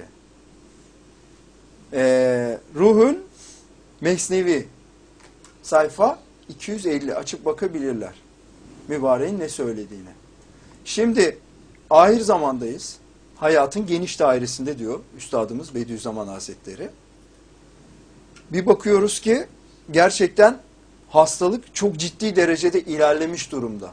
Ee, Ruhul Mesnevi sayfa iki yüz elli açıp bakabilirler mübareğin ne söylediğine. Şimdi ahir zamandayız. Hayatın geniş dairesinde diyor Üstadımız Bediüzzaman Hazretleri. Bir bakıyoruz ki gerçekten hastalık çok ciddi derecede ilerlemiş durumda.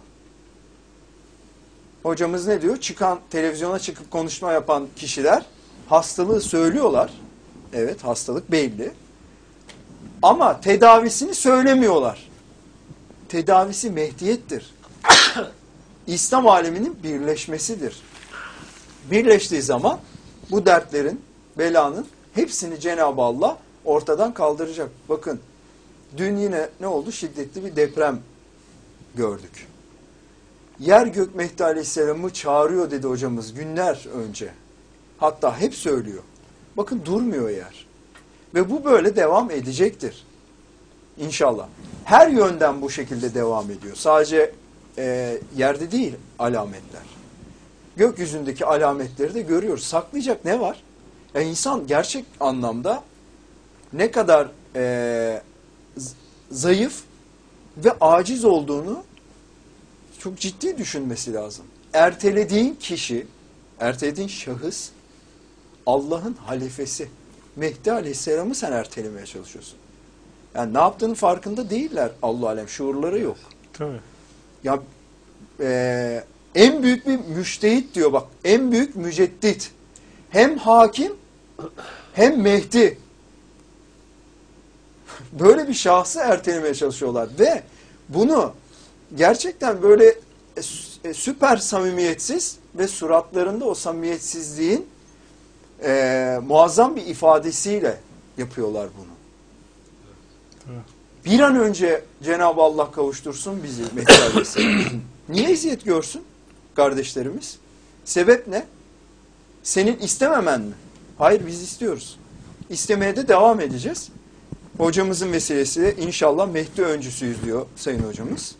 Hocamız ne diyor? Çıkan, televizyona çıkıp konuşma yapan kişiler hastalığı söylüyorlar. Evet, hastalık belli. Ama tedavisini söylemiyorlar. Tedavisi Mehdiyettir. İslam aleminin birleşmesidir. Birleştiği zaman bu dertlerin, belanın hepsini Cenab-ı Allah ortadan kaldıracak. Bakın, dün yine ne oldu? Şiddetli bir deprem gördük. Yer gök Mehdi Aleyhisselam'ı çağırıyor dedi hocamız günler önce. Hatta hep söylüyor. Bakın durmuyor yer. Ve bu böyle devam edecektir. İnşallah. Her yönden bu şekilde devam ediyor. Sadece e, yerde değil alametler. Gökyüzündeki alametleri de görüyoruz. Saklayacak ne var? Yani insan gerçek anlamda ne kadar e, zayıf ve aciz olduğunu çok ciddi düşünmesi lazım. Ertelediğin kişi, ertelediğin şahıs Allah'ın halifesi. Mehdi Aleyhisselam'ı sen ertelemeye çalışıyorsun. Yani ne yaptığının farkında değiller. Allah alem şuurları yok. Tabii. Ya e, en büyük bir müştehit diyor bak. En büyük müceddit. Hem hakim hem Mehdi. Böyle bir şahsı ertelemeye çalışıyorlar ve bunu gerçekten böyle süper samimiyetsiz ve suratlarında o samimiyetsizliğin e, muazzam bir ifadesiyle yapıyorlar bunu. Bir an önce Cenab-ı Allah kavuştursun bizi Mehdi Aleyhisselam. Niye eziyet görsün kardeşlerimiz? Sebep ne? Senin istememen mi? Hayır, biz istiyoruz. İstemeye de devam edeceğiz. Hocamızın vesilesiyle inşallah Mehdi öncüsüyüz diyor Sayın Hocamız.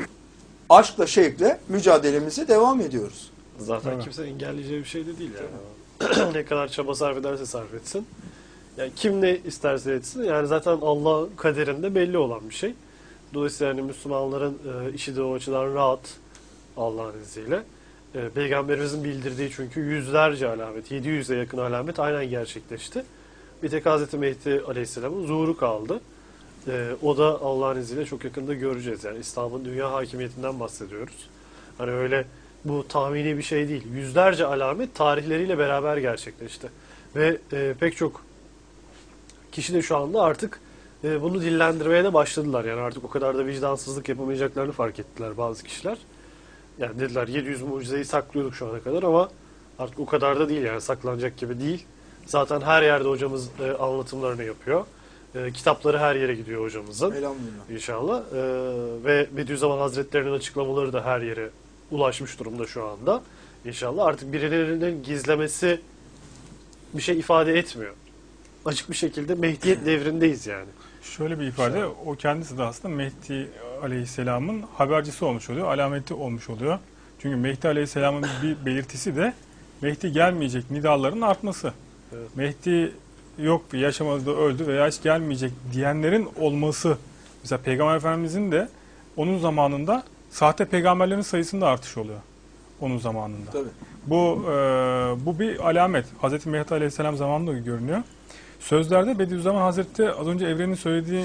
Aşkla, şevkle mücadelemize devam ediyoruz. Zaten Evet. kimse engelleyeceği bir şey de değil yani. Ne kadar çaba sarf ederse sarf etsin. Yani kim ne isterse etsin. Yani zaten Allah kaderinde belli olan bir şey. Dolayısıyla yani Müslümanların e, işi de o açıdan rahat Allah'ın izniyle. E, Peygamberimizin bildirdiği çünkü yüzlerce alamet, yedi yüze yakın alamet aynen gerçekleşti. Bir tek Hazreti Mehdi Aleyhisselam'ın zuhuru kaldı. E, o da Allah'ın izniyle çok yakında göreceğiz. Yani İslam'ın dünya hakimiyetinden bahsediyoruz. Hani öyle bu tahmini bir şey değil. Yüzlerce alamet tarihleriyle beraber gerçekleşti. Ve e, pek çok kişi de şu anda artık e, bunu dillendirmeye de başladılar. Yani artık o kadar da vicdansızlık yapamayacaklarını fark ettiler bazı kişiler. Yani dediler yedi yüz mucizeyi saklıyorduk şu ana kadar ama artık o kadar da değil yani saklanacak gibi değil. Zaten her yerde hocamız e, anlatımlarını yapıyor. E, kitapları her yere gidiyor hocamızın. Elhamdülillah. İnşallah. E, ve Bediüzzaman Hazretleri'nin açıklamaları da her yere ulaşmış durumda şu anda. İnşallah artık birilerinin gizlemesi bir şey ifade etmiyor. Açık bir şekilde Mehdiyet devrindeyiz yani. Şöyle bir ifade, o kendisi de aslında Mehdi Aleyhisselam'ın habercisi olmuş oluyor, alameti olmuş oluyor. Çünkü Mehdi Aleyhisselam'ın bir belirtisi de Mehdi gelmeyecek nidaların artması. Evet. Mehdi yok, yaşamadı, öldü veya hiç gelmeyecek diyenlerin olması. Mesela Peygamber Efendimizin de onun zamanında sahte peygamberlerin sayısında artış oluyor. Onun zamanında. Tabii. Bu e, bu bir alamet. Hazreti Mehdi Aleyhisselam zamanında görünüyor. Sözlerde Bediüzzaman Hazretleri az önce Evren'in söylediği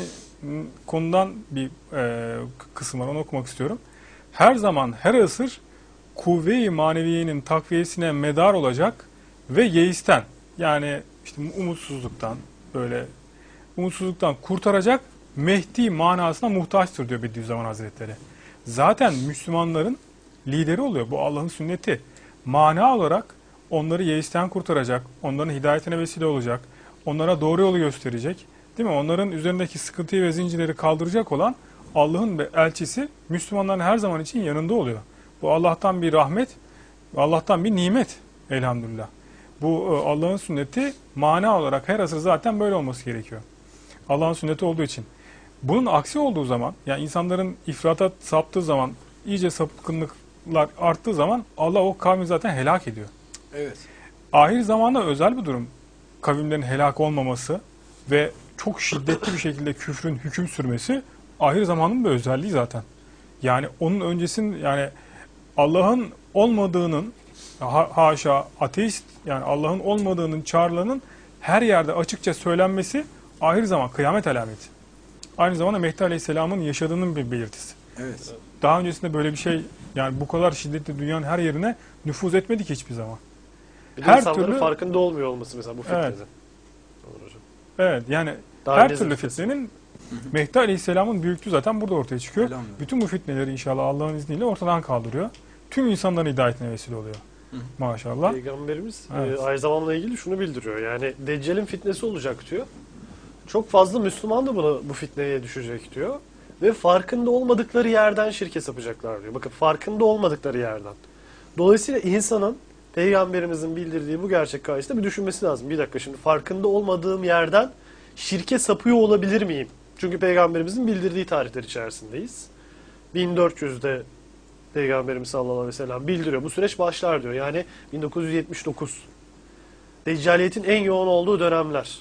konudan bir e, kısım var. Onu okumak istiyorum. Her zaman, her asır kuvve-i maneviyenin takviyesine medar olacak ve yeisten, yani işte umutsuzluktan, böyle umutsuzluktan kurtaracak Mehdi manasına muhtaçtır diyor Bediüzzaman Hazretleri. Zaten Müslümanların lideri oluyor. Bu Allah'ın sünneti. Mana olarak onları yeisten kurtaracak, onların hidayetine vesile olacak, onlara doğru yolu gösterecek, değil mi? Onların üzerindeki sıkıntıyı ve zincirleri kaldıracak olan Allah'ın elçisi Müslümanların her zaman için yanında oluyor. Bu Allah'tan bir rahmet, Allah'tan bir nimet elhamdülillah. Bu Allah'ın sünneti mana olarak her asır zaten böyle olması gerekiyor. Allah'ın sünneti olduğu için. Bunun aksi olduğu zaman, yani insanların ifrata saptığı zaman, iyice sapkınlıklar arttığı zaman Allah o kavmi zaten helak ediyor. Evet. Ahir zamanda özel bir durum. Kavimlerin helak olmaması ve çok şiddetli bir şekilde küfrün hüküm sürmesi ahir zamanın bir özelliği zaten. Yani onun öncesinin, yani Allah'ın olmadığının, ha, haşa ateist, yani Allah'ın olmadığının çağrılarının her yerde açıkça söylenmesi ahir zaman kıyamet alameti. Aynı zamanda Mehdi Aleyhisselam'ın yaşadığının bir belirtisi. Evet. Daha öncesinde böyle bir şey, yani bu kadar şiddetli dünyanın her yerine nüfuz etmedik hiçbir zaman. Bir de Her insanların türlü- farkında olmuyor olması mesela bu fitnenin. Evet. Olur hocam. Evet, yani Daha her nezih türlü fitnesi. fitnenin Mehdi Aleyhisselam'ın büyüklüğü zaten burada ortaya çıkıyor. Elhamdülillah. Bütün bu fitneleri inşallah Allah'ın izniyle ortadan kaldırıyor. Tüm insanların hidayetine vesile oluyor. Maşallah. Peygamberimiz Evet. e, aynı zamanla ilgili şunu bildiriyor. Yani Deccal'in fitnesi olacak diyor. Çok fazla Müslüman da buna, bu fitneye düşecek diyor. Ve farkında olmadıkları yerden şirke sapacaklar diyor. Bakın farkında olmadıkları yerden. Dolayısıyla insanın Peygamberimizin bildirdiği bu gerçek karşısında bir düşünmesi lazım. Bir dakika, şimdi farkında olmadığım yerden şirke sapıyor olabilir miyim? Çünkü Peygamberimizin bildirdiği tarihler içerisindeyiz. bin dört yüzde Peygamberimiz sallallahu aleyhi ve sellem bildiriyor. Bu süreç başlar diyor. Yani bin dokuz yüz yetmiş dokuz. Deccaliyetin en yoğun olduğu dönemler.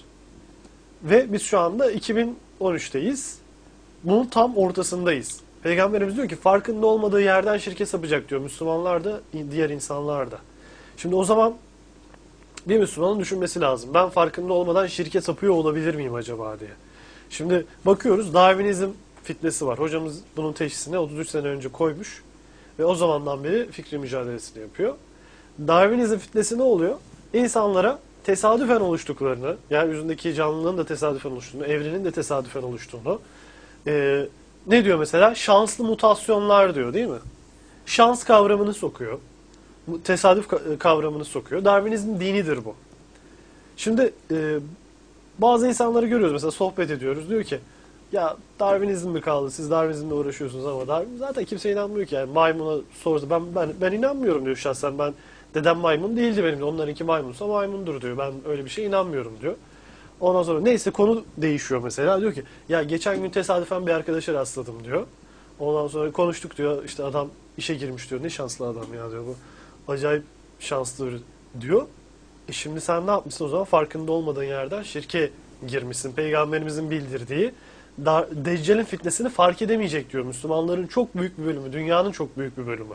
Ve biz şu anda iki bin on üçteyiz. Bunun tam ortasındayız. Peygamberimiz diyor ki farkında olmadığı yerden şirke sapacak diyor. Müslümanlar da, diğer insanlar da. Şimdi o zaman bir Müslümanın düşünmesi lazım. Ben farkında olmadan şirke sapıyor olabilir miyim acaba diye. Şimdi bakıyoruz, Darwinizm fitnesi var. Hocamız bunun teşhisini otuz üç sene önce koymuş. Ve o zamandan beri fikri mücadelesini yapıyor. Darwinizm fitnesi ne oluyor? İnsanlara tesadüfen oluştuklarını, yeryüzündeki canlılığın da tesadüfen oluştuğunu, evrenin de tesadüfen oluştuğunu, e, ne diyor mesela? Şanslı mutasyonlar diyor, değil mi? Şans kavramını sokuyor. Tesadüf kavramını sokuyor. Darwinizm dinidir bu. Şimdi e, bazı insanları görüyoruz, mesela sohbet ediyoruz. Diyor ki ya Darwinizm mi kaldı? Siz Darwinizmle uğraşıyorsunuz ama Darwin, zaten kimse inanmıyor ki. Yani maymuna sorsa ben, ben ben inanmıyorum diyor şahsen. Ben dedem maymun değildi benim de. Onlarınki maymunsa maymundur diyor. Ben öyle bir şey inanmıyorum diyor. Ondan sonra neyse konu değişiyor mesela. Diyor ki ya geçen gün tesadüfen bir arkadaşa rastladım diyor. Ondan sonra konuştuk diyor. İşte adam işe girmiş diyor. Ne şanslı adam ya diyor bu. Acayip şanslı diyor. E şimdi sen ne yapmışsın o zaman? Farkında olmadığın yerden şirke girmişsin. Peygamberimizin bildirdiği da, Deccal'in fitnesini fark edemeyecek diyor. Müslümanların çok büyük bir bölümü, dünyanın çok büyük bir bölümü.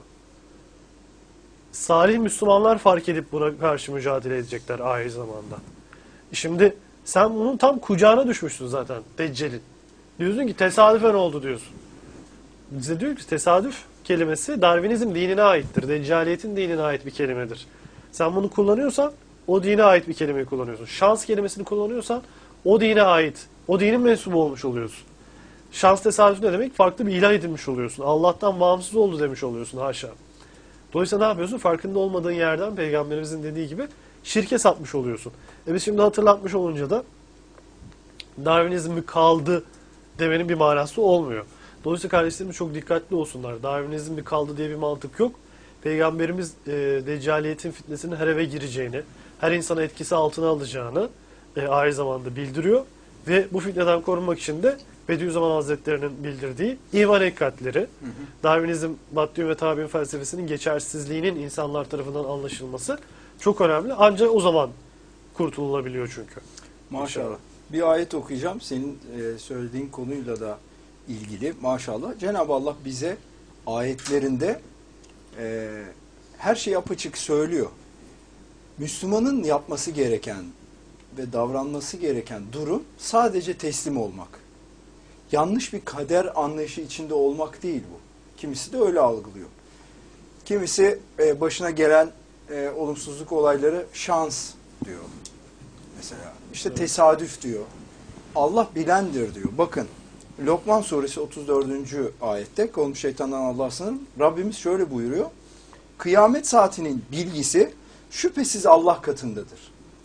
Salih Müslümanlar fark edip buna karşı mücadele edecekler ahir zamanda. Şimdi sen bunun tam kucağına düşmüşsün zaten Deccal'in. Diyorsun ki tesadüfen oldu diyorsun. Bize diyor ki tesadüf kelimesi Darwinizm dinine aittir. Deccaliyetin dinine ait bir kelimedir. Sen bunu kullanıyorsan o dine ait bir kelimeyi kullanıyorsun. Şans kelimesini kullanıyorsan o dine ait, o dinin mensubu olmuş oluyorsun. Şans tesadüf ne demek? Farklı bir ilah edinmiş oluyorsun. Allah'tan bağımsız oldu demiş oluyorsun haşa. Dolayısıyla ne yapıyorsun? Farkında olmadığın yerden Peygamberimizin dediği gibi şirke sapmış oluyorsun. E biz şimdi hatırlatmış olunca da Darwinizm mi kaldı demenin bir manası olmuyor. Dolayısıyla kardeşlerimiz çok dikkatli olsunlar. Darwinizm mi kaldı diye bir mantık yok. Peygamberimiz e, Deccaliyetin fitnesinin her eve gireceğini, her insana etkisi altına alacağını e, aynı zamanda bildiriyor. Ve bu fitneden korunmak için de Bediüzzaman Hazretleri'nin bildirdiği iman hakikatleri, hı hı. Darwinizm, Maddiyum ve tabiun felsefesinin geçersizliğinin insanlar tarafından anlaşılması çok önemli. Ancak o zaman kurtululabiliyor çünkü. Maşallah. Bir ayet okuyacağım. Senin e, söylediğin konuyla da ilgili. Maşallah. Cenab-ı Allah bize ayetlerinde e, her şeyi apaçık söylüyor. Müslümanın yapması gereken ve davranması gereken durum sadece teslim olmak. Yanlış bir kader anlayışı içinde olmak değil bu. Kimisi de öyle algılıyor. Kimisi e, başına gelen e, olumsuzluk olayları şans diyor. Mesela işte evet. Tesadüf diyor. Allah bilendir diyor. Bakın Lokman suresi otuz dördüncü ayette kovulmuş şeytandan Allah'a sığınırım. Rabbimiz şöyle buyuruyor. Kıyamet saatinin bilgisi şüphesiz Allah katındadır.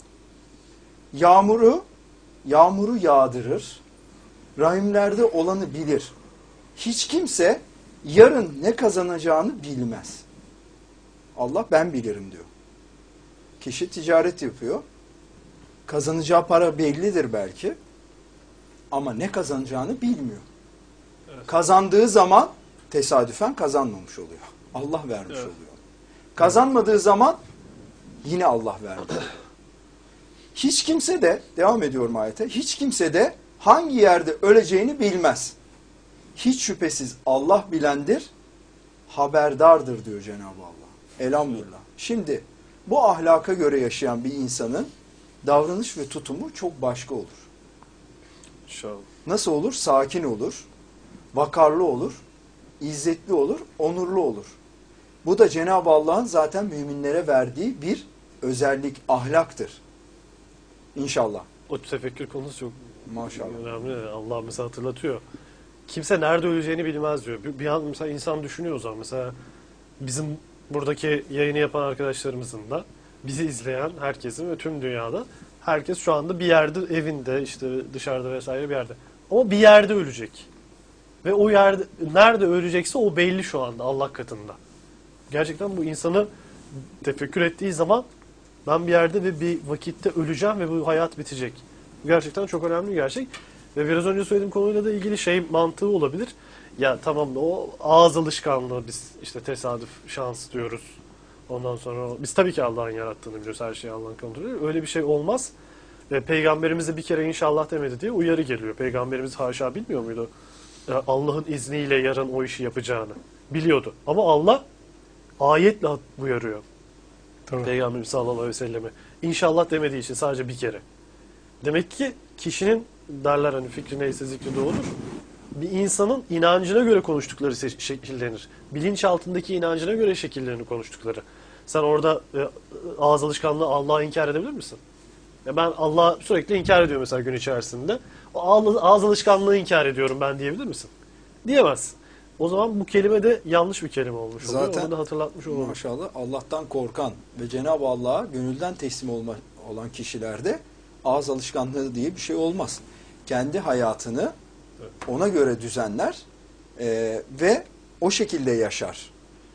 Yağmuru, yağmuru yağdırır. Rahimlerde olanı bilir. Hiç kimse yarın ne kazanacağını bilmez. Allah ben bilirim diyor. Kişi ticaret yapıyor. Kazanacağı para bellidir belki. Ama ne kazanacağını bilmiyor. Evet. Kazandığı zaman tesadüfen kazanmamış oluyor. Allah vermiş evet. oluyor. Kazanmadığı zaman yine Allah vermiş oluyor. Hiç kimse de, devam ediyorum ayete, hiç kimse de hangi yerde öleceğini bilmez. Hiç şüphesiz Allah bilendir, haberdardır diyor Cenab-ı Allah. Elhamdülillah. Şimdi bu ahlaka göre yaşayan bir insanın davranış ve tutumu çok başka olur. İnşallah. Nasıl olur? Sakin olur, vakarlı olur, izzetli olur, onurlu olur. Bu da Cenab-ı Allah'ın zaten müminlere verdiği bir özellik, ahlaktır. İnşallah. O tefekkür konusu çok maşallah önemli. Allah mesela hatırlatıyor. Kimse nerede öleceğini bilmez diyor. Bir, bir an mesela insan düşünüyor o zaman. Mesela bizim buradaki yayını yapan arkadaşlarımızın da bizi izleyen herkesin ve tüm dünyada herkes şu anda bir yerde, evinde, işte dışarıda vesaire bir yerde. Ama bir yerde ölecek. Ve o yerde nerede ölecekse o belli şu anda Allah katında. Gerçekten bu insanı tefekkür ettiği zaman ben bir yerde ve bir vakitte öleceğim ve bu hayat bitecek. Bu gerçekten çok önemli bir gerçek. Ve biraz önce söylediğim konuyla da ilgili şey mantığı olabilir. Ya tamam da o ağız alışkanlığı, biz işte tesadüf, şans diyoruz. Ondan sonra biz tabii ki Allah'ın yarattığını biliyoruz. Her şeyi Allah'ın kontrolü. Öyle bir şey olmaz. Ve Peygamberimize bir kere inşallah demedi diye uyarı geliyor. Peygamberimiz haşa bilmiyor muydu? Allah'ın izniyle yarın o işi yapacağını. Biliyordu. Ama Allah ayetle uyarıyor. Tabii. Peygamberimiz sallallahu aleyhi ve selleme. İnşallah demediği için sadece bir kere. Demek ki kişinin, derler hani fikri neyse zikri doğrudur. Bir insanın inancına göre konuştukları şekillenir. Bilinç altındaki inancına göre şekillerini konuştukları. Sen orada e, ağız alışkanlığı Allah'ı inkar edebilir misin? Ya ben Allah'ı sürekli inkar ediyorum mesela gün içerisinde. O ağız alışkanlığı inkar ediyorum ben diyebilir misin? Diyemezsin. O zaman bu kelime de yanlış bir kelime olmuş oluyor. Zaten onu da hatırlatmış olalım. Maşallah Allah'tan korkan ve Cenab-ı Allah'a gönülden teslim olma, olan kişilerde ağız alışkanlığı diye bir şey olmaz. Kendi hayatını evet. ona göre düzenler e, ve o şekilde yaşar.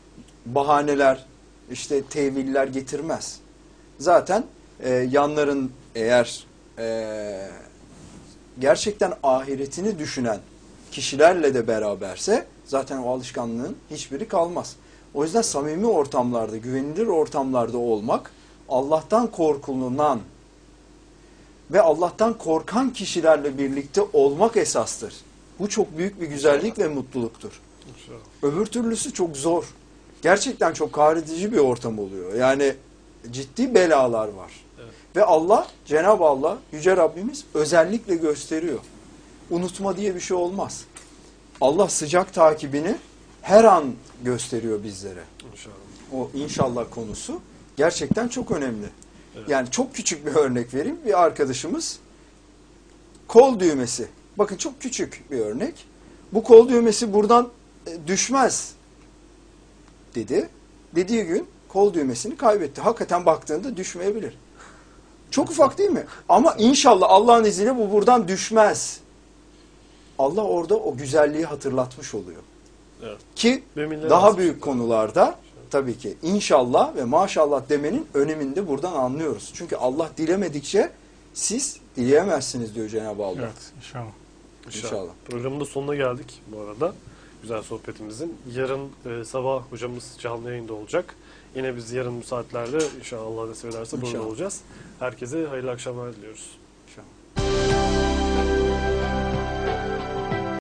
Bahaneler, işte teviller getirmez. Zaten e, yanların eğer e, gerçekten ahiretini düşünen kişilerle de beraberse zaten o alışkanlığın hiçbiri kalmaz. O yüzden samimi ortamlarda, güvenilir ortamlarda olmak, Allah'tan korkulunan ve Allah'tan korkan kişilerle birlikte olmak esastır. Bu çok büyük bir güzellik ve mutluluktur. Öbür türlüsü çok zor. Gerçekten çok kahredici bir ortam oluyor. Yani ciddi belalar var. Evet. Ve Allah, Cenab-ı Allah, Yüce Rabbimiz özellikle gösteriyor. Unutma diye bir şey olmaz. Allah sıcak takibini her an gösteriyor bizlere. İnşallah. O inşallah konusu gerçekten çok önemli. Evet. Yani çok küçük bir örnek vereyim. Bir arkadaşımız kol düğmesi. Bakın çok küçük bir örnek. Bu kol düğmesi buradan e, düşmez dedi. Dediği gün kol düğmesini kaybetti. Hakikaten baktığında düşmeyebilir. Çok ufak değil mi? Ama inşallah Allah'ın izniyle bu buradan düşmez. Allah orada o güzelliği hatırlatmış oluyor. Evet. Ki Müminler daha lazım. büyük konularda tabii ki inşallah ve maşallah demenin önemini de buradan anlıyoruz. Çünkü Allah dilemedikçe siz dileyemezsiniz diyor Cenab-ı Allah. Evet, inşallah. İnşallah. Programın da sonuna geldik bu arada. Güzel sohbetimizin. Yarın e, sabah hocamız canlı yayında olacak. Yine biz yarın bu saatlerde inşallah Allah nasip ederse burada İnşallah. olacağız. Herkese hayırlı akşamlar diliyoruz.